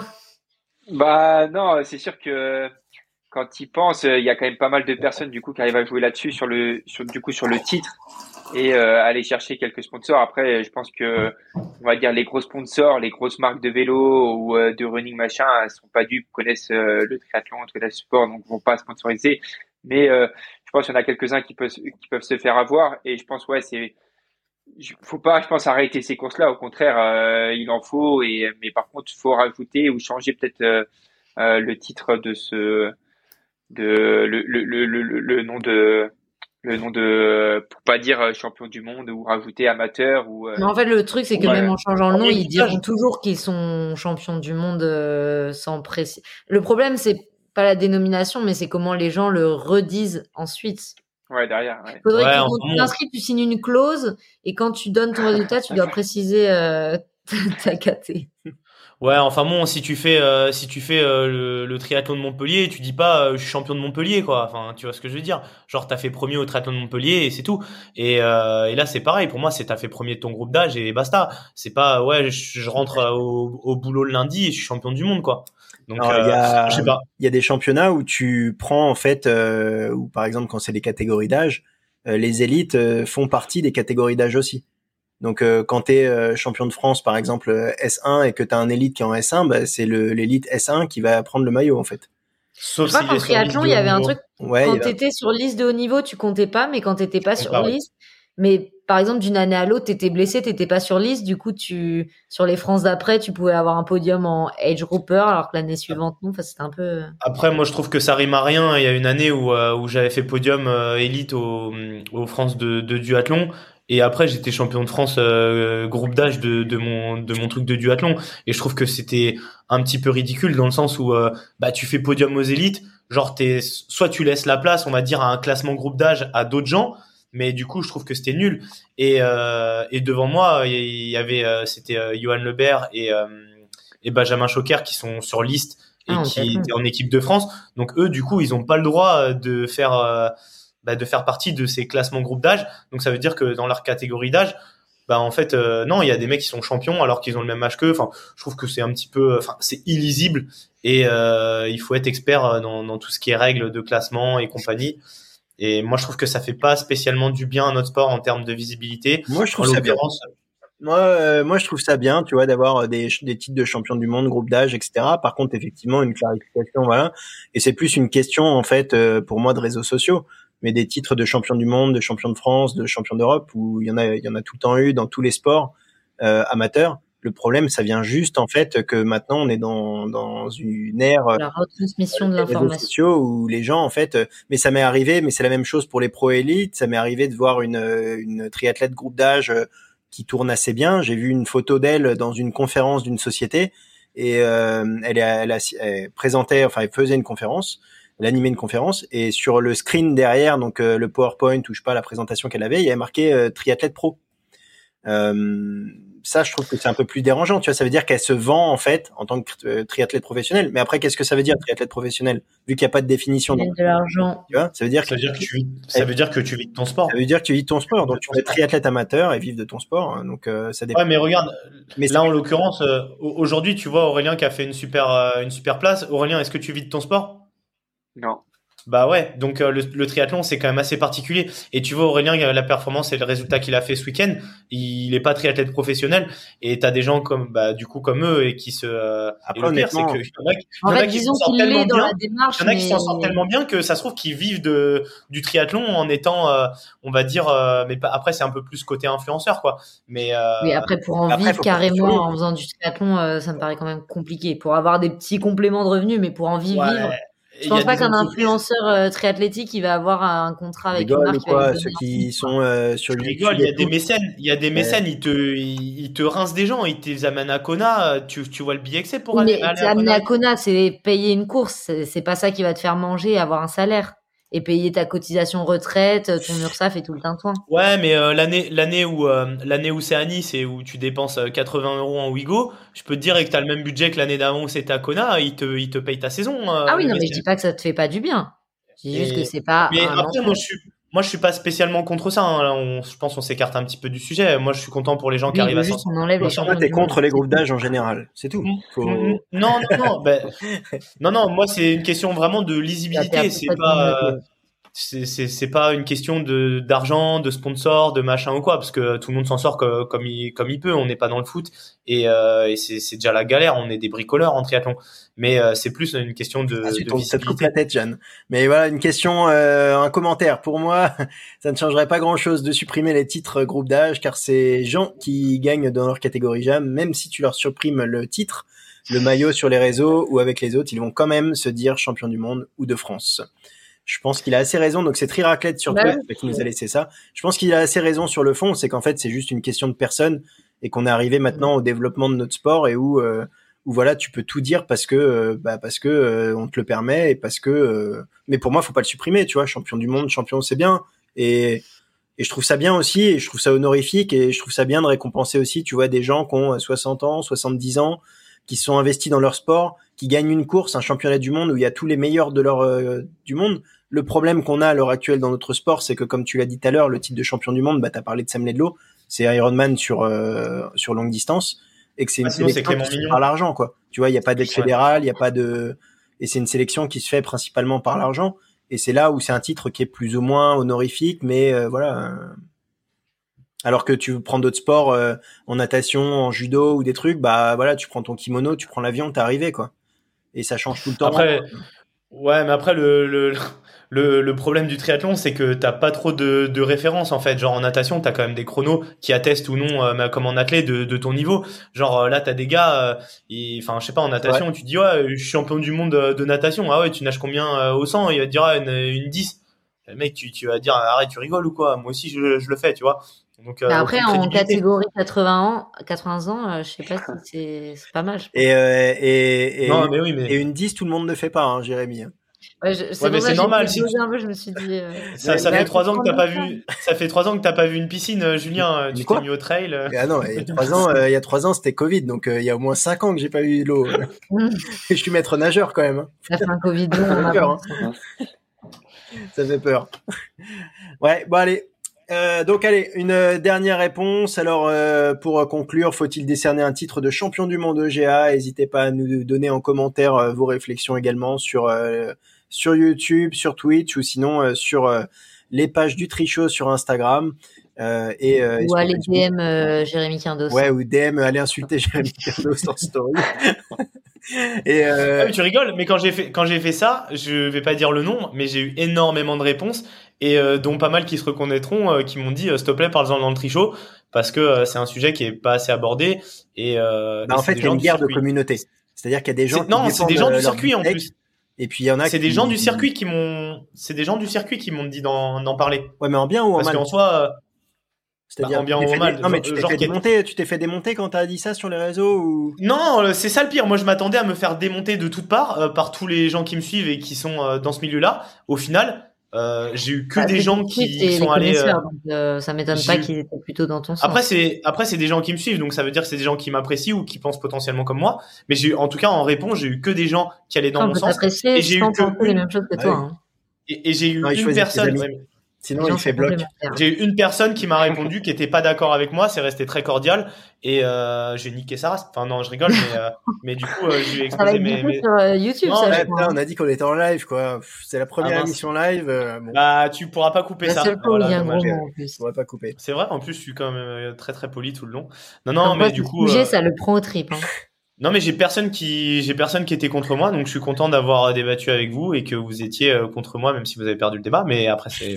Speaker 4: Bah non, c'est sûr que quand il pense, il y a quand même pas mal de personnes du coup qui arrivent à jouer là-dessus sur le sur du coup sur le titre et euh, aller chercher quelques sponsors. Après, je pense que on va dire les gros sponsors, les grosses marques de vélo ou euh, de running machin, elles sont pas dupes, connaissent euh, le triathlon, connaissent le sport, donc vont pas sponsoriser. Mais euh, je pense qu'il y en a quelques-uns qui peuvent qui peuvent se faire avoir et je pense ouais c'est je- faut pas, je pense, arrêter ces courses-là. Au contraire, euh, il en faut. Et mais par contre, il faut rajouter ou changer peut-être euh, euh, le titre de ce, de le le le le, le le nom de le nom de, pour pas dire euh, champion du monde ou rajouter amateur ou euh,
Speaker 2: Mais en fait, le truc, c'est que
Speaker 3: Ouais.
Speaker 2: même en changeant le nom,
Speaker 3: Premier
Speaker 2: ils diront
Speaker 3: groupe
Speaker 2: toujours qu'ils sont champions du monde euh, sans précis. Le problème, c'est pas la dénomination, mais c'est comment les gens le redisent ensuite.
Speaker 4: ouais derrière. Ouais.
Speaker 2: Faudrait
Speaker 3: Ouais,
Speaker 2: que
Speaker 3: enfin
Speaker 2: quand tu
Speaker 3: bon.
Speaker 2: t'inscris, tu signes une clause et quand tu donnes ton résultat, tu dois préciser euh, ta caté.
Speaker 3: Ouais, enfin bon, si tu fais, euh, si tu fais euh, le, le triathlon de Montpellier, tu dis pas euh, je suis champion de Montpellier, quoi. Enfin, tu vois ce que je veux dire. Genre, t'as fait premier au triathlon de Montpellier et c'est tout. Et, euh, et là, c'est pareil. Pour moi, c'est t'as fait premier de ton groupe d'âge et basta. C'est pas ouais, je, je rentre euh, au, au boulot le lundi et je suis champion du monde, quoi. Donc,
Speaker 1: Alors, il y
Speaker 3: euh,
Speaker 1: a,
Speaker 3: je sais pas.
Speaker 1: il y a des championnats où tu prends en fait, euh, ou par exemple quand c'est les catégories d'âge, euh, les élites euh, font partie des catégories d'âge aussi. Donc euh, quand tu es champion de France par exemple euh, S un et que tu as un élite qui est en S un, bah, c'est le l'élite S un qui va prendre le maillot en fait.
Speaker 3: Sauf
Speaker 2: Je crois
Speaker 3: s'il
Speaker 2: qu'en
Speaker 3: est sur liste
Speaker 2: triathlon,
Speaker 3: de
Speaker 2: il y
Speaker 3: haut
Speaker 2: avait un
Speaker 3: niveau.
Speaker 2: truc,
Speaker 1: Ouais, il
Speaker 2: quand
Speaker 1: y a-
Speaker 2: t'étais sur liste de haut niveau, tu comptais pas, mais quand t'étais pas
Speaker 3: compte
Speaker 2: sur
Speaker 3: pas, ouais.
Speaker 2: liste, mais par exemple, d'une année à l'autre, t'étais blessé, t'étais pas sur liste, du coup, tu, sur les France d'après, tu pouvais avoir un podium en age grouper, alors que l'année suivante, non, enfin, c'était un peu...
Speaker 3: Après, moi, je trouve que ça rime à rien. Il y a une année où, euh, où j'avais fait podium euh, élite au, au France de, de duathlon. Et après, j'étais champion de France euh, groupe d'âge de, de mon de mon truc de duathlon. Et je trouve que c'était un petit peu ridicule dans le sens où euh, bah tu fais podium aux élites, genre t'es soit tu laisses la place, on va dire, à un classement groupe d'âge à d'autres gens. Mais du coup, je trouve que c'était nul. Et euh, et devant moi, il y avait euh, c'était euh, Johan Lebert et euh, et Benjamin Choquer qui sont sur liste et
Speaker 2: Ah, en
Speaker 3: qui
Speaker 2: triathlon.
Speaker 3: étaient en équipe de France. Donc eux, du coup, ils ont pas le droit de faire euh, bah, de faire partie de ces classements groupes d'âge. Donc ça veut dire que dans leur catégorie d'âge, bah en fait euh, non, il y a des mecs qui sont champions alors qu'ils ont le même âge qu'eux. Enfin, je trouve que c'est un petit peu, enfin c'est illisible et euh, il faut être expert dans, dans tout ce qui est règles de classement et compagnie. Et moi je trouve que ça fait pas spécialement du bien à notre sport en termes de visibilité.
Speaker 1: Moi, je trouve
Speaker 3: En
Speaker 1: ça bien.
Speaker 3: l'occurrence,
Speaker 1: Moi, euh, moi, je trouve ça bien, tu vois, d'avoir des, des titres de champion du monde, groupe d'âge, et cetera. Par contre, effectivement, une clarification, voilà. Et c'est plus une question, en fait, euh, pour moi, de réseaux sociaux. Mais des titres de champion du monde, de champion de France, de champion d'Europe, où il y en a, il y en a tout le temps eu dans tous les sports euh, amateurs. Le problème, ça vient juste, en fait, que maintenant, on est dans, dans une ère
Speaker 2: La retransmission de
Speaker 1: des réseaux
Speaker 2: l'information.
Speaker 1: sociaux où les gens en fait euh, mais ça m'est arrivé, mais c'est la même chose pour les pro élites, ça m'est arrivé de voir une euh, une triathlète groupe d'âge euh, qui tourne assez bien. J'ai vu une photo d'elle dans une conférence d'une société et euh, elle, est- elle, a- elle présentait, enfin elle faisait une conférence, elle animait une conférence et sur le screen derrière, donc euh, le PowerPoint ou je sais pas la présentation qu'elle avait, il y avait marqué euh, triathlète pro. Euh, ça, je trouve que c'est un peu plus dérangeant. Tu vois, ça veut dire qu'elle se vend en fait en tant que euh, triathlète professionnel. Mais après, qu'est-ce que ça veut dire triathlète professionnel vu qu'il n'y a pas de définition?
Speaker 2: Gagne
Speaker 1: Donc,
Speaker 2: de l'argent.
Speaker 1: tu vois, ça veut dire que
Speaker 3: ça veut dire que tu vis, ça veut dire que tu vis de ton sport.
Speaker 1: ça veut dire que tu vis de ton sport. Donc,
Speaker 3: De
Speaker 1: tu
Speaker 3: ton
Speaker 1: peux être
Speaker 3: sport.
Speaker 1: triathlète amateur et vivre de ton sport. hein. Donc, euh, ça dépend.
Speaker 3: Ouais, mais regarde,
Speaker 1: Mais c'est-
Speaker 3: là en l'occurrence, euh, au- aujourd'hui, tu vois Aurélien qui a fait une super, euh, une super place. Aurélien, est-ce que tu vis de ton sport?
Speaker 4: Non.
Speaker 3: Bah ouais, donc euh, le, le triathlon c'est quand même assez particulier. Et tu vois Aurélien, il a la performance et le résultat qu'il a fait ce week-end, il est pas triathlète professionnel. Et t'as des gens comme, bah du coup comme eux et qui se. euh,
Speaker 1: Après,
Speaker 3: et le pire c'est
Speaker 1: honnêtement-
Speaker 3: que y en a, qui-
Speaker 2: En
Speaker 3: y en a
Speaker 2: fait,
Speaker 3: qui
Speaker 2: disons
Speaker 3: s'en sortent
Speaker 2: qu'il
Speaker 3: tellement
Speaker 2: l'est dans
Speaker 3: bien.
Speaker 2: la démarche,
Speaker 3: Il y en a qui s'en
Speaker 2: mais-
Speaker 3: sortent tellement bien que ça se trouve qu'ils vivent de du triathlon en étant, euh, on va dire, euh, mais pas, après c'est un peu plus côté influenceur quoi. Mais euh,
Speaker 2: Oui, après, pour en
Speaker 1: après,
Speaker 2: vivre
Speaker 1: faut partir sur
Speaker 2: carrément
Speaker 1: lui.
Speaker 2: en faisant du triathlon, euh, ça me paraît quand même compliqué. Pour avoir des petits compléments de revenus, mais pour en vivre,
Speaker 3: ouais,
Speaker 2: vivre,
Speaker 3: il
Speaker 2: je
Speaker 3: y a
Speaker 2: pense pas
Speaker 3: des
Speaker 2: qu'un
Speaker 3: entreprises-
Speaker 2: influenceur euh, triathlétique, il va avoir un contrat
Speaker 1: Tu
Speaker 2: avec une
Speaker 1: rigoles
Speaker 2: marque
Speaker 1: ou
Speaker 2: qui va lui
Speaker 1: quoi?
Speaker 2: donner
Speaker 1: Ceux
Speaker 2: un
Speaker 1: qui
Speaker 2: sou, quoi.
Speaker 1: sont euh, sur
Speaker 3: Je
Speaker 1: YouTube
Speaker 3: rigole, il y a
Speaker 1: et
Speaker 3: des
Speaker 1: tout.
Speaker 3: mécènes, il y a des mécènes, ils te, ils, ils te rincent des gens, ils te les amènent à Kona, tu, tu vois le billet que c'est pour
Speaker 2: Oui,
Speaker 3: aller,
Speaker 2: mais
Speaker 3: aller
Speaker 2: t'es
Speaker 3: à
Speaker 2: amené
Speaker 3: Kona.
Speaker 2: à Kona, c'est payer une course. C'est c'est pas ça qui va te faire manger, avoir un salaire. Et payer ta cotisation retraite, ton URSSAF et tout le tintouin.
Speaker 3: Ouais, mais euh, l'année, l'année où, euh, l'année où c'est à Nice et où tu dépenses euh, quatre-vingts euros en Ouigo, je peux te dire que t'as le même budget que l'année d'avant où c'était à Kona, ils te, ils te payent ta saison, euh,
Speaker 2: Ah oui,
Speaker 3: le
Speaker 2: non, mais je
Speaker 3: mécène.
Speaker 2: dis pas que ça te fait pas du bien. Je dis juste que
Speaker 3: Et,
Speaker 2: c'est pas
Speaker 3: mais
Speaker 2: un
Speaker 3: après,
Speaker 2: emploi.
Speaker 3: moi, je suis, moi, je suis pas spécialement contre ça, hein. Là, on, je pense qu'on s'écarte un petit peu du sujet. Moi, je suis content pour les gens qui
Speaker 2: Lui, il
Speaker 3: arrivent
Speaker 2: veut
Speaker 3: à s'en
Speaker 2: juste qu'on enlève les
Speaker 3: sortir.
Speaker 1: Toi,
Speaker 2: champions
Speaker 1: t'es
Speaker 2: du monde.
Speaker 1: contre les
Speaker 2: C'est
Speaker 1: groupes
Speaker 2: tout.
Speaker 1: d'âge en général, c'est tout.
Speaker 3: Mm,
Speaker 1: Faut...
Speaker 3: mm, Non, non, non, ben, non, non, moi, c'est une question vraiment de
Speaker 2: Tu vas
Speaker 3: lisibilité.
Speaker 2: perdre
Speaker 3: C'est
Speaker 2: toute ta
Speaker 3: pas, euh,
Speaker 2: communauté.
Speaker 3: c'est, c'est, c'est pas une question de d'argent, de sponsor, de machin ou quoi, parce que tout le monde s'en sort que, comme il comme il peut. On n'est pas dans le foot et, euh, et c'est, c'est déjà la galère. On est des bricoleurs en triathlon, mais euh, c'est plus une question de,
Speaker 1: ah, tu
Speaker 3: de
Speaker 1: tournes peut-être
Speaker 3: visibilité.
Speaker 1: la tête, Jeanne. Mais voilà, une question, euh, un commentaire. Pour moi, ça ne changerait pas grand-chose de supprimer les titres groupe d'âge, car ces gens qui gagnent dans leur catégorie Jam, même si tu leur supprimes le titre, le maillot sur les réseaux ou avec les autres, ils vont quand même se dire champion du monde ou de France. Je pense qu'il a assez raison. Donc c'est Triraclette sur
Speaker 2: Bah,
Speaker 1: Twitter qui nous a laissé ça. Je pense qu'il a assez raison sur le fond. C'est qu'en fait c'est juste une question de personne et qu'on est arrivé maintenant au développement de notre sport et où euh, où voilà tu peux tout dire parce que euh, bah parce que euh, on te le permet et parce que euh... mais pour moi faut pas le supprimer. Tu vois, champion du monde, champion c'est bien et et je trouve ça bien aussi et je trouve ça honorifique et je trouve ça bien de récompenser aussi. Tu vois des gens qui ont soixante ans, soixante-dix ans qui se sont investis dans leur sport, qui gagnent une course, un championnat du monde où il y a tous les meilleurs de leur euh, du monde. Le problème qu'on a à l'heure actuelle dans notre sport, c'est que comme tu l'as dit tout à l'heure, le titre de champion du monde, bah t'as parlé de Sam Laidlaw, c'est Ironman sur euh, sur longue distance et que c'est une
Speaker 3: Ah, sinon, c'est
Speaker 1: sélection
Speaker 3: Clément
Speaker 1: qui se fait
Speaker 3: Mignon.
Speaker 1: par l'argent quoi. Tu vois, il y a pas d'aide
Speaker 3: Ouais.
Speaker 1: fédérale, il y a pas de et c'est une sélection qui se fait principalement par l'argent et c'est là où c'est un titre qui est plus ou moins honorifique mais euh, voilà euh, alors que tu prends d'autres sports euh, en natation, en judo ou des trucs, bah voilà, tu prends ton kimono, tu prends l'avion, t'es arrivé quoi. Et ça change tout le temps.
Speaker 3: Après, ouais, mais après le le le, le problème du triathlon, c'est que t'as pas trop de de références en fait. Genre en natation, t'as quand même des chronos qui attestent ou non, euh, comme en athlète, de de ton niveau. Genre euh, là, t'as des gars, euh, ils- enfin je sais pas, en natation, tu dis ouais, je suis champion du monde de, de natation. Ah ouais, tu nages combien euh, au cent? Il va te dire ah, une une dix. Le mec, tu tu vas dire arrête, tu rigoles ou quoi? Moi aussi je je le fais, tu vois. Donc euh,
Speaker 2: Mais après,
Speaker 3: aucune
Speaker 2: en
Speaker 3: crédibilité.
Speaker 2: catégorie quatre-vingts ans, quatre-vingts ans, euh, je sais pas si c'est c'est pas mal. Je pense.
Speaker 1: Et, euh, et, et,
Speaker 3: Non, mais oui, mais
Speaker 1: et une dix, tout le monde ne fait pas, hein, Jérémy.
Speaker 2: Ouais, je- c'est
Speaker 3: Ouais, mais
Speaker 2: pour ça
Speaker 3: c'est
Speaker 2: que j'ai
Speaker 3: normal,
Speaker 2: fait
Speaker 3: si
Speaker 2: doser
Speaker 3: tu-
Speaker 2: un peu. Je me suis dit. euh,
Speaker 3: ça,
Speaker 1: Ouais,
Speaker 3: ça
Speaker 2: bah,
Speaker 3: fait trois
Speaker 2: faut
Speaker 3: ans que t'as pas
Speaker 2: prendre
Speaker 3: vu, ça fait trois ans que t'as pas vu une piscine, euh, Julien. euh,
Speaker 1: Mais
Speaker 3: Tu
Speaker 1: quoi
Speaker 3: t'es mis au trail. euh.
Speaker 1: Ah non, il y a trois ans, euh, il y a trois ans, c'était Covid, donc euh, il y a au moins cinq ans que j'ai pas eu l'eau. euh.
Speaker 2: Mmh.
Speaker 1: Je suis maître nageur quand même. Hein.
Speaker 2: Ça fait un Covid long,
Speaker 1: Ça
Speaker 2: on
Speaker 1: fait
Speaker 2: a
Speaker 1: peur. Hein.
Speaker 2: pensé.
Speaker 1: Ça fait peur. Ouais, bon allez. Euh, donc allez, une euh, dernière réponse. Alors euh, pour conclure, faut-il décerner un titre de champion du monde E G A? N'hésitez pas à nous donner en commentaire euh, vos réflexions également sur euh, sur YouTube, sur Twitch ou sinon euh, sur euh, les pages du Trichot sur Instagram euh, et, euh, et
Speaker 2: Ou
Speaker 1: sur
Speaker 2: aller
Speaker 1: Facebook.
Speaker 2: D M euh, Jérémy Quindos.
Speaker 1: Ouais, ou D M, allez insulter Jérémy Cardos en story. et euh,
Speaker 3: Ah, mais tu rigoles, mais quand j'ai fait quand j'ai fait ça, je vais pas dire le nom, mais j'ai eu énormément de réponses et euh, dont pas mal qui se reconnaîtront, euh, qui m'ont dit euh, s'il te plaît parle-en dans le Trichot parce que euh, c'est un sujet qui est pas assez abordé et, euh,
Speaker 1: bah,
Speaker 3: et
Speaker 1: en
Speaker 3: c'est
Speaker 1: fait,
Speaker 3: des
Speaker 1: il y a
Speaker 3: gens
Speaker 1: une
Speaker 3: du
Speaker 1: guerre de
Speaker 3: circuit.
Speaker 1: communauté. C'est-à-dire qu'il y a des gens
Speaker 3: C'est-
Speaker 1: qui
Speaker 3: Non, c'est des
Speaker 1: défendent,
Speaker 3: gens
Speaker 1: euh,
Speaker 3: du
Speaker 1: leur
Speaker 3: circuit en
Speaker 1: beefsteak,
Speaker 3: plus.
Speaker 1: et puis il y en a
Speaker 3: C'est
Speaker 1: qui...
Speaker 3: des gens du circuit qui m'ont, c'est des gens du circuit qui m'ont dit d'en d'en parler.
Speaker 1: Ouais, mais en bien ou en
Speaker 3: Parce
Speaker 1: mal?
Speaker 3: qu'en soi, euh,
Speaker 1: C'est-à-dire,
Speaker 3: bah, en bien
Speaker 1: tu t'es
Speaker 3: ou en
Speaker 1: fait
Speaker 3: mal,
Speaker 1: dé- non, mais
Speaker 3: genre-
Speaker 1: tu t'es
Speaker 3: genre
Speaker 1: fait
Speaker 3: qui est-
Speaker 1: démonter, tu t'es fait démonter quand t'as dit ça sur les réseaux ou...
Speaker 3: non, euh, c'est ça le pire. Moi, je m'attendais à me faire démonter de toutes parts euh, par tous les gens qui me suivent et qui sont euh, dans ce milieu-là. Au final, euh, j'ai eu que
Speaker 2: Bah,
Speaker 3: des
Speaker 2: c'est
Speaker 3: gens
Speaker 2: tout de suite,
Speaker 3: qui
Speaker 2: c'est les
Speaker 3: sont allés. euh,
Speaker 2: connaisseurs, donc, euh, ça m'étonne
Speaker 3: j'ai
Speaker 2: pas
Speaker 3: eu-
Speaker 2: qu'ils étaient plutôt dans ton sens.
Speaker 3: Après, c'est après c'est des gens qui me suivent, donc ça veut dire que c'est des gens qui m'apprécient ou qui pensent potentiellement comme moi. Mais j'ai eu, en tout cas, en réponse, j'ai eu que des gens qui allaient dans
Speaker 2: on
Speaker 3: mon
Speaker 2: peut
Speaker 3: sens.
Speaker 2: t'apprécier
Speaker 3: Et j'ai eu
Speaker 2: sans
Speaker 3: que
Speaker 2: penser les
Speaker 3: une-
Speaker 2: mêmes choses que
Speaker 1: Ah
Speaker 2: toi.
Speaker 1: oui.
Speaker 2: Hein.
Speaker 3: Et, et j'ai eu
Speaker 1: Non, il
Speaker 3: une
Speaker 1: choisit ses
Speaker 3: personne.
Speaker 1: amis.
Speaker 3: ouais, mais-
Speaker 1: Sinon,
Speaker 2: Les gens
Speaker 1: il fait
Speaker 2: sont
Speaker 1: bloc.
Speaker 2: complémentaires.
Speaker 3: J'ai eu une personne qui m'a répondu qui était pas d'accord avec moi, c'est resté très cordial et euh, j'ai niqué sa race. Enfin non, je rigole, mais euh, mais du coup euh, je lui ai
Speaker 2: Ça va
Speaker 3: exposé
Speaker 2: être
Speaker 3: mes,
Speaker 2: difficile
Speaker 3: mes...
Speaker 2: sur euh, YouTube,
Speaker 3: Non,
Speaker 2: ça,
Speaker 1: Ouais,
Speaker 2: je
Speaker 1: putain,
Speaker 2: crois.
Speaker 1: on a dit qu'on était en live, quoi. Pff, C'est la première
Speaker 3: Ah, mince.
Speaker 1: émission live. euh, bon,
Speaker 3: Bah tu pourras pas couper
Speaker 2: La
Speaker 3: ça.
Speaker 2: seule fois où il
Speaker 3: Voilà,
Speaker 2: y a un
Speaker 3: dommage.
Speaker 2: gros mot en plus.
Speaker 1: on va pas couper.
Speaker 3: C'est vrai, en plus je suis quand même euh, très très poli tout le long. Non non,
Speaker 2: Comme quoi,
Speaker 3: mais du
Speaker 2: ce
Speaker 3: coup
Speaker 2: sujet,
Speaker 3: euh,
Speaker 2: ça le prend au trip. Hein.
Speaker 3: non mais j'ai personne qui j'ai personne qui était contre moi, donc je suis content d'avoir débattu avec vous et que vous étiez euh, contre moi même si vous avez perdu le débat, mais après c'est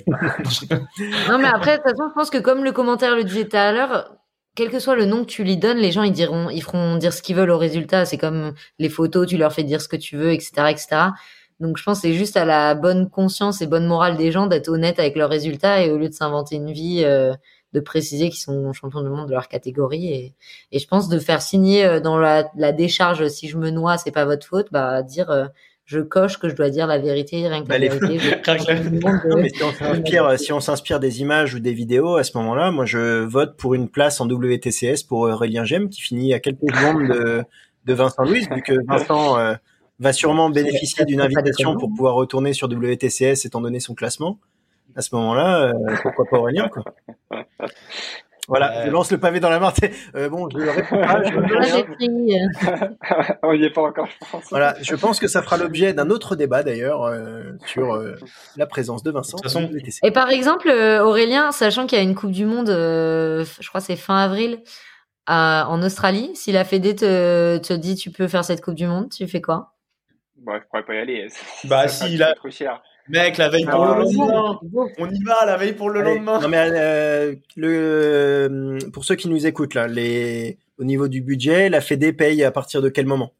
Speaker 2: Non, mais après, de toute façon, je pense que comme le commentaire le disait tout à l'heure, quel que soit le nom que tu lui donnes, les gens, ils diront, ils feront dire ce qu'ils veulent au résultat. C'est comme les photos, tu leur fais dire ce que tu veux, et cetera, et cetera. Donc, je pense que c'est juste à la bonne conscience et bonne morale des gens d'être honnêtes avec leurs résultats et au lieu de s'inventer une vie, euh, de préciser qu'ils sont champions du monde de leur catégorie. Et, et je pense de faire signer euh, dans la, la décharge, si je me noie, c'est pas votre faute, bah, dire, euh, je coche que je dois dire la vérité, rien que
Speaker 1: Bah,
Speaker 2: la
Speaker 1: les-
Speaker 2: vérité. Je-
Speaker 3: Rien que la-
Speaker 2: du monde de-
Speaker 1: Non, mais si on s'inspire, si on s'inspire des images ou des vidéos, à ce moment-là, moi, je vote pour une place en W T C S pour Aurélien Gemme, qui finit à quelques secondes de, de Vincent Louis, vu que Vincent euh, va sûrement bénéficier d'une
Speaker 2: c'est pas
Speaker 1: invitation
Speaker 2: déconnant.
Speaker 1: pour pouvoir retourner sur W T C S étant donné son classement. À ce moment-là, euh, pourquoi pas Aurélien, quoi. Voilà,
Speaker 3: Ouais.
Speaker 1: je lance le pavé dans la mare. Euh, bon, je réponds pas. Je
Speaker 2: Là, j'ai pris.
Speaker 4: On n'y est pas encore, je pense.
Speaker 1: Voilà, je pense que ça fera l'objet d'un autre débat d'ailleurs euh, sur euh, la présence de Vincent.
Speaker 3: De toute façon-
Speaker 1: au W T C.
Speaker 2: Et par exemple, euh, Aurélien, sachant qu'il y a une Coupe du Monde, euh, je crois que c'est fin avril, à- en Australie, si la Fédé te, te dit tu peux faire cette Coupe du Monde, tu fais quoi?
Speaker 4: Bon, je pourrais pas y aller.
Speaker 3: Bah,
Speaker 4: Ça
Speaker 3: si,
Speaker 4: sera
Speaker 3: il a-
Speaker 4: trop cher.
Speaker 3: Mec, la veille
Speaker 4: Ah,
Speaker 3: pour
Speaker 4: ouais,
Speaker 3: le
Speaker 4: ouais,
Speaker 3: lendemain. On y va, la veille pour le
Speaker 1: Allez,
Speaker 3: lendemain.
Speaker 1: non mais euh, le pour ceux qui nous écoutent là, les au niveau du budget, la Fédé paye à partir de quel moment?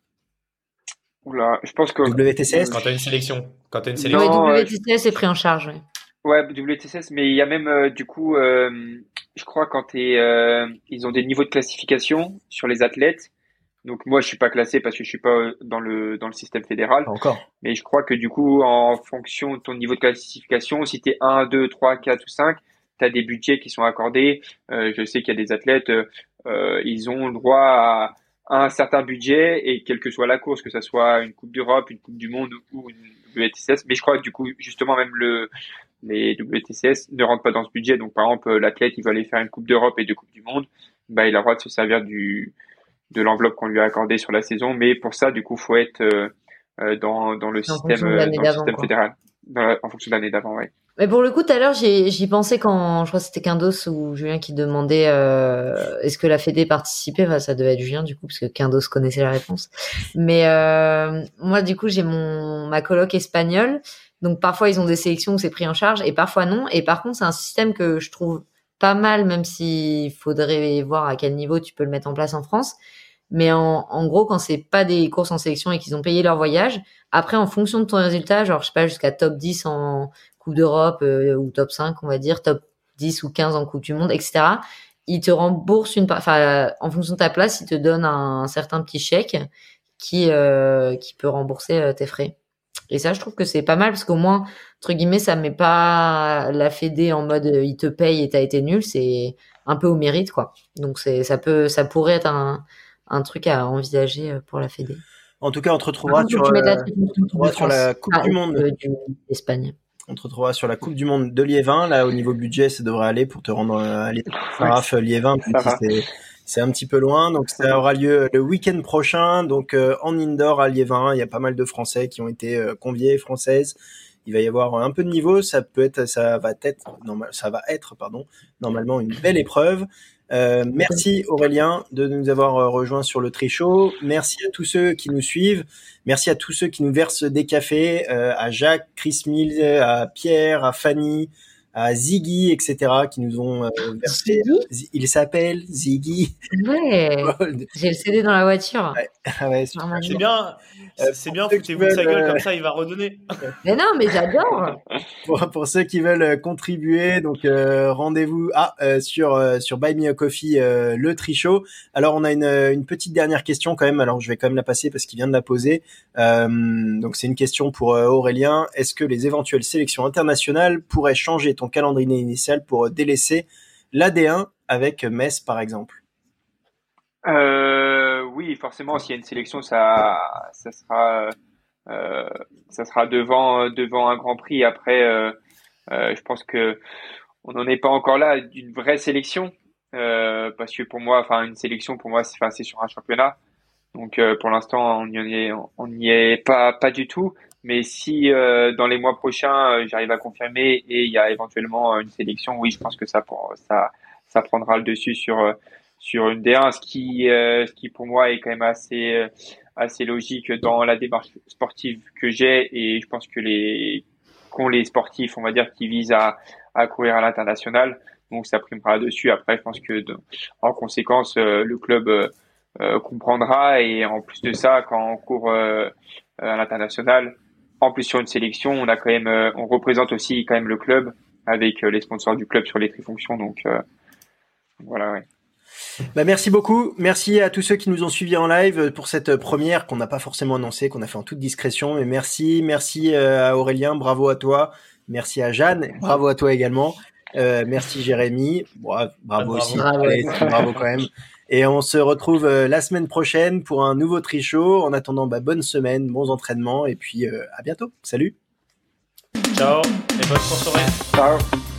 Speaker 4: Oula, je pense que.
Speaker 1: W T C S?
Speaker 3: Quand t'as une sélection. Quand t'as une
Speaker 4: Non,
Speaker 3: sélection.
Speaker 2: Oui,
Speaker 4: euh,
Speaker 2: W T C S est pris en charge. Ouais.
Speaker 4: Ouais, W T C S, mais il y a même euh, du coup, euh, je crois quand t'es, euh, ils ont des niveaux de classification sur les athlètes. Donc moi, je suis pas classé parce que je suis pas euh, dans le dans le système fédéral.
Speaker 1: Pas encore.
Speaker 4: Mais je crois que du coup, en fonction de ton niveau de classification, si t'es un, deux, trois, quatre ou cinq, t'as des budgets qui sont accordés. Euh, je sais qu'il y a des athlètes, euh, ils ont le droit à un certain budget et quelle que soit la course, que ça soit une Coupe d'Europe, une Coupe du Monde ou une W T C S. Mais je crois que du coup, justement, même le les W T C S ne rentrent pas dans ce budget. Donc par exemple, l'athlète, il va aller faire une Coupe d'Europe et deux Coupes du Monde, bah il a le droit de se servir du de l'enveloppe qu'on lui a accordée sur la saison. Mais pour ça, du coup, faut être euh, euh, dans dans le
Speaker 2: En
Speaker 4: système
Speaker 2: fonction de
Speaker 4: euh,
Speaker 2: l'année
Speaker 4: dans le
Speaker 2: d'avant,
Speaker 4: système
Speaker 2: quoi.
Speaker 4: fédéral, dans la- en fonction de l'année d'avant, ouais.
Speaker 2: Mais pour le coup, tout à l'heure, j'y j'y pensais quand, je crois que c'était Quindos ou Julien qui demandait euh, est-ce que la Fédé participait. Enfin, ça devait être Julien du coup, parce que Quindos connaissait la réponse. Mais euh, moi, du coup, j'ai mon ma coloc espagnole. Donc parfois, ils ont des sélections où c'est pris en charge et parfois non. Et par contre, c'est un système que je trouve pas mal, même s'il faudrait voir à quel niveau tu peux le mettre en place en France. Mais en, en gros, quand c'est pas des courses en sélection et qu'ils ont payé leur voyage, après, en fonction de ton résultat, genre, je sais pas, jusqu'à top dix en Coupe d'Europe euh, ou top cinq, on va dire, top dix ou quinze en Coupe du Monde, et cetera, ils te remboursent une part, enfin, en fonction de ta place, ils te donnent un, certain petit chèque qui, euh, qui peut rembourser euh, tes frais. Et ça, je trouve que c'est pas mal parce qu'au moins, entre guillemets, ça met pas la Fédé en mode euh, il te paye et t'as été nul, c'est un peu au mérite, quoi. Donc, c'est, ça peut, ça pourrait être un, un truc à envisager pour la Fédé.
Speaker 1: En tout cas, on te retrouvera
Speaker 2: Par contre,
Speaker 1: sur,
Speaker 2: tu mets la
Speaker 1: euh,
Speaker 2: triple
Speaker 1: on te retrouvera
Speaker 2: de
Speaker 1: sur la
Speaker 2: France.
Speaker 1: Coupe
Speaker 2: Ah,
Speaker 1: du
Speaker 2: et,
Speaker 1: Monde.
Speaker 2: euh, du- d'Espagne.
Speaker 1: On te retrouvera sur la Coupe du Monde de Liévin. Là, au niveau budget, ça devrait aller pour te rendre à aller Saraf Liévin, même
Speaker 4: Ça
Speaker 1: si
Speaker 4: va.
Speaker 1: c'est c'est un petit peu loin. Donc ça aura lieu le week-end prochain. Donc euh, en indoor à Liévin, il y a pas mal de Français qui ont été euh, conviés, françaises. Il va y avoir un peu de niveau. Ça peut être, ça va être, normal, ça va être, pardon, normalement une belle épreuve. Euh, merci Aurélien de nous avoir rejoints sur le Trichot. Merci à tous ceux qui nous suivent. Merci à tous ceux qui nous versent des cafés, euh, à Jacques, Chris Mills, à Pierre, à Fanny, à Ziggy, et cetera, qui nous ont euh, versé.
Speaker 2: Ziggy
Speaker 1: Il s'appelle Ziggy.
Speaker 2: Ouais. J'ai le C D dans la voiture.
Speaker 1: Ouais. Ah ouais, super.
Speaker 2: Normalement.
Speaker 3: C'est bien.
Speaker 1: Euh,
Speaker 3: C'est
Speaker 1: pour
Speaker 3: bien,
Speaker 1: ceux qui
Speaker 3: foutez-vous de sa
Speaker 1: veulent,
Speaker 3: gueule,
Speaker 1: euh,
Speaker 3: comme ça il va redonner.
Speaker 2: Mais non, mais j'adore.
Speaker 1: Pour, pour ceux qui veulent euh, contribuer, donc euh, rendez-vous ah, euh, sur euh, sur Buy Me a Coffee, euh, le Trichot. Alors on a une, une petite dernière question quand même. Alors je vais quand même la passer parce qu'il vient de la poser. Euh, donc c'est une question pour euh, Aurélien. Est-ce que les éventuelles sélections internationales pourraient changer ton calendrier initial pour euh, délaisser l'A D un avec Metz par exemple?
Speaker 4: Euh, oui, forcément, s'il y a une sélection, ça, ça sera, euh, ça sera devant, devant un Grand Prix. Après, euh, euh, je pense que on n'en est pas encore là d'une vraie sélection, euh, parce que pour moi, enfin, une sélection pour moi, c'est, enfin, c'est sur un championnat. Donc, euh, pour l'instant, on n'y est, on n'y est pas, pas du tout. Mais si euh, dans les mois prochains, euh, j'arrive à confirmer et il y a éventuellement une sélection, oui, je pense que ça, pour, ça, ça prendra le dessus sur euh, sur une D un, ce qui, euh, ce qui pour moi est quand même assez, euh, assez logique dans la démarche sportive que j'ai, et je pense que les, qu'ont les sportifs, on va dire, qui visent à, à courir à l'international, donc ça primera dessus. Après, je pense que de, en conséquence, euh, le club euh, euh, comprendra, et en plus de ça, quand on court euh, à l'international, en plus sur une sélection, on a quand même, euh, on représente aussi quand même le club avec euh, les sponsors du club sur les trifonctions, donc euh, voilà, ouais.
Speaker 1: Bah merci beaucoup, merci à tous ceux qui nous ont suivis en live pour cette première qu'on n'a pas forcément annoncée, qu'on a fait en toute discrétion. Mais merci, merci à Aurélien, bravo à toi, merci à Jeanne, bravo à toi également, euh, merci Jérémy, bravo, bravo aussi,
Speaker 2: bravo.
Speaker 1: Allez, bravo quand même. Et on se retrouve la semaine prochaine pour un nouveau Trichot. En attendant, bah, bonne semaine, bons entraînements et puis euh, à bientôt. Salut.
Speaker 3: Ciao et bonne soirée.
Speaker 4: Ciao.